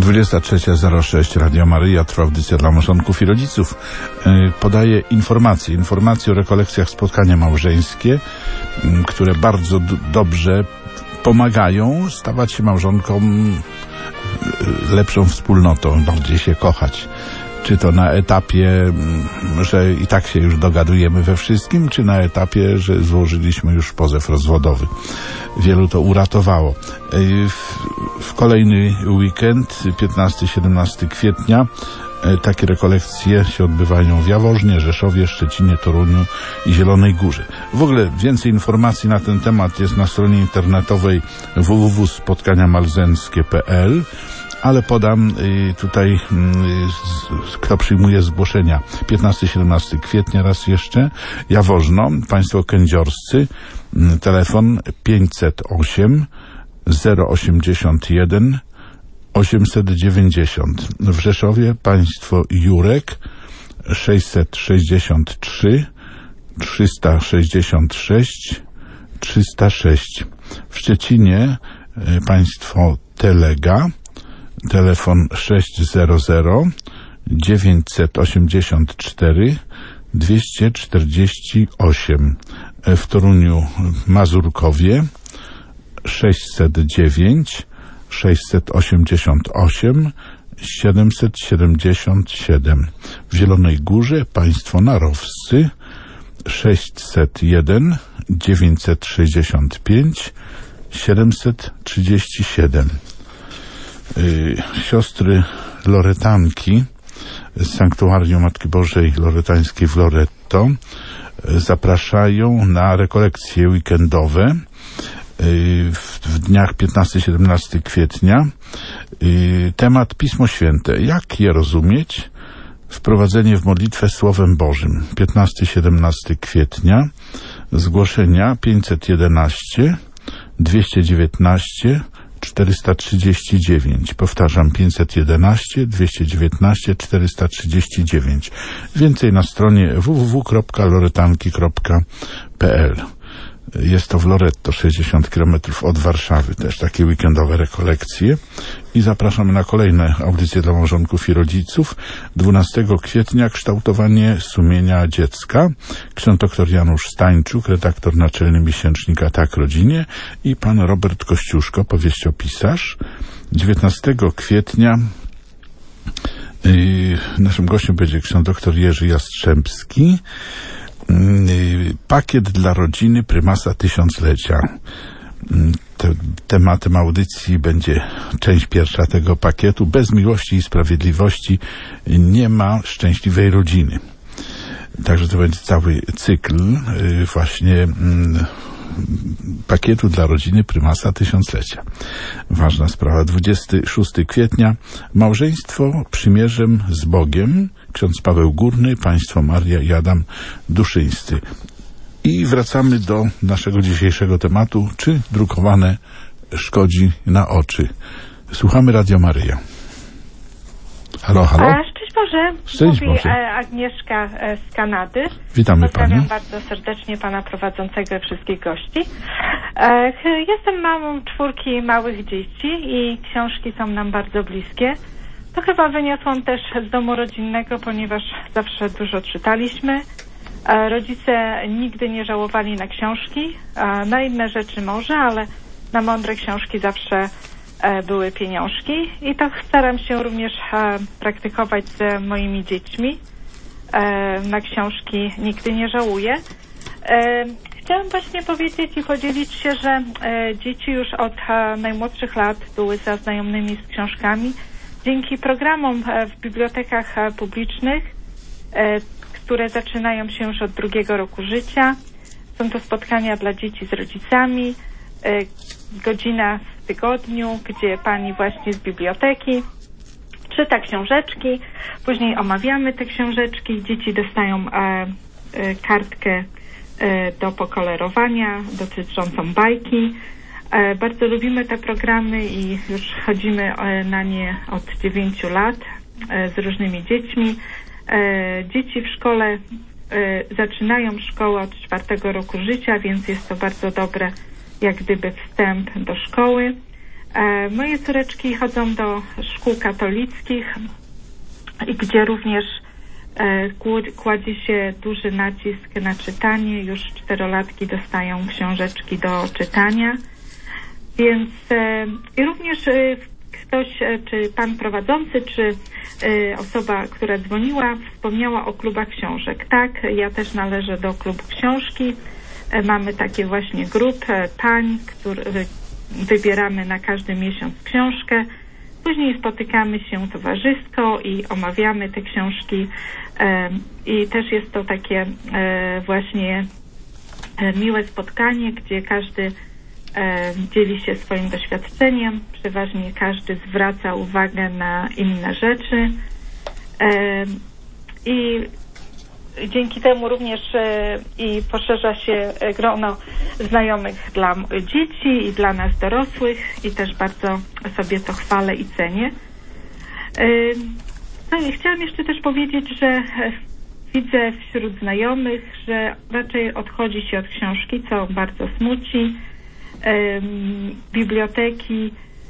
dwudziesta trzecia zero sześć, Radio Maryja, trwa audycja dla małżonków i rodziców. Yy, podaję informacje, informacje o rekolekcjach spotkania małżeńskie, yy, które bardzo d- dobrze pomagają stawać się małżonkom yy, lepszą wspólnotą, bardziej się kochać. Czy to na etapie, że i tak się już dogadujemy we wszystkim, czy na etapie, że złożyliśmy już pozew rozwodowy. Wielu to uratowało. W, w kolejny weekend, piętnastego siedemnastego kwietnia, takie rekolekcje się odbywają w Jaworznie, Rzeszowie, Szczecinie, Toruniu i Zielonej Górze. W ogóle więcej informacji na ten temat jest na stronie internetowej w w w kropka spotkania malzenckie kropka p l. Ale podam y, tutaj, y, z, kto przyjmuje zgłoszenia. piętnastego siedemnastego kwietnia raz jeszcze, Jaworzno, państwo kędziorscy, y, telefon pięćset osiem zero osiemdziesiąt jeden osiemset dziewięćdziesiąt. W Rzeszowie państwo Jurek sześćset sześćdziesiąt trzy trzysta sześćdziesiąt sześć trzysta sześć. W Szczecinie y, państwo Telega, telefon sześćset dziewięćset osiemdziesiąt cztery dwieście czterdzieści osiem. W Toruniu Mazurkowie sześćset dziewięć sześćset osiemdziesiąt osiem siedemset siedemdziesiąt siedem. W Zielonej Górze państwo Narowscy sześćset jeden dziewięćset sześćdziesiąt pięć siedemset trzydzieści siedem. Yy, siostry Loretanki z Sanktuarium Matki Bożej Loretańskiej w Loretto yy, zapraszają na rekolekcje weekendowe yy, w, w dniach piętnastego siedemnastego kwietnia. Yy, temat Pismo Święte. Jak je rozumieć? Wprowadzenie w modlitwę Słowem Bożym. piętnastego siedemnastego kwietnia. Zgłoszenia pięćset jedenaście dwieście dziewiętnaście czterysta trzydzieści dziewięć. Powtarzam, pięćset jedenaście dwieście dziewiętnaście czterysta trzydzieści dziewięć. Więcej na stronie w w w kropka loretanki kropka p l. Jest to w Loretto, sześćdziesiąt kilometrów od Warszawy, też takie weekendowe rekolekcje. I zapraszamy na kolejne audycje dla małżonków i rodziców. dwunastego kwietnia kształtowanie sumienia dziecka. Ksiądz dr Janusz Stańczuk, redaktor naczelny miesięcznika Tak Rodzinie, i pan Robert Kościuszko, powieściopisarz. dziewiętnastego kwietnia yy, naszym gościem będzie ksiądz dr Jerzy Jastrzębski. Pakiet dla rodziny prymasa tysiąclecia. Te, tematem audycji będzie część pierwsza tego pakietu. Bez miłości i sprawiedliwości nie ma szczęśliwej rodziny. Także to będzie cały cykl właśnie pakietu dla rodziny prymasa tysiąclecia. Ważna sprawa. dwudziestego szóstego kwietnia małżeństwo przymierzem z Bogiem. Ksiądz Paweł Górny, państwo Maria i Adam Duszyńscy. I wracamy do naszego dzisiejszego tematu. Czy drukowane szkodzi na oczy? Słuchamy Radio Maryja. Halo, halo. Szczęść Boże. Szczęść Mówi Boże. Agnieszka z Kanady. Witamy Pozdrawiam Panią. bardzo serdecznie Pana prowadzącego i wszystkich gości. Jestem mamą czwórki małych dzieci i książki są nam bardzo bliskie. To chyba wyniosłam też z domu rodzinnego, ponieważ zawsze dużo czytaliśmy. Rodzice nigdy nie żałowali na książki. Na inne rzeczy może, ale na mądre książki zawsze były pieniążki. I to staram się również praktykować z moimi dziećmi. Na książki nigdy nie żałuję. Chciałam właśnie powiedzieć i podzielić się, że dzieci już od najmłodszych lat były zaznajomymi z książkami. Dzięki programom w bibliotekach publicznych, które zaczynają się już od drugiego roku życia. Są to spotkania dla dzieci z rodzicami, godzina w tygodniu, gdzie pani właśnie z biblioteki czyta książeczki, później omawiamy te książeczki, dzieci dostają kartkę do pokolorowania dotyczącą bajki. Bardzo lubimy te programy i już chodzimy na nie od dziewięciu lat z różnymi dziećmi. Dzieci w szkole zaczynają szkołę od czwartego roku życia, więc jest to bardzo dobre jak gdyby wstęp do szkoły. E, moje córeczki chodzą do szkół katolickich, gdzie również e, kładzie się duży nacisk na czytanie. Już czterolatki dostają książeczki do czytania. Więc e, i również e, ktoś, e, czy pan prowadzący, czy e, osoba, która dzwoniła, wspomniała o klubach książek. Tak, ja też należę do klubu książki. E, mamy takie właśnie grupy pań, które wybieramy na każdy miesiąc książkę. Później spotykamy się towarzysko i omawiamy te książki. E, I też jest to takie e, właśnie e, miłe spotkanie, gdzie każdy E, dzieli się swoim doświadczeniem, przeważnie każdy zwraca uwagę na inne rzeczy e, i dzięki temu również e, i poszerza się grono znajomych dla dzieci i dla nas dorosłych i też bardzo sobie to chwalę i cenię. E, no i chciałam jeszcze też powiedzieć, że widzę wśród znajomych, że raczej odchodzi się od książki, co bardzo smuci. Biblioteki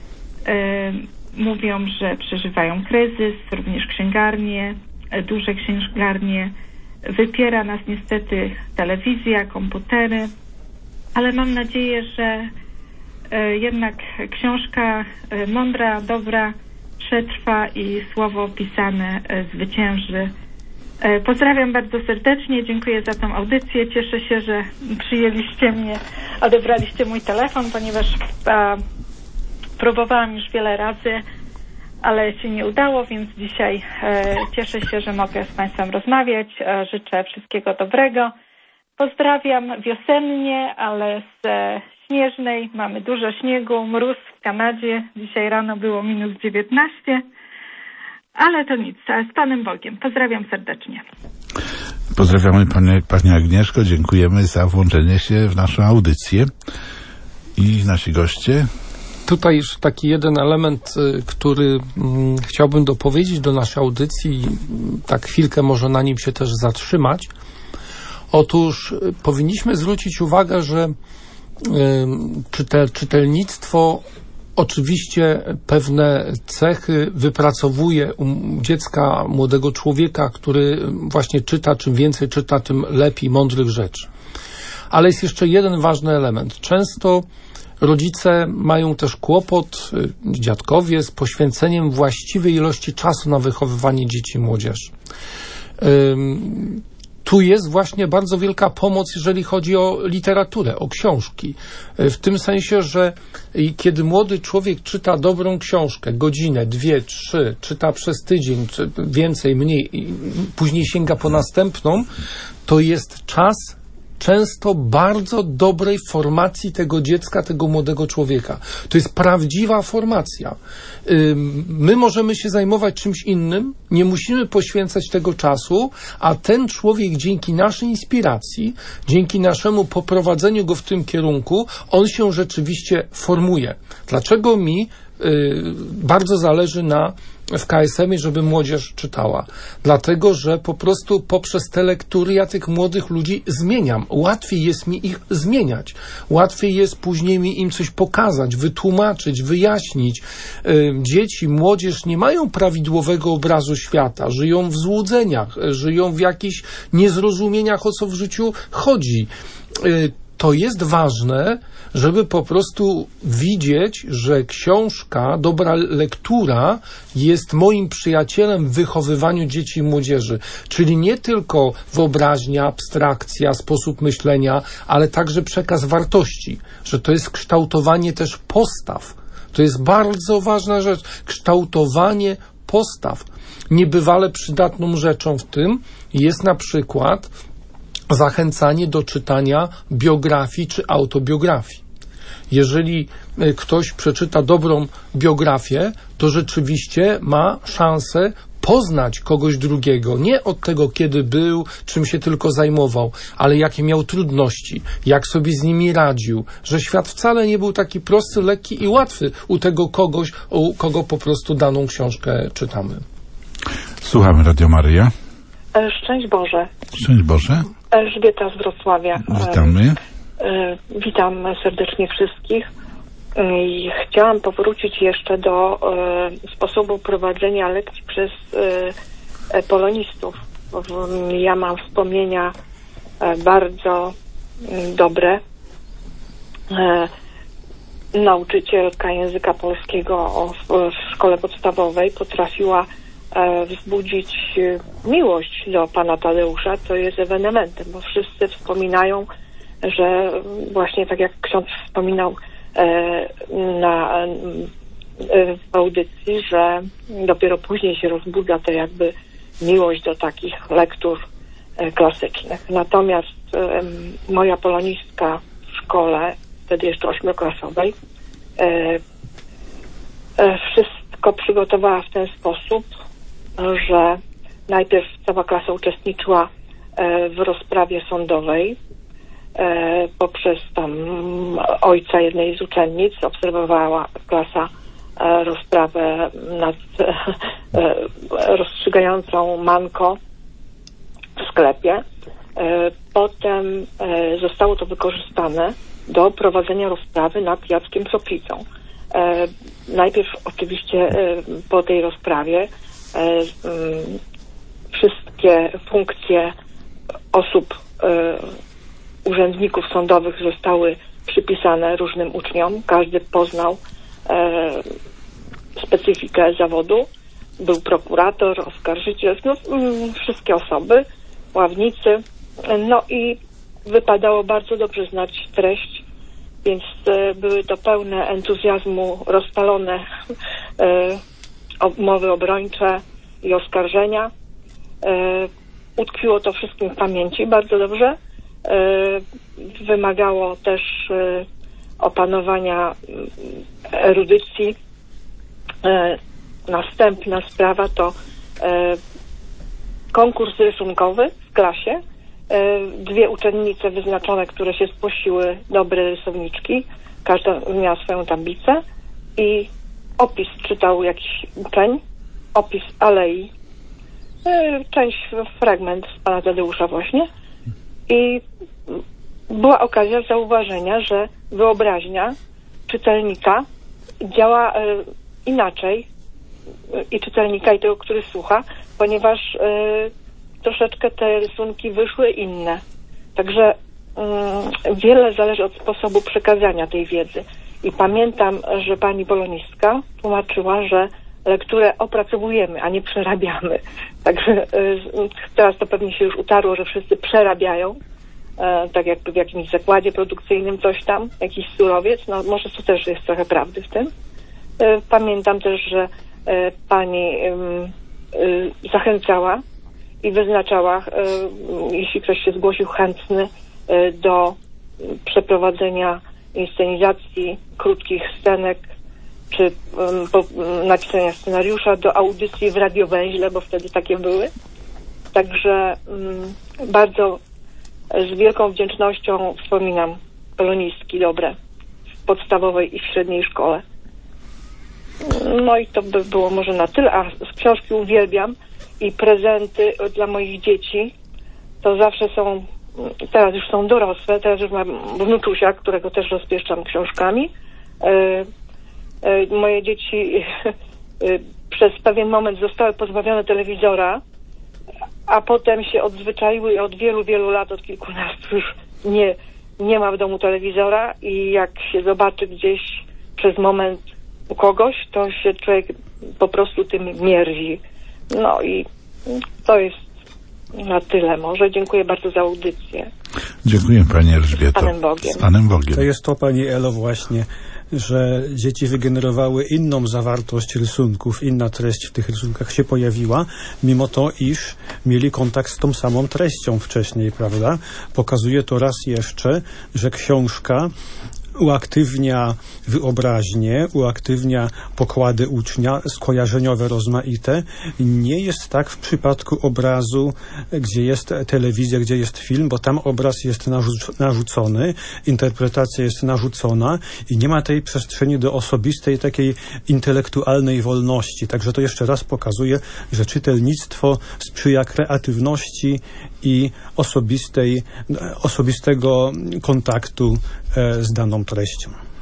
mówią, że przeżywają kryzys, również księgarnie, duże księgarnie. Wypiera nas niestety telewizja, komputery, ale mam nadzieję, że jednak książka mądra, dobra przetrwa i słowo pisane zwycięży. Pozdrawiam bardzo serdecznie, dziękuję za tą audycję. Cieszę się, że przyjęliście mnie, odebraliście mój telefon, ponieważ a, próbowałam już wiele razy, ale się nie udało, więc dzisiaj e, cieszę się, że mogę z Państwem rozmawiać. E, życzę wszystkiego dobrego. Pozdrawiam wiosennie, ale z e, śnieżnej. Mamy dużo śniegu, mróz w Kanadzie. Dzisiaj rano było minus dziewiętnaście. Ale to nic, z Panem Bogiem. Pozdrawiam serdecznie. Pozdrawiamy Panie, Pani Agnieszko, dziękujemy za włączenie się w naszą audycję i nasi goście. Tutaj już taki jeden element, który mm, chciałbym dopowiedzieć do naszej audycji, tak chwilkę może na nim się też zatrzymać. Otóż powinniśmy zwrócić uwagę, że y, czytel, czytelnictwo oczywiście pewne cechy wypracowuje u dziecka, młodego człowieka, który właśnie czyta, czym więcej czyta, tym lepiej mądrych rzeczy. Ale jest jeszcze jeden ważny element. Często rodzice mają też kłopot, dziadkowie, z poświęceniem właściwej ilości czasu na wychowywanie dzieci i młodzieży. Tu jest właśnie bardzo wielka pomoc, jeżeli chodzi o literaturę, o książki. W tym sensie, że kiedy młody człowiek czyta dobrą książkę, godzinę, dwie, trzy, czyta przez tydzień, czy więcej, mniej, i później sięga po następną, to jest czas często bardzo dobrej formacji tego dziecka, tego młodego człowieka. To jest prawdziwa formacja. My możemy się zajmować czymś innym, nie musimy poświęcać tego czasu, a ten człowiek dzięki naszej inspiracji, dzięki naszemu poprowadzeniu go w tym kierunku, on się rzeczywiście formuje. Dlaczego mi bardzo zależy na w K S M-ie, żeby młodzież czytała. Dlatego, że po prostu poprzez te lektury ja tych młodych ludzi zmieniam. Łatwiej jest mi ich zmieniać. Łatwiej jest później mi im coś pokazać, wytłumaczyć, wyjaśnić. Dzieci, młodzież nie mają prawidłowego obrazu świata. Żyją w złudzeniach, żyją w jakichś niezrozumieniach, o co w życiu chodzi. To jest ważne, żeby po prostu widzieć, że książka, dobra lektura jest moim przyjacielem w wychowywaniu dzieci i młodzieży. Czyli nie tylko wyobraźnia, abstrakcja, sposób myślenia, ale także przekaz wartości, że to jest kształtowanie też postaw. To jest bardzo ważna rzecz. Kształtowanie postaw. Niebywale przydatną rzeczą w tym jest na przykład zachęcanie do czytania biografii czy autobiografii. Jeżeli ktoś przeczyta dobrą biografię, to rzeczywiście ma szansę poznać kogoś drugiego, nie od tego, kiedy był, czym się tylko zajmował, ale jakie miał trudności, jak sobie z nimi radził, że świat wcale nie był taki prosty, lekki i łatwy u tego kogoś, u kogo po prostu daną książkę czytamy. Słuchamy Radio Maryja. Szczęść Boże. Szczęść Boże. Elżbieta z Wrocławia. Witamy. Witam serdecznie wszystkich. I chciałam powrócić jeszcze do e, sposobu prowadzenia lekcji przez e, polonistów. Ja mam wspomnienia e, bardzo m, dobre. E, nauczycielka języka polskiego o, w, w szkole podstawowej potrafiła e, wzbudzić miłość do pana Tadeusza, co jest ewenementem, bo wszyscy wspominają, że właśnie tak jak ksiądz wspominał e, na, e, w audycji, że dopiero później się rozbudza to jakby miłość do takich lektur e, klasycznych. Natomiast e, moja polonistka w szkole, wtedy jeszcze ośmioklasowej, e, e, wszystko przygotowała w ten sposób, że najpierw cała klasa uczestniczyła e, w rozprawie sądowej e, poprzez tam ojca jednej z uczennic. Obserwowała klasa e, rozprawę nad e, rozstrzygającą manko w sklepie. E, potem e, zostało to wykorzystane do prowadzenia rozprawy nad Jackiem Soplicą. E, najpierw oczywiście e, po tej rozprawie e, e, wszystkie funkcje osób, e, urzędników sądowych zostały przypisane różnym uczniom. Każdy poznał e, specyfikę zawodu. Był prokurator, oskarżyciel, no, mm, wszystkie osoby, ławnicy. No i wypadało bardzo dobrze znać treść, więc e, były to pełne entuzjazmu, rozpalone e, mowy obrończe i oskarżenia. E, utkwiło to wszystkim w pamięci bardzo dobrze. E, wymagało też e, opanowania erudycji. E, następna sprawa to e, konkurs rysunkowy w klasie. Dwie uczennice wyznaczone, które się zgłosiły, dobre rysowniczki, każda miała swoją tablicę i opis czytał jakiś uczeń, opis alei, część, fragment z pana Tadeusza właśnie, i była okazja zauważenia, że wyobraźnia czytelnika działa inaczej, i czytelnika, i tego, który słucha, ponieważ troszeczkę te rysunki wyszły inne. Także um, wiele zależy od sposobu przekazania tej wiedzy. I pamiętam, że pani polonistka tłumaczyła, że lekturę opracowujemy, a nie przerabiamy. Także y, teraz to pewnie się już utarło, że wszyscy przerabiają, y, tak jakby w jakimś zakładzie produkcyjnym coś tam, jakiś surowiec. No może to też jest trochę prawdy w tym. Y, pamiętam też, że y, pani y, y, zachęcała i wyznaczała, jeśli ktoś się zgłosił chętny do przeprowadzenia inscenizacji krótkich scenek czy napisania scenariusza, do audycji w Radiowęźle, bo wtedy takie były. Także bardzo z wielką wdzięcznością wspominam polonistki dobre w podstawowej i w średniej szkole. No i to by było może na tyle, a z książki uwielbiam i prezenty dla moich dzieci to zawsze są, teraz już są dorosłe, teraz już mam wnuczusia, którego też rozpieszczam książkami. Yy, yy, moje dzieci yy, przez pewien moment zostały pozbawione telewizora, a potem się odzwyczaiły i od wielu, wielu lat, od kilkunastu już nie, nie ma w domu telewizora, i jak się zobaczy gdzieś przez moment u kogoś, to się człowiek po prostu tym mierzi. No i to jest na tyle może. Dziękuję bardzo za audycję. Dziękuję pani Elżbieto. Z Panem Bogiem. Z Panem Bogiem. To jest to, pani Elo, właśnie, że dzieci wygenerowały inną zawartość rysunków, inna treść w tych rysunkach się pojawiła, mimo to, iż mieli kontakt z tą samą treścią wcześniej, prawda? Pokazuje to raz jeszcze, że książka uaktywnia wyobraźnię, uaktywnia pokłady ucznia, skojarzeniowe rozmaite. Nie jest tak w przypadku obrazu, gdzie jest telewizja, gdzie jest film, bo tam obraz jest narzuc- narzucony, interpretacja jest narzucona i nie ma tej przestrzeni do osobistej, takiej intelektualnej wolności. Także to jeszcze raz pokazuje, że czytelnictwo sprzyja kreatywności i osobistej, osobistego kontaktu e, z daną treścią.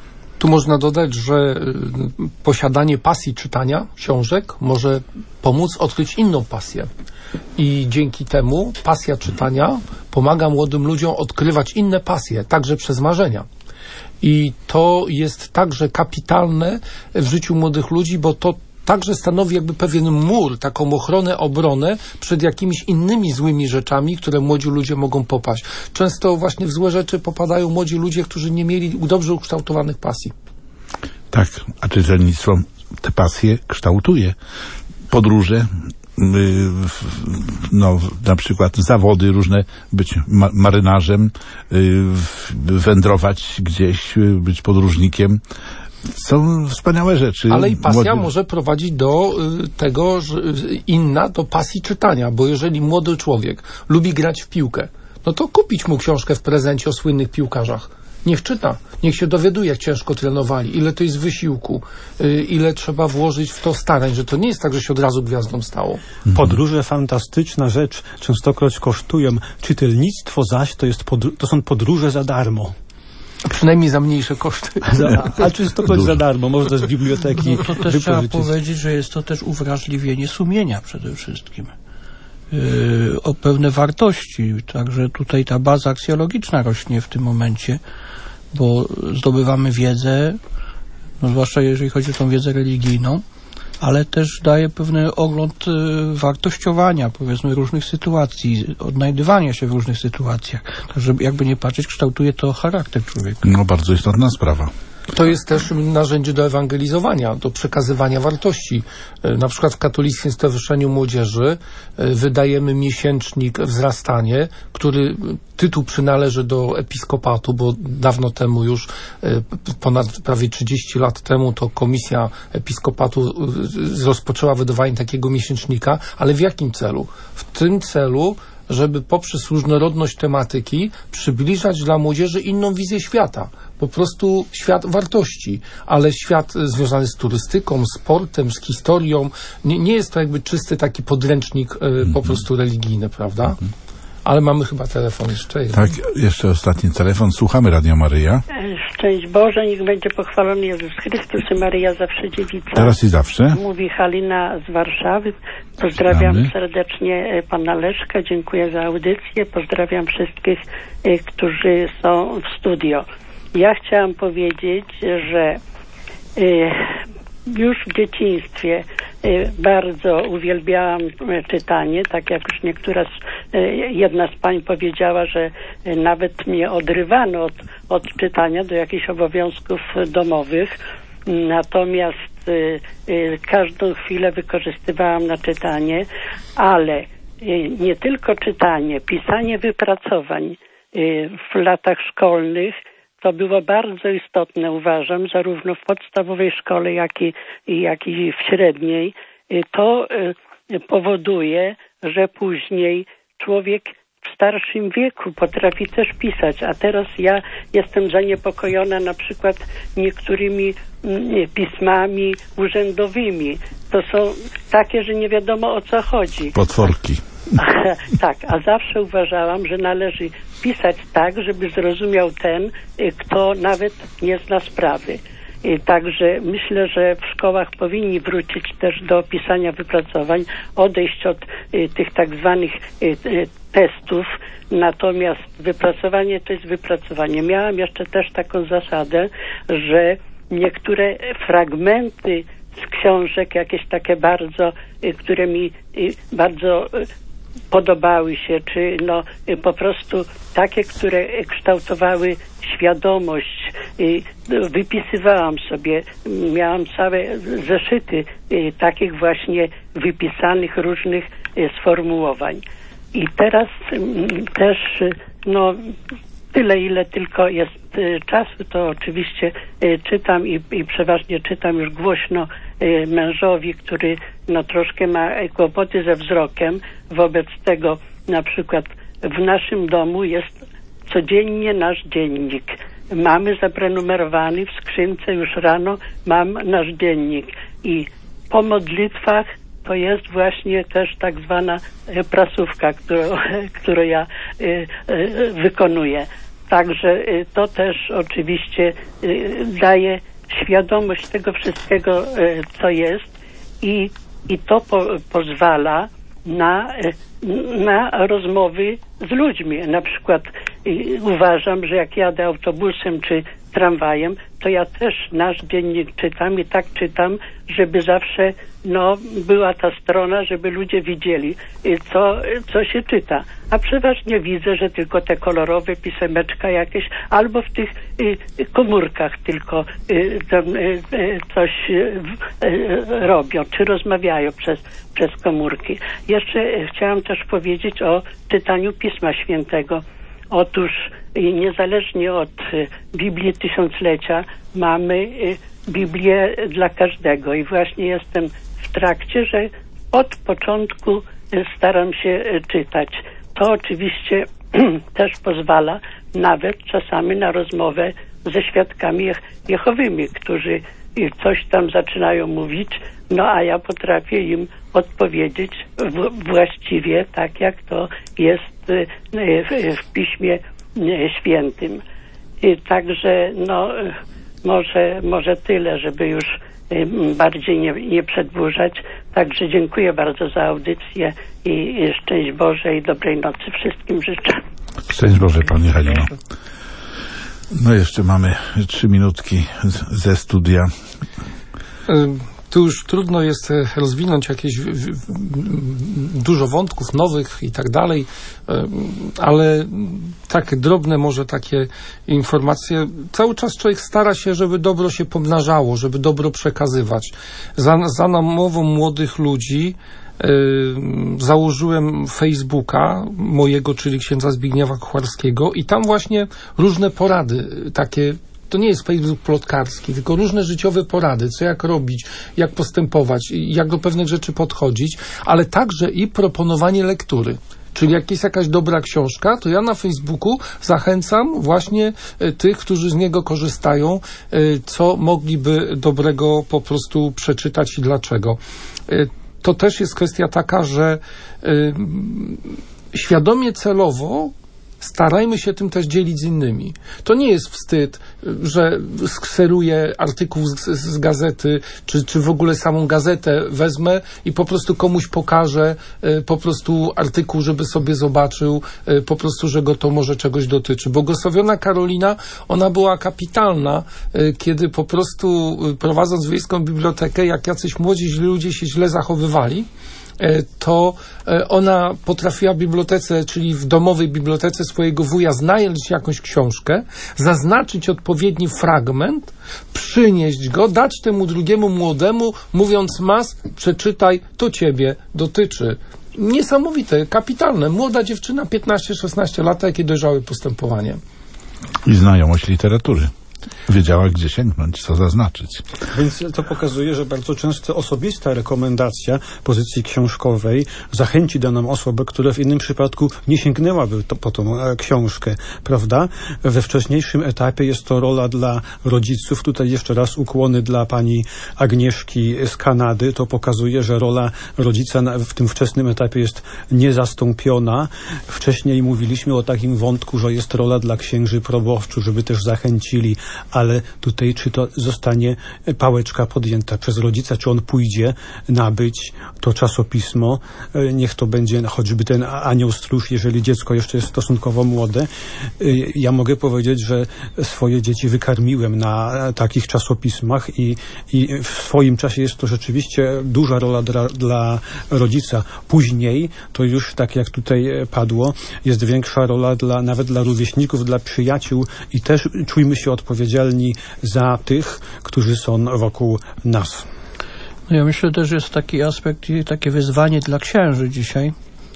Tu można dodać, że posiadanie pasji czytania książek może pomóc odkryć inną pasję. I dzięki temu pasja czytania pomaga młodym ludziom odkrywać inne pasje, także przez marzenia. I to jest także kapitalne w życiu młodych ludzi, bo to także stanowi jakby pewien mur, taką ochronę, obronę przed jakimiś innymi złymi rzeczami, które młodzi ludzie mogą popaść. Często właśnie w złe rzeczy popadają młodzi ludzie, którzy nie mieli dobrze ukształtowanych pasji. Tak, a czytelnictwo te pasje kształtuje. Podróże, no na przykład zawody różne, być ma marynarzem, wędrować gdzieś, być podróżnikiem. Są wspaniałe rzeczy. Ale i pasja Młody... może prowadzić do y, tego, że inna, do pasji czytania, bo jeżeli młody człowiek lubi grać w piłkę, no to kupić mu książkę w prezencie o słynnych piłkarzach. Niech czyta, niech się dowiaduje, jak ciężko trenowali, ile to jest wysiłku, y, ile trzeba włożyć w to starań, że to nie jest tak, że się od razu gwiazdą stało. Podróże fantastyczna rzecz, częstokroć kosztują. Czytelnictwo zaś to, jest podr- to są podróże za darmo. Przynajmniej za mniejsze koszty. Za, a częstokroć za darmo, można z biblioteki no to też trzeba powiedzieć, że jest to też uwrażliwienie sumienia przede wszystkim. Yy, o pewne wartości. Także tutaj ta baza aksjologiczna rośnie w tym momencie, bo zdobywamy wiedzę, no zwłaszcza jeżeli chodzi o tą wiedzę religijną, ale też daje pewny ogląd y, wartościowania, powiedzmy, różnych sytuacji, odnajdywania się w różnych sytuacjach. Także jakby nie patrzeć, kształtuje to charakter człowieka. No bardzo istotna sprawa. To jest też narzędzie do ewangelizowania, do przekazywania wartości. Na przykład w Katolickim Stowarzyszeniu Młodzieży wydajemy miesięcznik Wzrastanie, który tytuł przynależy do episkopatu, bo dawno temu już, ponad prawie trzydzieści lat temu, to komisja episkopatu rozpoczęła wydawanie takiego miesięcznika, ale w jakim celu? W tym celu, żeby poprzez różnorodność tematyki przybliżać dla młodzieży inną wizję świata. Po prostu świat wartości, ale świat związany z turystyką, sportem, z historią. Nie, nie jest to jakby czysty taki podręcznik y, mm-hmm. po prostu religijny, prawda? Mm-hmm. Ale mamy chyba telefon jeszcze jeden. Tak, jeszcze ostatni telefon. Słuchamy Radia Maryja. Szczęść Boże, niech będzie pochwalony Jezus Chrystus i Maryja zawsze dziewica. Teraz i zawsze. Mówi Halina z Warszawy. Pozdrawiam Znamy. serdecznie pana Leszka. Dziękuję za audycję. Pozdrawiam wszystkich, którzy są w studio. Ja chciałam powiedzieć, że już w dzieciństwie bardzo uwielbiałam czytanie, tak jak już niektóra, jedna z pań powiedziała, że nawet mnie odrywano od, od czytania do jakichś obowiązków domowych, natomiast każdą chwilę wykorzystywałam na czytanie, ale nie tylko czytanie, pisanie wypracowań w latach szkolnych to było bardzo istotne, uważam, zarówno w podstawowej szkole, jak i, jak i w średniej. To powoduje, że później człowiek w starszym wieku potrafi też pisać, a teraz ja jestem zaniepokojona na przykład niektórymi pismami urzędowymi. To są takie, że nie wiadomo, o co chodzi. Potworki. Tak, a zawsze uważałam, że należy pisać tak, żeby zrozumiał ten, kto nawet nie zna sprawy. Także myślę, że w szkołach powinni wrócić też do pisania wypracowań, odejść od tych tak zwanych testów, natomiast wypracowanie to jest wypracowanie. Miałam jeszcze też taką zasadę, że niektóre fragmenty z książek, jakieś takie bardzo, które mi bardzo podobały się, czy no po prostu takie, które kształtowały świadomość, wypisywałam sobie, miałam całe zeszyty takich właśnie wypisanych różnych sformułowań. I teraz też no tyle, ile tylko jest czasu, to oczywiście czytam i, i przeważnie czytam już głośno mężowi, który no troszkę ma kłopoty ze wzrokiem. Wobec tego na przykład w naszym domu jest codziennie nasz dziennik. Mamy zaprenumerowany w skrzynce już rano, mam nasz dziennik i po modlitwach to jest właśnie też tak zwana prasówka, którą, którą ja y, y, wykonuję. Także y, to też oczywiście y, daje świadomość tego wszystkiego, co jest i, i to po, pozwala na, na rozmowy z ludźmi. Na przykład uważam, że jak jadę autobusem czy tramwajem, to ja też nasz dziennik czytam i tak czytam, żeby zawsze no, była ta strona, żeby ludzie widzieli, co, co się czyta. A przeważnie widzę, że tylko te kolorowe pisemeczka jakieś, albo w tych y, komórkach tylko y, tam, y, y, coś y, y, robią, czy rozmawiają przez, przez komórki. Jeszcze y, chciałam też powiedzieć o czytaniu Pisma Świętego. Otóż y, niezależnie od y, Biblii Tysiąclecia mamy y, Biblię dla każdego i właśnie jestem w trakcie, że od początku y, staram się y, czytać. To oczywiście też pozwala nawet czasami na rozmowę ze świadkami Jehowymi, którzy coś tam zaczynają mówić, no a ja potrafię im odpowiedzieć w, właściwie tak, jak to jest y, w, w Piśmie y, Świętym. I także no może, może tyle, żeby już y, bardziej nie, nie przedłużać. Także dziękuję bardzo za audycję i, i szczęść Boże i dobrej nocy wszystkim życzę. Szczęść Boże, Pani Halino. No jeszcze mamy trzy minutki z, ze studia. Tu już trudno jest rozwinąć jakieś w, w, dużo wątków nowych i tak dalej, ale takie drobne może takie informacje. Cały czas człowiek stara się, żeby dobro się pomnażało, żeby dobro przekazywać. Za, za namową młodych ludzi Yy, założyłem Facebooka mojego, czyli księdza Zbigniewa Kucharskiego i tam właśnie różne porady takie. To nie jest Facebook plotkarski, tylko różne życiowe porady, co jak robić, jak postępować, jak do pewnych rzeczy podchodzić, ale także i proponowanie lektury. Czyli jak jest jakaś dobra książka, to ja na Facebooku zachęcam właśnie tych, którzy z niego korzystają, co mogliby dobrego po prostu przeczytać i dlaczego. To też jest kwestia taka, że świadomie, celowo starajmy się tym też dzielić z innymi. To nie jest wstyd, że skseruję artykuł z, z gazety, czy, czy w ogóle samą gazetę wezmę i po prostu komuś pokażę y, po prostu artykuł, żeby sobie zobaczył y, po prostu, że go to może czegoś dotyczy. Błogosławiona Karolina, ona była kapitalna, y, kiedy po prostu y, prowadząc wiejską bibliotekę, jak jacyś młodzi źli ludzie się źle zachowywali, to ona potrafiła w bibliotece, czyli w domowej bibliotece swojego wuja znaleźć jakąś książkę, zaznaczyć odpowiedni fragment, przynieść go, dać temu drugiemu młodemu, mówiąc: Mas, przeczytaj, to ciebie dotyczy. Niesamowite, kapitalne. Młoda dziewczyna, piętnaście szesnaście lat, jakie dojrzałe postępowanie. I znajomość literatury. Wiedziała, gdzie sięgnąć, co zaznaczyć. Więc to pokazuje, że bardzo często osobista rekomendacja pozycji książkowej zachęci daną osobę, która w innym przypadku nie sięgnęłaby to, po tą e, książkę, prawda? We wcześniejszym etapie jest to rola dla rodziców. Tutaj jeszcze raz ukłony dla pani Agnieszki z Kanady. To pokazuje, że rola rodzica na, w tym wczesnym etapie jest niezastąpiona. Wcześniej mówiliśmy o takim wątku, że jest rola dla księży proboszczu, żeby też zachęcili, ale tutaj czy to zostanie pałeczka podjęta przez rodzica, czy on pójdzie nabyć to czasopismo, niech to będzie choćby ten Anioł Stróż, jeżeli dziecko jeszcze jest stosunkowo młode. Ja mogę powiedzieć, że swoje dzieci wykarmiłem na takich czasopismach i, i w swoim czasie jest to rzeczywiście duża rola dla, dla rodzica. Później to już, tak jak tutaj padło, jest większa rola dla, nawet dla rówieśników, dla przyjaciół i też czujmy się odpowiedzialni za tych, którzy są wokół nas. No ja myślę też, że jest taki aspekt i takie wyzwanie dla księży dzisiaj,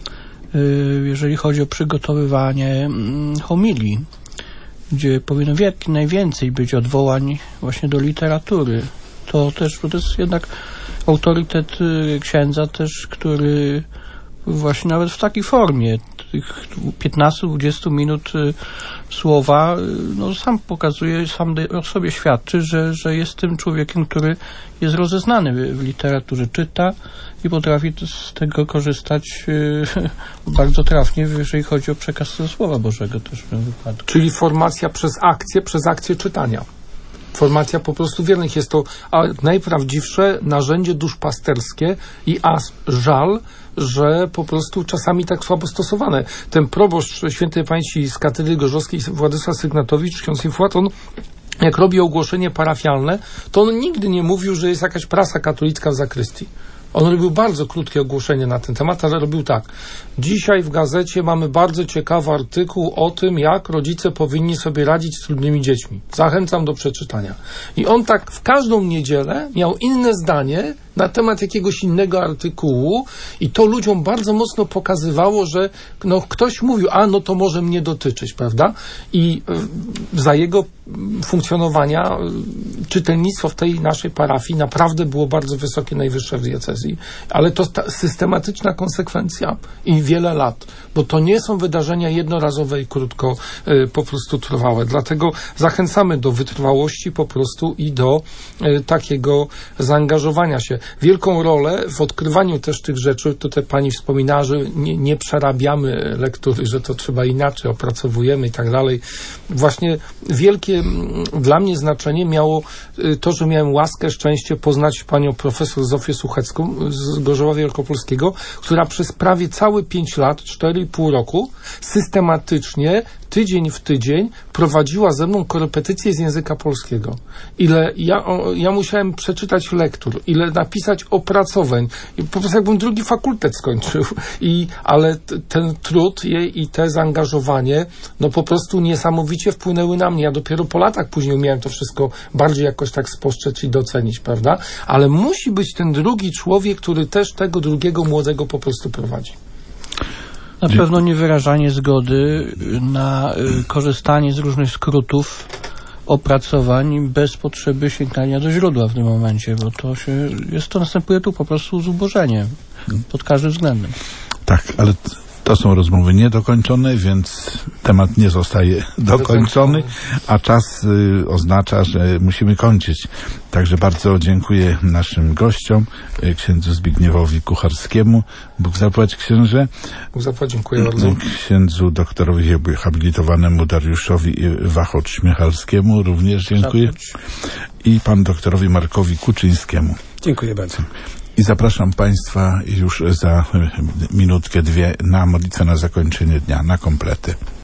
jeżeli chodzi o przygotowywanie homilii, gdzie powinno jak najwięcej być odwołań właśnie do literatury. To też, bo to jest jednak autorytet księdza też, który właśnie nawet w takiej formie tych piętnaście dwadzieścia minut słowa, no sam pokazuje, sam o sobie świadczy, że, że jest tym człowiekiem, który jest rozeznany w literaturze, czyta i potrafi z tego korzystać bardzo trafnie, jeżeli chodzi o przekaz Słowa Bożego też w tym wypadku. Czyli formacja przez akcję, przez akcję czytania. formacja po prostu wiernych. Jest to a, najprawdziwsze narzędzie duszpasterskie i aż żal, że po prostu czasami tak słabo stosowane. Ten proboszcz świętej pamięci z katedry gorzowskiej Władysław Sygnatowicz, ksiądz Infłaton, jak robi ogłoszenie parafialne, to on nigdy nie mówił, że jest jakaś prasa katolicka w zakrystii. On robił bardzo krótkie ogłoszenie na ten temat, ale robił tak. Dzisiaj w gazecie mamy bardzo ciekawy artykuł o tym, jak rodzice powinni sobie radzić z trudnymi dziećmi. Zachęcam do przeczytania. I on tak w każdą niedzielę miał inne zdanie na temat jakiegoś innego artykułu i to ludziom bardzo mocno pokazywało, że no, ktoś mówił, a no to może mnie dotyczyć, prawda? I y, za jego funkcjonowania y, czytelnictwo w tej naszej parafii naprawdę było bardzo wysokie, najwyższe w diecezji. Ale to ta systematyczna konsekwencja i wiele lat, bo to nie są wydarzenia jednorazowe i krótko y, po prostu trwałe. Dlatego zachęcamy do wytrwałości po prostu i do y, takiego zaangażowania się. Wielką rolę w odkrywaniu też tych rzeczy, tutaj pani wspominała, że nie, nie przerabiamy lektury, że to trzeba inaczej, opracowujemy i tak dalej. Właśnie wielkie dla mnie znaczenie miało to, że miałem łaskę, szczęście poznać panią profesor Zofię Suchecką z Gorzowa Wielkopolskiego, która przez prawie całe pięć lat, cztery i pół roku systematycznie, tydzień w tydzień prowadziła ze mną korepetycje z języka polskiego. Ile ja, o, ja musiałem przeczytać lektur, ile napisać opracowań. I po prostu jakbym drugi fakultet skończył. I, ale t, ten trud jej i te zaangażowanie no po prostu niesamowicie wpłynęły na mnie. Ja dopiero po latach później umiałem to wszystko bardziej jakoś tak spostrzec i docenić, prawda? Ale musi być ten drugi człowiek, który też tego drugiego młodego po prostu prowadzi. Na pewno nie wyrażanie zgody na y, korzystanie z różnych skrótów, opracowań bez potrzeby sięgania do źródła w tym momencie, bo to się, jest to następuje tu po prostu zubożenie pod każdym względem. Tak, ale to są rozmowy niedokończone, więc temat nie zostaje dokończony, a czas y, oznacza, że musimy kończyć. Także bardzo dziękuję naszym gościom, y, księdzu Zbigniewowi Kucharskiemu. Bóg zapłać, księże. Bóg zapłać, dziękuję bardzo. Księdzu doktorowi habilitowanemu Dariuszowi Wachocz-Śmiechalskiemu również dziękuję. I pan doktorowi Markowi Kuczyńskiemu. Dziękuję bardzo. I zapraszam Państwa już za minutkę, dwie na modlitwę na zakończenie dnia, na komplety.